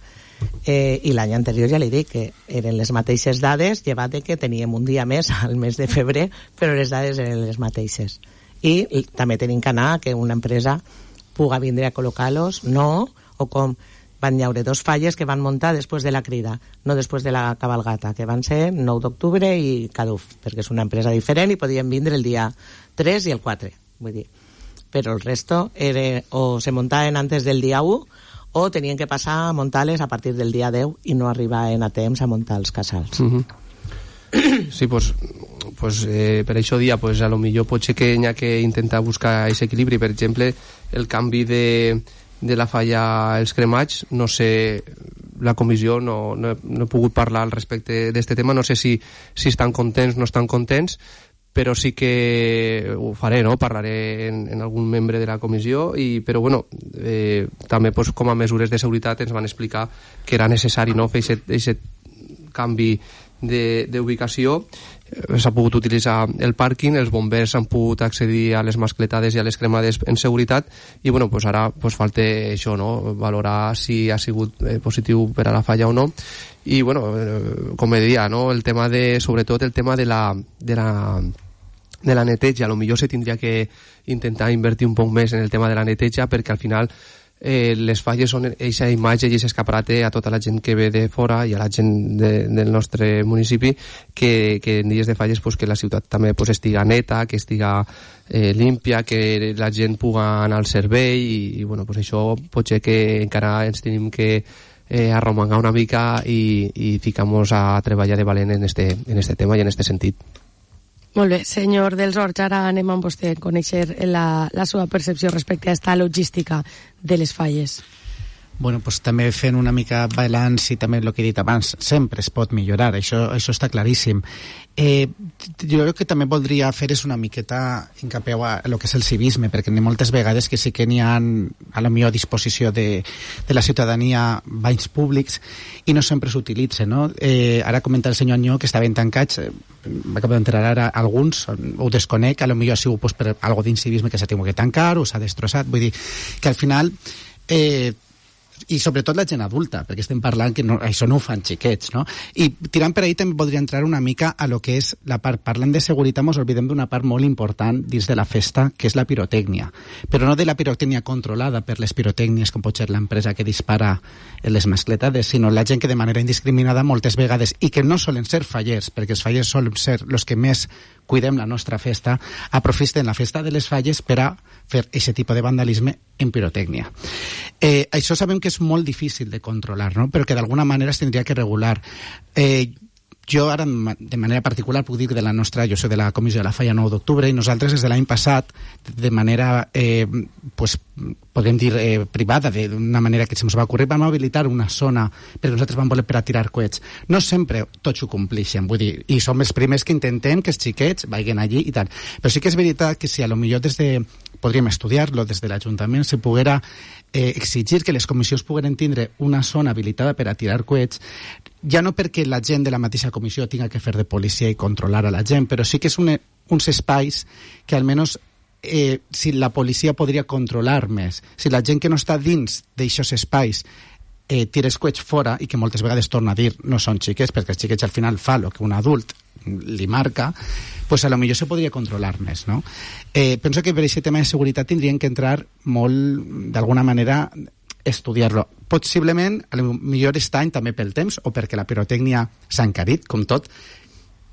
Eh, I l'any anterior ja li dic que eren les mateixes dades, llevat de que teníem un dia més al mes de febrer, però les dades eren les mateixes. I també tenim que anar que una empresa puga vindre a col·locar-los, no, o com van llaure dos falles que van muntar després de la crida, no després de la cabalgata, que van ser nou d'octubre i Caduf, perquè és una empresa diferent i podien vindre el dia tres i el quatre, vull dir. Però el resto era, o se muntaven antes del dia u o tenien que passar a muntar-les a partir del dia deu i no arribaven a temps a muntar els casals. Mm-hmm. Sí, pues, pues, eh, per això dia pues, a lo millor pot ser que hi ha que intentar buscar aquest equilibri. Per exemple, el canvi de de la falla Els Cremats, no sé, la comissió no, no, he, no he pogut parlar al respecte d'este tema, no sé si, si estan contents o no estan contents, però sí que ho faré, no? Parlaré en, en algun membre de la comissió, i, però bueno, eh, també pues, com a mesures de seguretat ens van explicar que era necessari, no?, fer aquest canvi d'ubicació. S'ha pogut utilitzar el pàrquing, els bombers han pogut accedir a les mascletades i a les cremades en seguretat, i bueno, pues ara pues falta això, no?, valorar si ha sigut eh, positiu per a la falla o no. I bueno, eh, com he dit, no?, el tema de, sobretot el tema de la, de la de la neteja, a lo millor se tindria que intentar invertir un poc més en el tema de la neteja, perquè al final Eh, les falles són aquesta imatge i aquest escaparate a tota la gent que ve de fora i a la gent de, del nostre municipi, que, que en dies de falles pues, que la ciutat també pues, estiga neta, que estiga eh, límpia, que la gent puga anar al servei, i, i bueno, pues això pot ser que encara ens tenim que eh, arromangar una mica i, i ficar-nos a treballar de valent en este, en este tema i en este sentit. Molt bé, senyor dels Horts, ara anem amb vostè a conèixer la, la seva percepció respecte a aquesta logística de les falles. Bueno, pues també fent una mica balanç i també el que he dit abans, sempre es pot millorar, això, això està claríssim. Eh, jo crec que també voldria fer és una miqueta hincapié a el que és el civisme, perquè n'hi ha moltes vegades que sí que n'hi ha a la millor disposició de, de la ciutadania banys públics i no sempre s'utilitzen, no? Eh, ara comenta el senyor Anyó que estaven tancats, eh, m'acabo d'enterar ara alguns, ho desconec, a lo millor ha sigut pues, per algo d'incivisme que s'ha tingut que tancar o s'ha destrossat, vull dir que al final eh, i sobretot la gent adulta, perquè estem parlant que no, això no ho fan xiquets, no? I tirant per ahí també podria entrar una mica a lo que és la part, parlant de seguretat mos oblidem d'una part molt important dins de la festa, que és la pirotècnia, però no de la pirotècnia controlada per les pirotècnies com pot ser l'empresa que dispara les mascletades, sinó la gent que de manera indiscriminada moltes vegades, i que no solen ser fallers, perquè els fallers solen ser els que més cuidem la nostra festa, aprofiten la festa de les falles per a fer aquest tipus de vandalisme en pirotècnia. Eh, això sabem que és molt difícil de controlar, no? Però que d'alguna manera es tindria que regular. Eh, jo ara, de manera particular, puc dir que de la nostra, jo soc de la comissió de la falla nou d'octubre, i nosaltres des de l'any passat, de manera, eh, pues, podem dir, eh, privada, d'una manera que se'ns va ocórrer, vam habilitar una zona, perquè nosaltres vam voler per a tirar coets. No sempre tots ho complixen, vull dir, i som els primers que intentem que els xiquets vagin allí i tal. Però sí que és veritat que si a lo millor des de, podríem estudiar-lo des de l'Ajuntament, se poguera eh, exigir que les comissions pogueren tindre una zona habilitada per a tirar coets, ja no perquè la gent de la mateixa comissió tinga que fer de policia i controlar a la gent, però sí que és un, uns espais que almenys eh, si la policia podria controlar més, si la gent que no està dins d'aixòs espais eh, tira els coets fora, i que moltes vegades torna a dir no són xiquets, perquè els xiquets al final fa el que un adult li marca, pues a lo millor se podria controlar més, no? Eh, penso que per aquest tema de seguretat tindrien que entrar molt, d'alguna manera, estudiar-lo. Possiblement, a lo millor aquest any també pel temps, o perquè la pirotècnia s'ha encarit, com tot,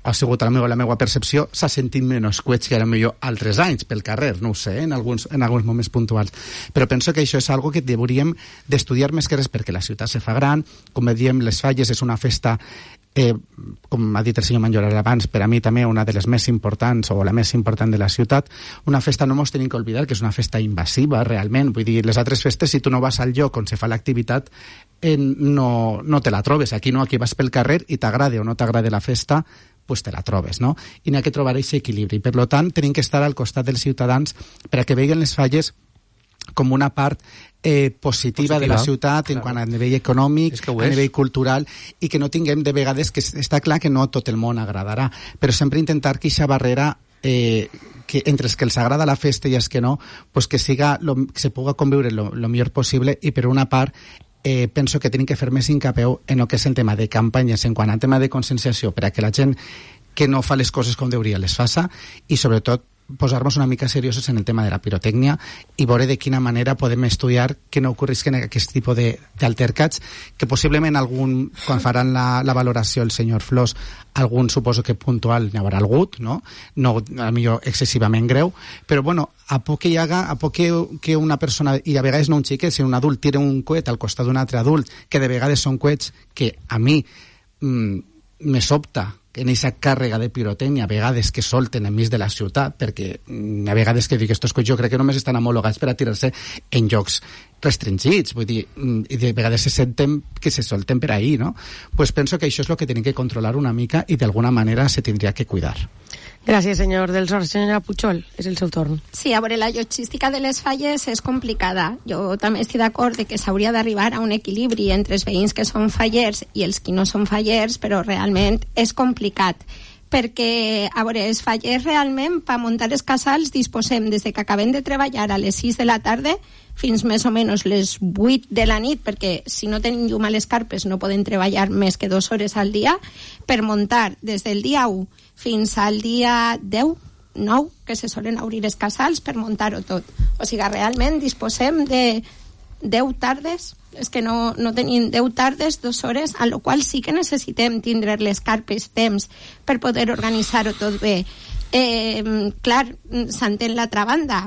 ha sigut a la meva, la meva percepció, s'ha sentit menys cuets que era millor altres anys pel carrer, no ho sé, en alguns, en alguns moments puntuals. Però penso que això és algo que hauríem d'estudiar més que res, perquè la ciutat se fa gran, com diem, les Falles és una festa, eh, com ha dit el senyor Manjolar abans, per a mi també una de les més importants, o la més important de la ciutat, una festa no ens tenim que oblidar que és una festa invasiva, realment. Vull dir, les altres festes, si tu no vas al lloc on se fa l'activitat, eh, no, no te la trobes. Aquí no, aquí vas pel carrer i t'agrada o no t'agrada la festa, pues te la trobes, no? I n'hi ha que trobar aquest equilibri. Per tant, tenim que estar al costat dels ciutadans per a que vegin les Falles com una part eh, positiva, positiva de la ciutat, claro, en quant a nivell econòmic, a nivell cultural, i que no tinguem de vegades, que està clar que no tot el món agradarà, però sempre intentar que aquesta barrera eh, que entre els que els agrada la festa i els que no, pues que siga lo, que se puga conviure lo, lo millor possible, i per una part eh, penso que tenim que fer més hincapié en el que és el tema de campanyes, en quant a tema de conscienciació, per a que la gent que no fa les coses com deuria les faça, i sobretot posar-nos una mica seriosos en el tema de la pirotècnia i veure de quina manera podem estudiar que no ocorrisquen aquest tipus d'altercats, que possiblement algun, quan faran la, la valoració el senyor Flors, algun suposo que puntual n'hi haurà algut, no? No, a millor excessivament greu, però bueno, a poc que hi haga, a poc que, que una persona, i a vegades no un xiquet, si un adult tira un coet al costat d'un altre adult, que de vegades són coets que a mi mmm, me sobta en aquesta càrrega de pirotècnia, a vegades que solten enmig de la ciutat, perquè a vegades que dic, estos coets jo crec que només estan homologats per a tirar-se en llocs restringits, vull dir, i de vegades se senten que se solten per ahí, no? Pues penso que això és el que tenim que controlar una mica i d'alguna manera se tindria que cuidar. Gràcies, senyor dels Horts. Senyora Puigol, és el seu torn. Sí, a veure, la logística de les Falles és complicada. Jo també estic d'acord de que s'hauria d'arribar a un equilibri entre els veïns que són fallers i els que no són fallers, però realment és complicat. Perquè, a veure, els fallers realment, per muntar els casals, disposem des de que acabem de treballar a les sis de la tarda fins més o menys les vuit de la nit, perquè si no tenim llum a les carpes no podem treballar més que dues hores al dia, per muntar des del dia u fins al dia deu, nou, que se solen obrir els casals per muntar-ho tot. O sigui, realment disposem de deu tardes, és que no, no tenim deu tardes, dues hores, a lo qual sí que necessitem tindre les carpes temps per poder organitzar-ho tot bé. Eh, clar, s'entén l'altra banda,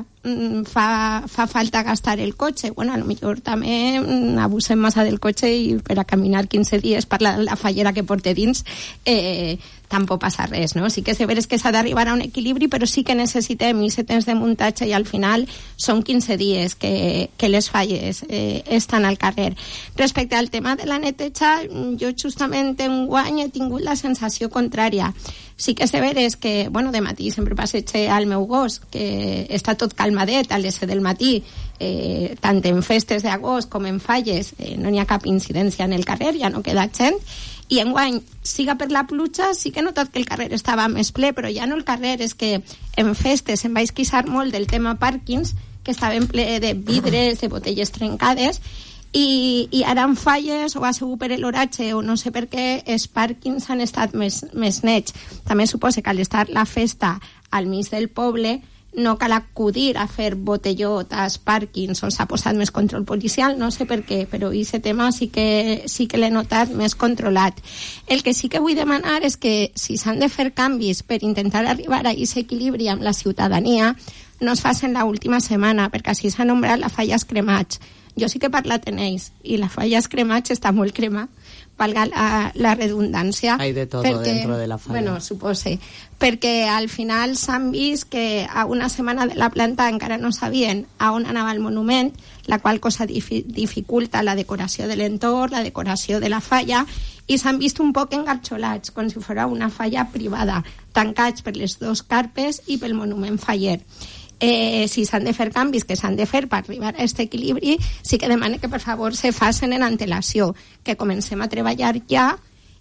fa, fa falta gastar el cotxe, bueno, a lo millor també abusem massa del cotxe i per a caminar quinze dies per la, la fallera que porte dins eh, tampoc passa res, no? Sí que és veres que s'ha d'arribar a un equilibri, però sí que necessitem i temps de muntatge i al final són quinze dies que, que les falles eh, estan al carrer. Respecte al tema de la neteja, jo justament enguany he tingut la sensació contrària. Sí que és veres que, bueno, de matí sempre passeig al meu gos, que està tot calmadet a les set del matí, eh, tant en festes d'agost com en falles, eh, no n'hi ha cap incidència en el carrer, ja no queda gent, i enguany, siga per la pluja, sí que he notat que el carrer estava més ple, però ja no el carrer, és que en festes em vaig queixar molt del tema pàrquings, que estaven ple de vidres, de botelles trencades, i, i ara en falles, o ha sigut per l'oratge, o no sé per què, els pàrquings han estat més, més nets. També suposa que al estar la festa al mig del poble, no cal acudir a fer botellot als pàrquings on s'ha posat més control policial, no sé per què, però aquest tema sí que, sí que l'he notat més controlat. El que sí que vull demanar és que si s'han de fer canvis per intentar arribar a aquest equilibri amb la ciutadania, no es facin l'última setmana, perquè així s'ha nombrat la falla Escremats. Jo sí que he parlat en ells, i la falla Escremats està molt crema, valga la, la redundància. Hay de todo perquè, dentro de la falla. Bueno, supose. Perquè al final s'han vist que a una setmana de la planta encara no sabien a on anava el monument, la qual cosa difi dificulta la decoració de l'entorn, la decoració de la falla, i s'han vist un poc engarxolats, com si fos una falla privada, tancats per les dos carpes i pel monument faller. Eh, si s'han de fer canvis que s'han de fer per arribar a aquest equilibri, sí que demane que per favor se facin en antelació, que comencem a treballar ja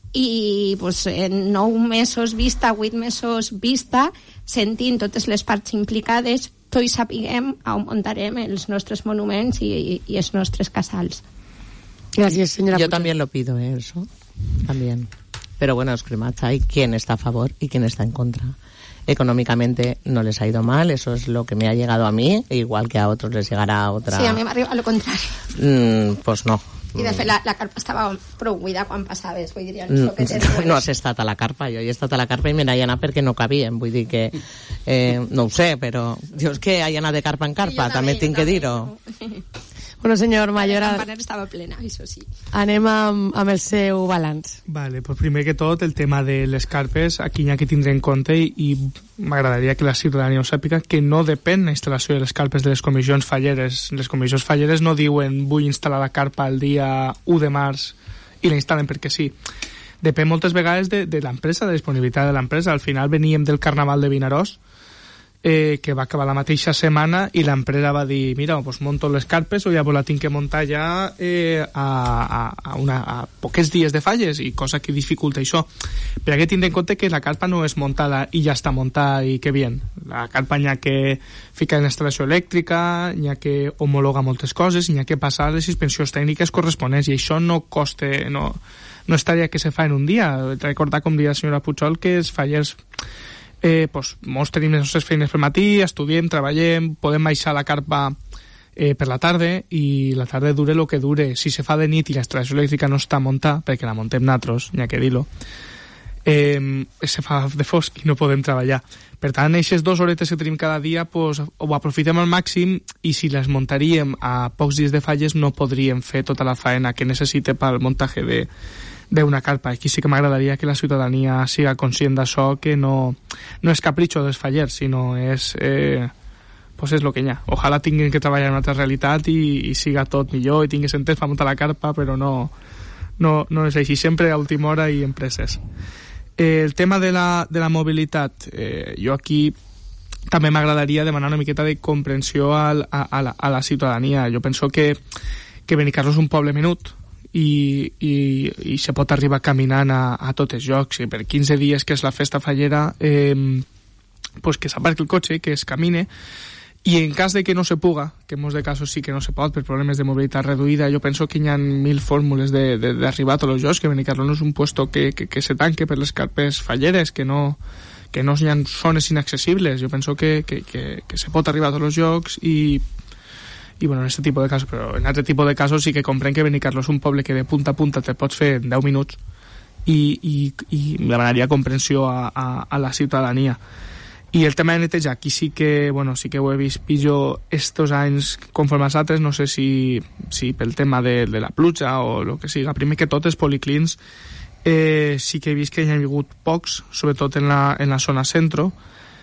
i pues, en nou mesos vista, vuit mesos vista, sentint totes les parts implicades, tots sapiguem on muntarem els nostres monuments i, i els nostres casals. Gracias, señora. Yo también lo pido, ¿eh? Eso también. Pero bueno, los cremats hay quien está a favor y quien está en contra. Económicamente no les ha ido mal, eso es lo que me ha llegado a mí, igual que a otros les llegará a otra. Sí, a mí me arriba lo contrario. Mm, pues no, I de fet la, la carpa estava prou buida quan passaves, vull dir, no, no has estat a la carpa, jo he estat a la carpa i me n'he anat perquè no cabien, vull dir que eh, no ho sé, però jo és que he anat de carpa en carpa, també, també tinc que dir-ho. Bueno, senyor Mayora, la campaner estava plena, això sí. Anem amb, amb el seu balanç. Vale, pues primer que tot, el tema de les carpes, aquí hi ha que tindre en compte i, i m'agradaria que la ciutadania ho sàpiga que no depèn la instal·lació de les carpes de les comissions falleres. Les comissions falleres no diuen vull instal·lar la carpa el dia u de març i la instal·len perquè sí. Depèn moltes vegades de, de l'empresa, de la disponibilitat de l'empresa. Al final veníem del Carnaval de Vinaròs, Eh, que va acabar la mateixa setmana i l'empresa va dir, mira, pues monto les carpes o ja pues la tinc que muntar ja eh, a, a, a, una, a poques dies de falles, i cosa que dificulta això. Però hay que tindre en compte que la carpa no és montada i ja està montada i que bien. La carpa n'hi ha que ficar en instal·lació elèctrica, n'hi ha que homologar moltes coses, n'hi ha que passar les inspeccions tècniques corresponents, i això no coste, no, no és tarea que se fa en un dia. Recordar, com deia la senyora Puigol, que els fallers Eh, pues, molts tenim les nostres feines pel matí, estudiem, treballem, podem baixar la carpa eh, per la tarda, i la tarda dure el que dure. Si se fa de nit i la instal·lació elèctrica no està muntada, perquè la muntem nosaltres, n'hi ha que dir-lo, eh, se fa de fosc i no podem treballar. Per tant, aquestes dues horetes que tenim cada dia pues, ho aprofitem al màxim, i si les muntaríem a pocs dies de falles no podríem fer tota la faena que necessite pel muntatge de d'una carpa. Aquí sí que m'agradaria que la ciutadania siga conscient d'això, que no, no és capritxo dels fallers, sinó és eh, pues és el que hi ha. Ojalà tinguin que treballar en una altra realitat i, i siga tot millor i tinguin temps per muntar la carpa, però no, no, no és així, sempre a última hora i empreses. Eh, el tema de la, de la mobilitat, eh, jo aquí també m'agradaria demanar una miqueta de comprensió al, a, a, la, a la ciutadania. Jo penso que, que Benicarló és un poble menut, i, i, i se pot arribar caminant a, a tots els llocs, i per quinze dies que és la festa fallera eh, pues que s'aparqui el cotxe, que es camine, i en cas de que no se puga, que en molts de casos sí que no se pot per problemes de mobilitat reduïda, jo penso que hi ha mil fórmules d'arribar a tots els llocs, que Benicarló no és un puesto que, que, que se tanque per les carpes falleres, que no, que no hi ha zones inaccessibles. Jo penso que, que, que, que se pot arribar a tots els llocs, i i bueno, en aquest tipus de casos, però en altre tipus de casos sí que comprenc que Benicarló és un poble que de punta a punta te pots fer en deu minuts, i, i, i demanaria comprensió a, a, a la ciutadania. I el tema de netejar, aquí sí que, bueno, sí que ho he vist pitjor estos anys conforme als altres, no sé si, si pel tema de, de la pluja o el que siga. Primer que tot, els policlins eh, sí que he vist que hi ha hagut pocs, sobretot en la, en la zona centro,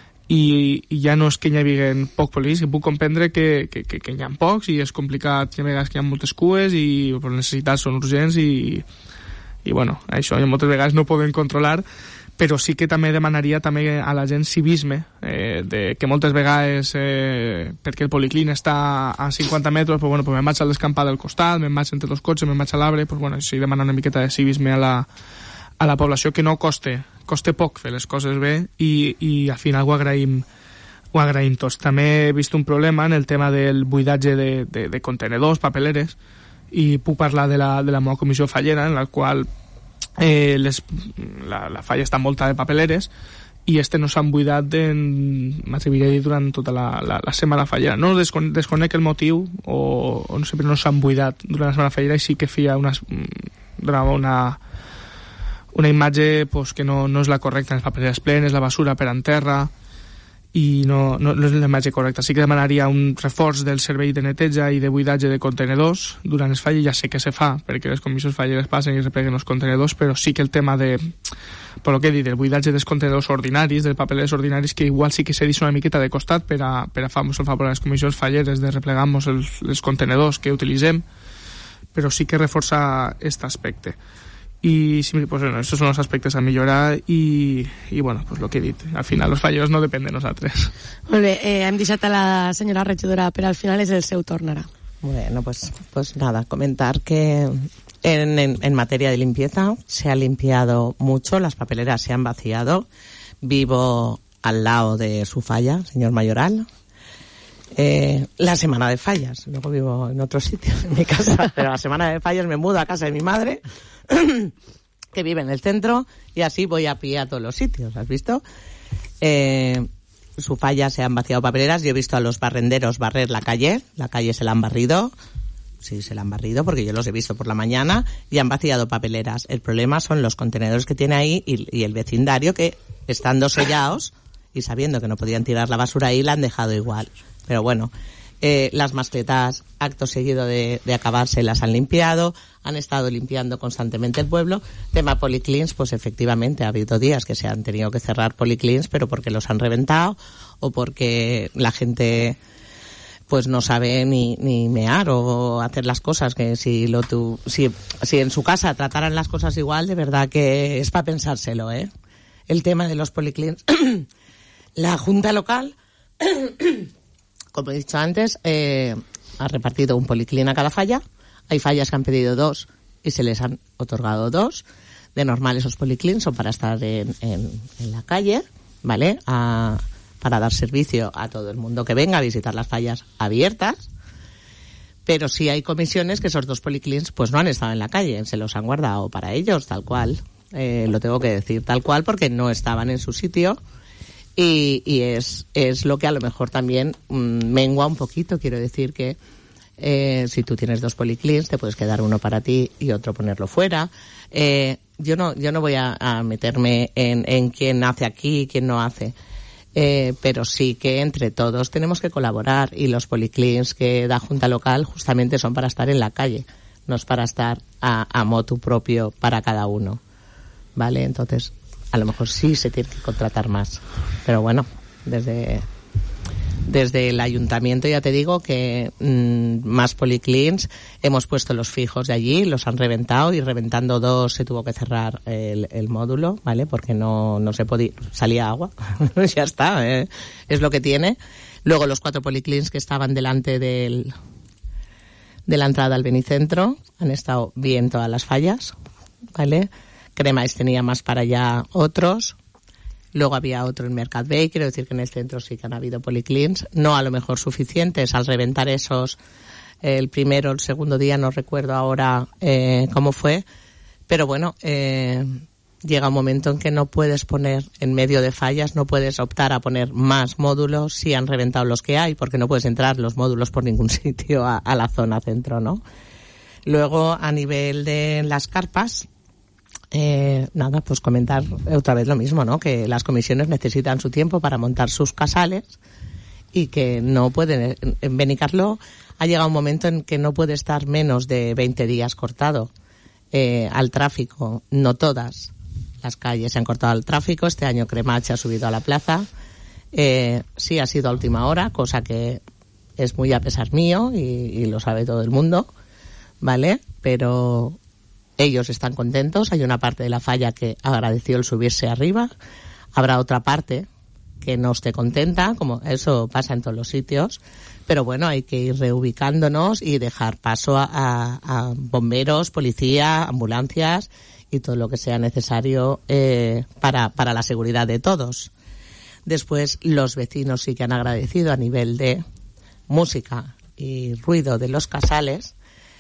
i, i ja no és que hi hagi poc polis, que puc comprendre que, que, que, que hi ha pocs i és complicat, hi ha vegades que hi ha moltes cues i les necessitats són urgents, i, i bueno, això moltes vegades no podem controlar, però sí que també demanaria també a la gent civisme, eh, de, que moltes vegades eh, perquè el policlín està a cinquanta metres, pues, bueno, pues me'n vaig a l'escampada del costat, me'n vaig entre els cotxes, me'n vaig a l'arbre, pues, bueno, sí demanar una miqueta de civisme a la, a la població, que no coste costa poc fer les coses bé, i, i al final ho agraïm, ho agraïm tots. També he vist un problema en el tema del buidatge de, de, de contenedors, papeleres, i puc parlar de la, de la meva comissió fallera, en la qual eh, les, la, la falla està envoltada de papeleres, i este no s'han buidat, m'atreviria a dir, durant tota la, la, la setmana fallera. No descone, desconec el motiu, o, o no sé, però no s'han buidat durant la setmana fallera, i sí que feia una, donava una una imatge pues, que no, no és la correcta, les papereres plenes, la basura per en terra, i no, no, no és la imatge correcta. Sí que demanaria un reforç del servei de neteja i de buidatge de contenedors durant les falles. Ja sé que se fa, perquè les comissions falleres passen i repleguen els contenedors, però sí que el tema de, per lo que he dit, el buidatge dels contenedors ordinaris, dels papereres ordinaris, que igual sí que s'ha dit una miqueta de costat per a, per a fer-nos el favor a les comissions falleres de replegar-nos els, els contenedors que utilitzem, però sí que reforça aquest aspecte. Y sí, pues bueno, estos son los aspectos a millorar, y, y bueno, pues lo que he dit, al final los fallos no dependen de nosaltres. Molt bé, eh, hem deixat a la senyora regidora, però al final és el seu torn ara. Bueno, pues, pues nada, comentar que en, en, en materia de limpieza se ha limpiado mucho, las papeleras se han vaciado. Vivo al lado de su falla, señor Mayoral. Eh, la semana de fallas, luego vivo en otro sitio, en mi casa, pero la semana de fallas me mudo a casa de mi madre, que vive en el centro, y así voy a pie a todos los sitios, ¿has visto? Eh, su falla se han vaciado papeleras, yo he visto a los barrenderos barrer la calle, la calle se la han barrido, sí se la han barrido porque yo los he visto por la mañana y han vaciado papeleras. El problema son los contenedores que tiene ahí y, y el vecindario que, estando sellados y sabiendo que no podían tirar la basura ahí, la han dejado igual. Pero bueno, eh, las mascletas, acto seguido de, de acabarse, las han limpiado, han estado limpiando constantemente el pueblo. Tema policlins, pues efectivamente ha habido días que se han tenido que cerrar policlins, pero porque los han reventado o porque la gente pues no sabe ni, ni mear o hacer las cosas, que si lo tu, si, si en su casa trataran las cosas igual, de verdad que es para pensárselo, ¿eh? El tema de los policlins. La Junta Local, como he dicho antes, eh, ha repartido un policlín a cada falla. Hay fallas que han pedido dos y se les han otorgado dos. De normal esos policlins son para estar en, en, en la calle, ¿vale? A, para dar servicio a todo el mundo que venga a visitar las fallas abiertas, pero sí hay comisiones que esos dos policlins pues no han estado en la calle, se los han guardado para ellos, tal cual, eh, lo tengo que decir tal cual porque no estaban en su sitio y, y es, es lo que a lo mejor también mmm, mengua un poquito. Quiero decir que eh, si tú tienes dos policlins te puedes quedar uno para ti y otro ponerlo fuera. Eh, yo no yo no voy a, a meterme en, en quién hace aquí y quién no hace. Eh, pero sí que entre todos tenemos que colaborar y los policlins que da Junta Local justamente son para estar en la calle, no es para estar a, a motu propio para cada uno, ¿vale? Entonces, a lo mejor sí se tiene que contratar más, pero bueno, desde desde el ayuntamiento ya te digo que mmm, más policlins, hemos puesto los fijos de allí, los han reventado y reventando dos se tuvo que cerrar el, el módulo, ¿vale? Porque no, no se podía, salía agua, ya está, ¿eh? Es lo que tiene. Luego los cuatro policlins que estaban delante del, de la entrada al Benicentro han estado bien todas las fallas, ¿vale? Cremais tenía más para allá otros. Luego había otro en Mercat Bay, quiero decir que en el centro sí que han habido policlins, no a lo mejor suficientes. Al reventar esos, el primero, el segundo día, no recuerdo ahora eh, cómo fue, pero bueno, eh, llega un momento en que no puedes poner en medio de fallas, no puedes optar a poner más módulos si han reventado los que hay, porque no puedes entrar los módulos por ningún sitio a, a la zona centro, ¿no? Luego, a nivel de las carpas, Eh, nada, pues comentar otra vez lo mismo, ¿no? Que las comisiones necesitan su tiempo para montar sus casales y que no pueden. En Benicarló ha llegado un momento en que no puede estar menos de veinte días cortado eh, al tráfico. No todas las calles se han cortado al tráfico. Este año Cremach ha subido a la plaza. Eh, sí ha sido a última hora, cosa que es muy a pesar mío y, y lo sabe todo el mundo, ¿vale? Pero ellos están contentos, hay una parte de la falla que agradeció el subirse arriba, habrá otra parte que no esté contenta, como eso pasa en todos los sitios, pero bueno, hay que ir reubicándonos y dejar paso a, a, a bomberos, policía, ambulancias y todo lo que sea necesario eh, para, para la seguridad de todos. Después, los vecinos sí que han agradecido a nivel de música y ruido de los casales,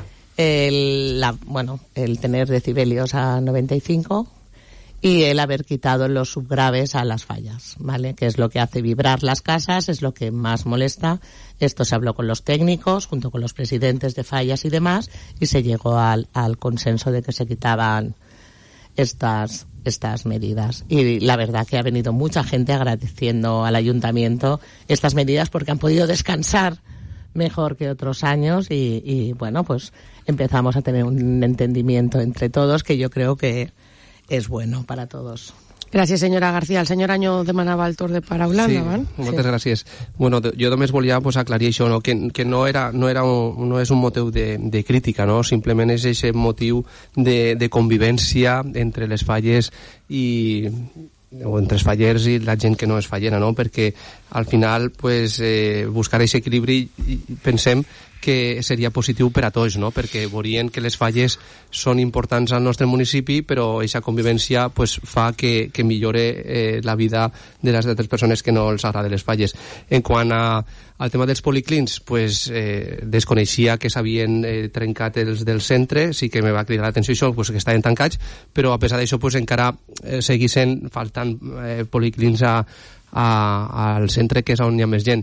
el, la, bueno, el tener decibelios a noventa y cinco y el haber quitado los subgraves a las fallas, ¿vale? Que es lo que hace vibrar las casas, es lo que más molesta. Esto se habló con los técnicos, junto con los presidentes de fallas y demás, y se llegó al, al consenso de que se quitaban estas, estas medidas. Y la verdad que ha venido mucha gente agradeciendo al ayuntamiento estas medidas porque han podido descansar mejor que otros años y, y bueno, pues empezamos a tener un entendimiento entre todos que yo creo que es bueno para todos. Gràcies, senyora García. El senyor Año demanava el torn de paraula. Sí, endavant. moltes sí. gràcies. Bueno, jo només volia pues, aclarir això, no? que, que no, era, no, era un, no és un motiu de, de crítica, no? Simplement és aquest motiu de, de convivència entre les falles i o entre els fallers i la gent que no és fallera, no? Perquè al final pues, eh, buscar aquest equilibri pensem que seria positiu per a tots, no? Perquè veurien que les falles són importants al nostre municipi, però aquesta convivència pues, fa que, que millore eh, la vida de les altres persones que no els agraden les falles. En quant a, al tema dels policlins, pues, eh, desconeixia que s'havien eh, trencat els del centre, sí que me va cridar l'atenció això, pues, que estaven tancats, però a pesar d'això pues, encara eh, seguissin faltant eh, policlins a, a, al centre, que és on hi ha més gent.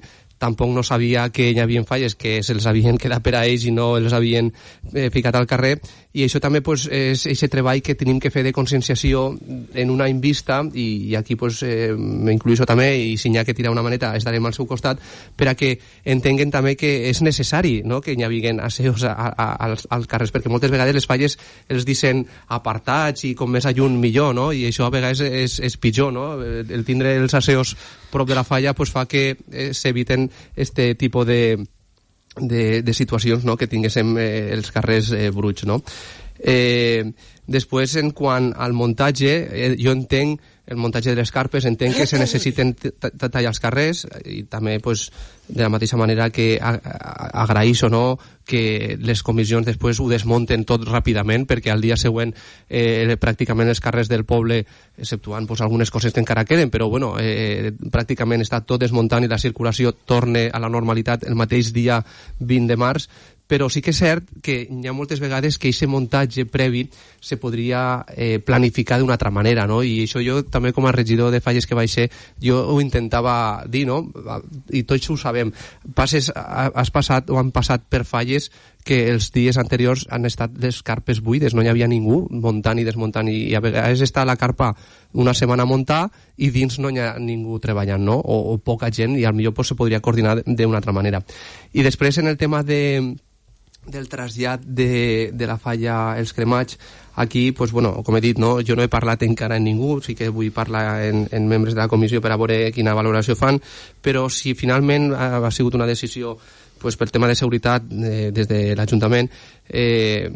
tampoc no sabia que hi havia falles que se'ls havien quedat per a ells i no els havien eh, ficat al carrer, i això també pues, és aquest treball que tenim que fer de conscienciació en un any vista, i, i aquí pues, eh, m'incluïso també, i si n'hi ha que tirar una maneta estarem al seu costat, per a que entenguen també que és necessari, no?, que hi havien asseus a, a, als, als carrers, perquè moltes vegades les falles els dicen apartats i com més a lluny millor, no?, i això a vegades és, és pitjor, no?, el tindre els asseus prop de la falla pues, fa que eh, s'eviten este tipus de De, de situacions, no?, que tinguéssim eh, els carrers eh, bruts, no? Eh, després, en quant al muntatge, eh, jo entenc el muntatge de les carpes, entenc que se necessiten tallar els carrers, i també pues, de la mateixa manera que agraïsco, no?, que les comissions després ho desmunten tot ràpidament, perquè al dia següent eh, pràcticament els carrers del poble, exceptuant pues, algunes coses que encara queden, però bueno, eh, pràcticament està tot desmuntant i la circulació torna a la normalitat el mateix dia vint de març. Però sí que és cert que hi ha moltes vegades que aquest muntatge previ se podria eh, planificar d'una altra manera, no? I això jo també com a regidor de falles que vaig ser, jo ho intentava dir, no? I tots ho sabem. Passes, has passat o han passat per falles que els dies anteriors han estat les carpes buides, no hi havia ningú muntant i desmuntant, i a vegades està la carpa una setmana a muntar i dins no hi ha ningú treballant, no? O, o poca gent, i potser pues, se podria coordinar d'una altra manera. I després en el tema de del trasllat de, de la falla Els Cremats, aquí, pues, bueno, com he dit, no, jo no he parlat encara amb ningú, sí que vull parlar en, en membres de la comissió per a veure quina valoració fan, però si finalment ha, ha sigut una decisió pues, pel tema de seguretat eh, des de l'Ajuntament, eh,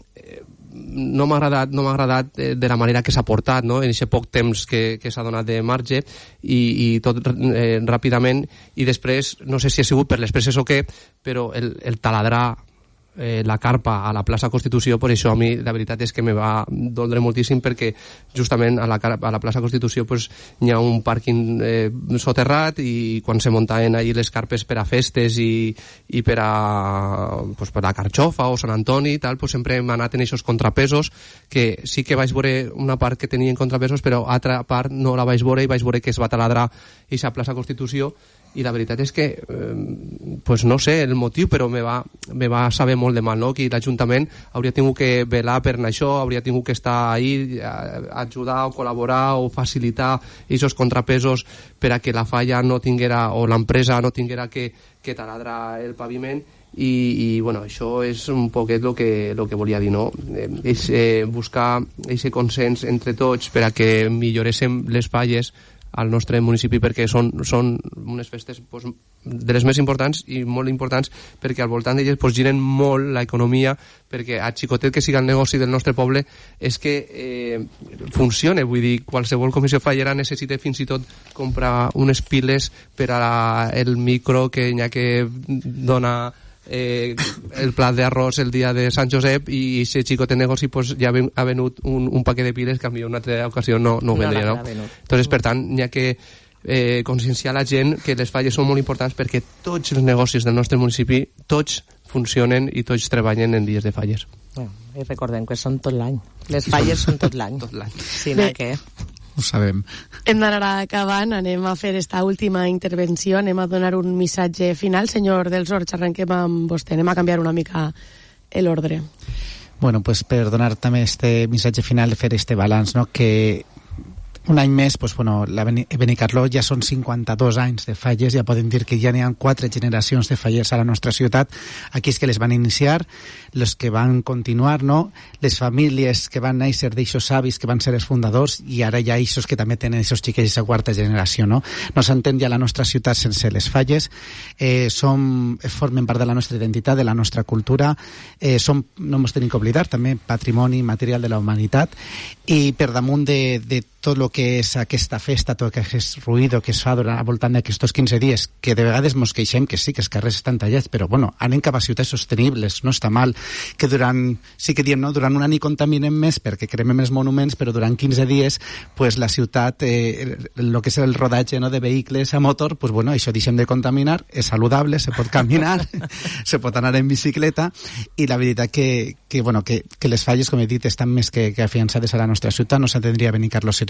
no m'ha agradat, no m'ha agradat de la manera que s'ha portat, no?, en aquest poc temps que, que s'ha donat de marge, i, i tot eh, ràpidament, i després, no sé si ha sigut per les presses o què, però el, el taladrar Eh, la carpa a la plaça Constitució, per això a mi la veritat és que me va doldre moltíssim, perquè justament a la, a la plaça Constitució pues, hi ha un pàrquing eh, soterrat, i quan se muntaven ahí les carpes per a festes i, i per a pues, per a Carxofa o Sant Antoni i tal, pues, sempre hem anat en aquests contrapesos, que sí que vaig veure una part que tenien contrapesos, però altra part no la vaig veure, i vaig veure que es va taladrar aquesta plaça Constitució, i la veritat és que eh, pues no sé el motiu, però me va, me va saber molt de mal, no?, que l'Ajuntament hauria tingut que velar per això, hauria tingut que estar ahí a ajudar o col·laborar o facilitar aquests contrapesos per a que la falla no tinguera, o l'empresa no tinguera que, que taladrar el paviment. I, i bueno, això és un poquet el que, lo que volia dir, no? Eh, és eh, buscar aquest consens entre tots per a que milloréssim les falles al nostre municipi, perquè són, són unes festes pues, de les més importants i molt importants, perquè al voltant d'elles pues, giren molt l'economia, perquè a xicotet que siga el negoci del nostre poble és que eh, funcione, vull dir, qualsevol comissió fallera necessita fins i tot comprar unes piles per a la, el micro que hi ha que dona eh, el plat d'arròs el dia de Sant Josep, i aquest xicot de negoci pues, ja ha venut un, un paquet de piles que a mi una altra ocasió no, no ho vendria, no? Entonces, per tant, hi ha que eh, conscienciar la gent que les falles són molt importants, perquè tots els negocis del nostre municipi, tots funcionen i tots treballen en dies de falles. Bueno, i recordem que són tot l'any. Les falles són tot l'any. Tot l'any. Sí, no, què? Ho sabem. Hem d'anar acabant, anem a fer esta última intervenció, anem a donar un missatge final. Senyor dels Horts, arrenquem amb vostè, anem a canviar una mica l'ordre. Bueno, pues per donar també este missatge final, fer este balanç, no?, que un any més, pues, bueno, la Benicarló ja són cinquanta-dos anys de falles, ja podem dir que ja n'hi ha quatre generacions de fallers a la nostra ciutat, aquells que les van iniciar, els que van continuar, no? Les famílies que van néixer d'eixos avis que van ser els fundadors, i ara hi ha eixos que també tenen aquests xiquets de quarta generació, no? No s'entén ja la nostra ciutat sense les falles, eh, som, formen part de la nostra identitat, de la nostra cultura, eh, som, no ens tenim que oblidar, també patrimoni material de la humanitat, i per damunt de, de tot el que és aquesta festa, tot aquest ruïdo que es fa durant, al voltant d'aquests quinze dies, que de vegades mos queixem que sí, que els carrers estan tallats, però bueno, anem cap a ciutats sostenibles, no està mal, que durant, sí que diem, no, durant un any contaminem més perquè cremem els monuments, però durant quinze dies, pues la ciutat, eh, el que és el rodatge, no, de vehicles a motor, pues bueno, això deixem de contaminar, és saludable, se pot caminar, se pot anar en bicicleta, i la veritat que, que, bueno, que, que les falles, com he dit, estan més que, que afiançades a la nostra ciutat, no s'entendria Benicarló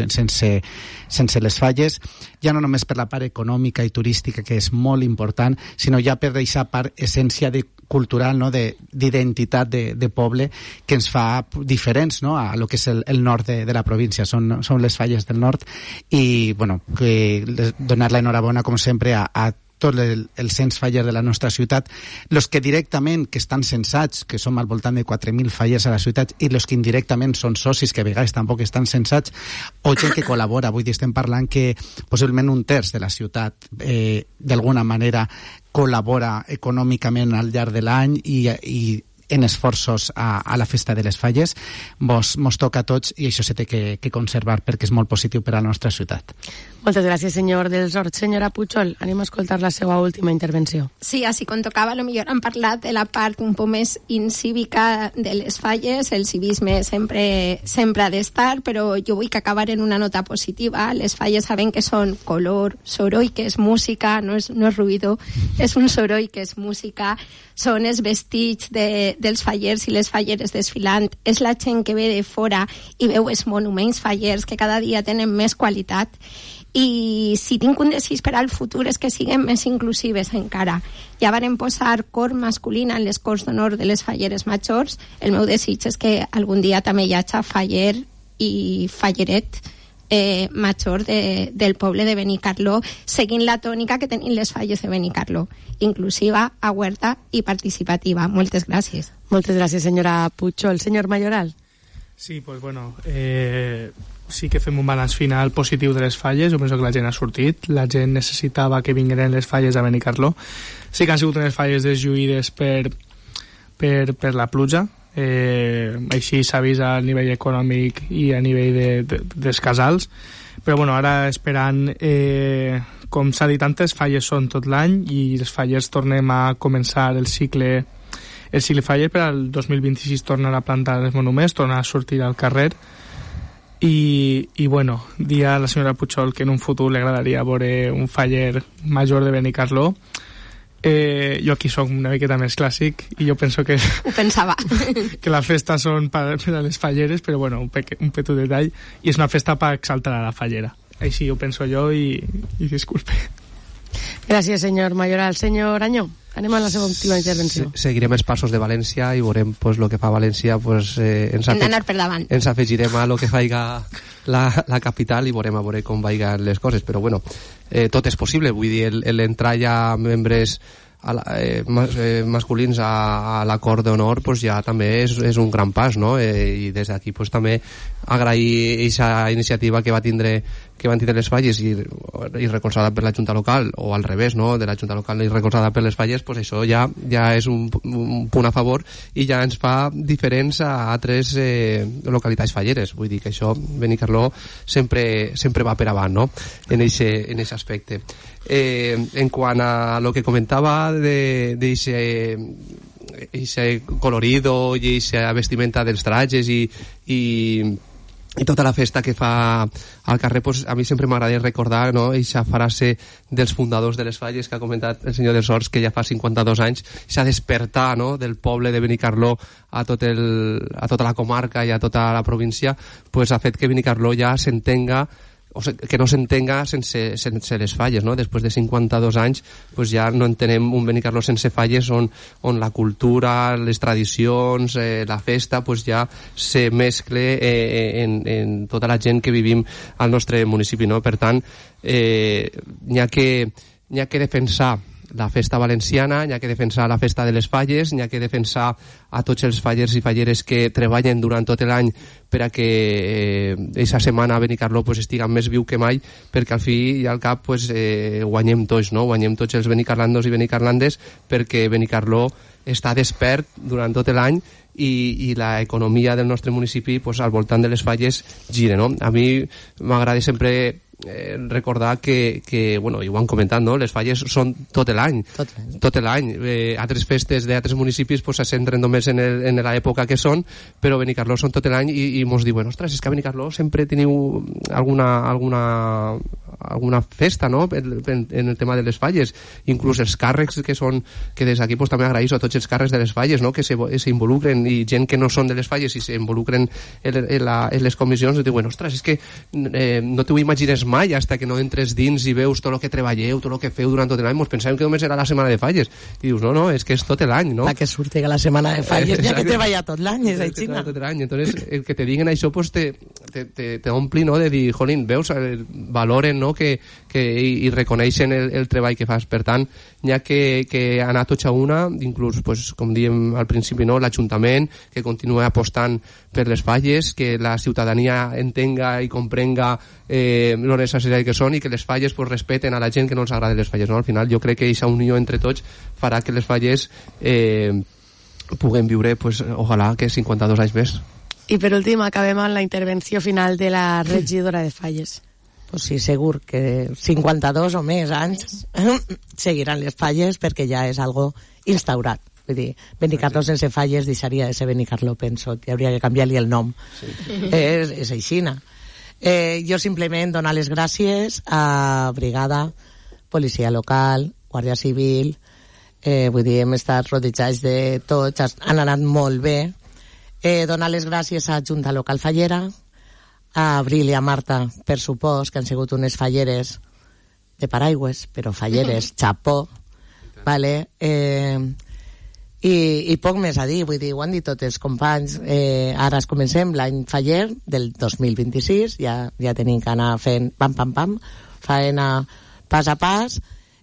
sense, sense les falles, ja no només per la part econòmica i turística, que és molt important, sinó ja per aquesta part essència de cultural, no? d'identitat de, de, de poble, que ens fa diferents, no? a lo que és el, el nord de, de la província. Són, són les falles del nord i bueno, que donar la enhorabona com sempre a, a tots el, els cents fallers de la nostra ciutat, els que directament que estan censats, que som al voltant de quatre mil fallers a la ciutat, i els que indirectament són socis, que a vegades tampoc estan censats, o gent que col·labora. Avui estem parlant que possiblement un terç de la ciutat eh, d'alguna manera col·labora econòmicament al llarg de l'any i, i en esforços a, a la festa de les falles. Mos, mos toca a tots i això se té que, que conservar perquè és molt positiu per a la nostra ciutat. Moltes gràcies, senyor dels Horts. Senyora Pujol, anem a escoltar la seva última intervenció. Sí, així com tocava, potser han parlat de la part un poc més incívica de les falles. El civisme sempre, sempre ha d'estar, però jo vull que acabar en una nota positiva. Les falles sabem que són color, soroll, que és música, no és, no és ruïdo, és un soroll que és música, són els vestits de, dels fallers i les falleres desfilant, és la gent que ve de fora i veu els monuments fallers que cada dia tenen més qualitat. I si tinc un desig per al futur és que siguem més inclusives encara. Ja varen posar cor masculina en les cors d'honor de les falleres majors. El meu desig és que algun dia també hi hagi faller i falleret eh, major de, del poble de Benicarló, seguint la tònica que tenim les falles de Benicarló, inclusiva, aguerta i participativa. Moltes gràcies. Moltes gràcies, senyora Pujol. Senyor Mayoral. Sí, pues bueno, eh, sí que fem un balanç final positiu de les falles. Jo penso que la gent ha sortit, la gent necessitava que vingueren les falles a Benicarló. Sí que han sigut unes falles deslluïdes per, per, per la pluja, eh, així s'ha vist a nivell econòmic i a nivell de, de, dels casals, però bueno, ara esperant, eh, com s'ha dit antes, falles són tot l'any i les falles tornem a començar el cicle el cicle faller per al dos mil vint-i-sis, tornar a plantar els monuments, tornar a sortir al carrer. I, i bueno, dir a la senyora Pujol que en un futur li agradaria veure un faller major de Benicarló. Eh, jo aquí soc una miqueta més clàssic i jo penso que ho pensava que la festa són per, per a les falleres, però bueno, un, peque, un petit detall, i és una festa per exaltar a la fallera. Així ho penso jo i, i disculpe. Gràcies, senyor Mayoral. Senyor Anyó, anem a la seva última intervenció. Se, seguirem els passos de València i veurem pues, el que fa València. Pues, eh, ens hem d'anar per davant. Ens afegirem a el que faiga la, la capital i veurem a veure com vaigan les coses. Però bueno, eh, tot és possible. Vull dir, l'entrar ja membres a la, eh, mas, eh, masculins a, a l'acord d'honor pues, ja també és, és un gran pas, no? Eh, i des d'aquí pues, també agrair aquesta iniciativa que va tindre que van tindre les falles i, i recolzada per la Junta Local, o al revés, no? De la Junta Local i recolzada per les falles, pues això ja, ja és un, un punt a favor i ja ens fa diferents a altres eh, localitats falleres. Vull dir que això Benicarló sempre, sempre va per avant, no? En ese, en ese aspecte. Eh, en quant a lo que comentava de, de ese, ese colorido i esa vestimenta dels trajes i, i i tota la festa que fa al carrer, pues, a mi sempre m'agradaria recordar, no, eixa frase dels fundadors de les falles que ha comentat el senyor dels Horts, que ja fa cinquanta-dos anys, eixa despertar, no, del poble de Benicarló a, tot el, a tota la comarca i a tota la província, pues, ha fet que Benicarló ja s'entenga, o sea, que no s'entenga sense, sense les falles, no? Després de cinquanta-dos anys pues ja no entenem un Benicarló sense falles on, on la cultura, les tradicions, eh, la festa pues ja se mescle eh, en, en tota la gent que vivim al nostre municipi, no? Per tant, eh, n'hi ha que, n'hi ha que defensar la festa valenciana, n'hi ha que defensar la festa de les falles, n'hi ha que defensar a tots els fallers i falleres que treballen durant tot l'any per a que aquesta eh, setmana a Benicarló pues, estiga més viu que mai, perquè al fi i al cap pues, eh, guanyem tots, no? Guanyem tots els benicarlandos i benicarlandes, perquè Benicarló està despert durant tot l'any i, i l'economia del nostre municipi pues, al voltant de les falles gira, no? A mi m'agrada sempre eh, recordar que, que, bueno, i ho han comentat, no? Les falles són tot l'any. Tot l'any. Tot l'any. Eh, altres festes d'altres municipis pues, se centren només en, el, en l'època que són, però Benicarló són tot l'any i, i mos diuen, ostres, és que a Benicarló sempre teniu alguna, alguna, alguna festa, no?, en, en el tema de les falles, inclús els càrrecs que són, que des d'aquí pues, també agraïso a tots els càrrecs de les falles, no?, que se, se involucren, i gent que no són de les falles i se involucren en, en, la, en les comissions, i diuen, ostres, és que eh, no t'ho imagines mai hasta que no entres dins i veus tot el que treballeu, tot el que feu durant tot l'any, mos pensàvem que només era la setmana de falles, i dius, no, no, és que és tot l'any, no? La que surti la setmana de falles, ja que treballa tot l'any, és així. Tot l'any, entonces, el que te diguen això, pues, te, te, te, te ompli, no?, de dir, jolín, veus, valoren, no?, que, que, i, i reconeixen el, el treball que fas. Per tant, n'hi ha que, que anar tots a una, inclús, pues, com diem al principi, no?, l'Ajuntament, que continua apostant per les falles, que la ciutadania entenga i comprenga eh, lo necessari que són, i que les falles pues, respeten a la gent que no els agrada les falles, no? Al final jo crec que aquesta unió entre tots farà que les falles eh, puguen viure, pues, ojalà que cinquanta-dos anys més. I per últim acabem amb la intervenció final de la regidora de Falles. Pues sí, segur que cinquanta-dos o més anys seguiran les falles perquè ja és algo instaurat. Vull dir, Benicarló sense falles deixaria de ser Benicarló, penso, que hauria de canviar-li el nom. Sí. És, és aixina. Eh, jo simplement donar les gràcies a Brigada, Policia Local, Guàrdia Civil, eh, vull dir, hem estat rodejats de tots, han anat molt bé. Eh, donar les gràcies a Junta Local Fallera, a Abril i a Marta, per supost, que han sigut unes falleres de paraigües, però falleres, xapó, vale? Eh, i, i poc més a dir, vull dir, ho han dit tots els companys, eh, ara es comencem l'any faller del dos mil vint-i-sis, ja, ja tenim que anar fent pam, pam, pam, faena pas a pas,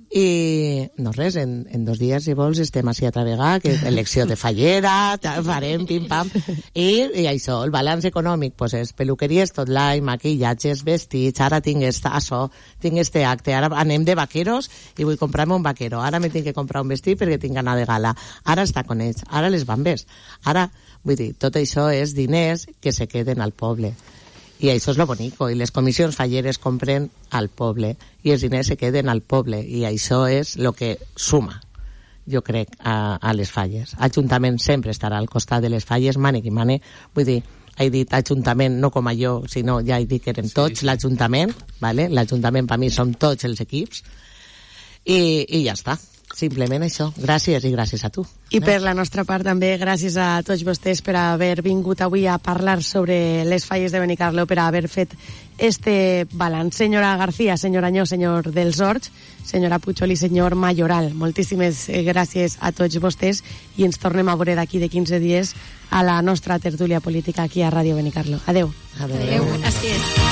i no res, en, en dos dies, si vols, estem així a travegar, que elecció de fallera, farem pim pam, i, i això, el balanç econòmic, pues és peluqueries tot l'any, maquillatges, vestits, ara tinc esta, això, tinc este acte, ara anem de vaqueros i vull comprar-me un vaquero, ara me tinc que comprar un vestit perquè tinc anar de gala, ara està con ells, ara les bambes, ara, vull dir, tot això és diners que se queden al poble. I això és lo bonico, i les comissions falleres compren al poble, i els diners se queden al poble, i això és el que suma, jo crec, a, a les falles. L'Ajuntament sempre estarà al costat de les falles, mane qui mane, vull dir, he dit Ajuntament no com a jo, sinó ja he dit que eren tots sí. l'Ajuntament, vale? L'Ajuntament per mi som tots els equips, i, i ja està. Simplement això. Gràcies i gràcies a tu. I per la nostra part també gràcies a tots vostès per haver vingut avui a parlar sobre les falles de Benicarló, per haver fet este balanç. Senyora García, senyor Anyó, senyor dels Horts, senyora Puchol i senyor Mayoral, moltíssimes gràcies a tots vostès i ens tornem a veure d'aquí de quinze dies a la nostra tertúlia política aquí a Ràdio Benicarló. Adeu. Adeu. Adeu. Gràcies.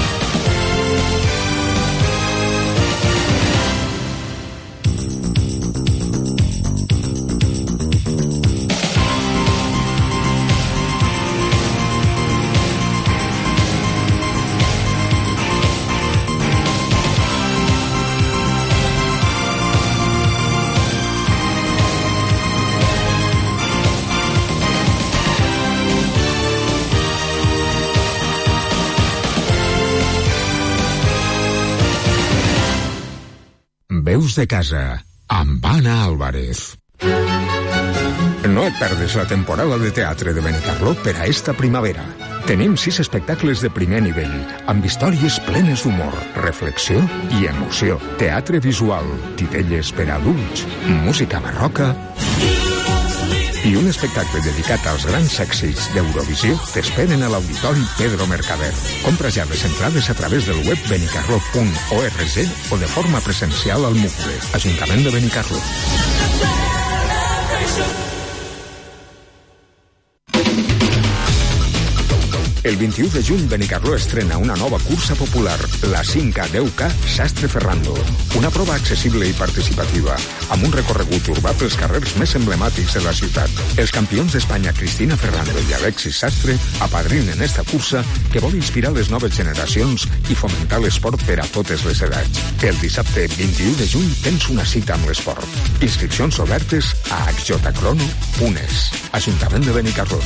Veus de casa, amb Anna Álvarez. No et perdes la temporada de teatre de Benicarló per a esta primavera. Tenim sis espectacles de primer nivell, amb històries plenes d'humor, reflexió i emoció. Teatre visual, titelles per a adults, música barroca i un espectacle dedicat als grans èxits d'Eurovisió t'esperen a l'Auditori Pedro Mercader. Compra ja les entrades a través del web benicarló punt org o de forma presencial al Mucle, Ajuntament de Benicarló. El vint-i-u de juny, Benicarló estrena una nova cursa popular, la cinc a deu K Sastre Ferrando. Una prova accessible i participativa, amb un recorregut urbà pels carrers més emblemàtics de la ciutat. Els campions d'Espanya Cristina Ferrando i Alexis Sastre apadrinen esta cursa que vol inspirar les noves generacions i fomentar l'esport per a totes les edats. El dissabte vint-i-u de juny tens una cita amb l'esport. Inscripcions obertes a axjotacrono punt es. Ajuntament de Benicarló.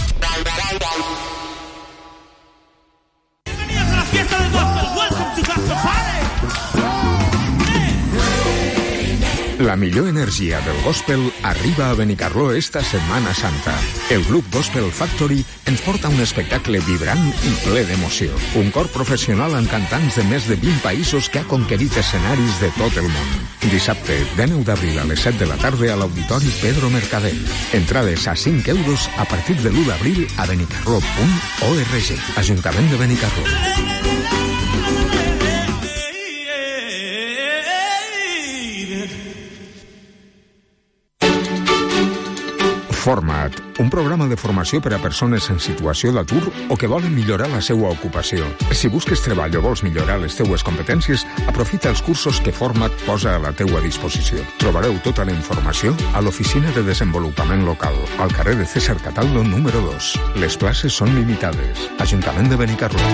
La millor energia del gospel arriba a Benicarló esta Setmana Santa. El grup Gospel Factory ens porta un espectacle vibrant i ple d'emoció. Un cor professional amb cantants de més de vint països que ha conquerit escenaris de tot el món. Dissabte, dinou d'abril a les set de la tarda a l'Auditori Pedro Mercader. Entrades a cinc euros a partir de l'u d'abril a benicarló punt org. Ajuntament de Benicarló. Forma't, un programa de formació per a persones en situació d'atur o que volen millorar la seva ocupació. Si busques treball o vols millorar les teues competències, aprofita els cursos que Forma't posa a la teua disposició. Trobareu tota la informació a l'Oficina de Desenvolupament Local, al carrer de César Cataldo número dos. Les places són limitades. Ajuntament de Benicarló.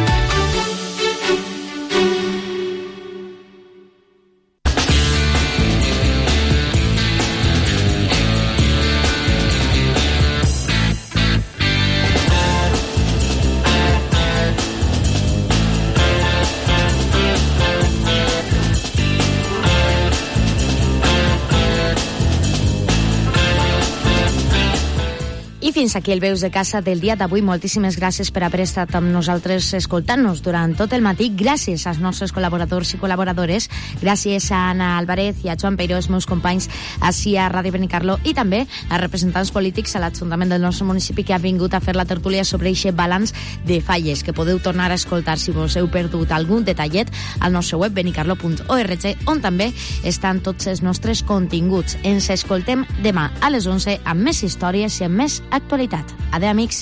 Fins aquí el Veus de Casa del dia d'avui. Moltíssimes gràcies per haver estat amb nosaltres escoltant-nos durant tot el matí. Gràcies als nostres col·laboradors i col·laboradores. Gràcies a Anna Álvarez i a Joan Peiró, els meus companys ací a Ràdio Benicarló, i també a representants polítics a l'Ajuntament del nostre municipi que han vingut a fer la tertúlia sobre aquest balanç de falles, que podeu tornar a escoltar si vos heu perdut algun detallet al nostre web benicarló punt org, on també estan tots els nostres continguts. Ens escoltem demà a les onze amb més històries i amb més actualitat. Adéu, amics.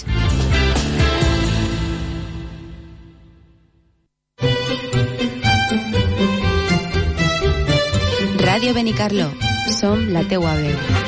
Ràdio Benicarló. Som la teua veu.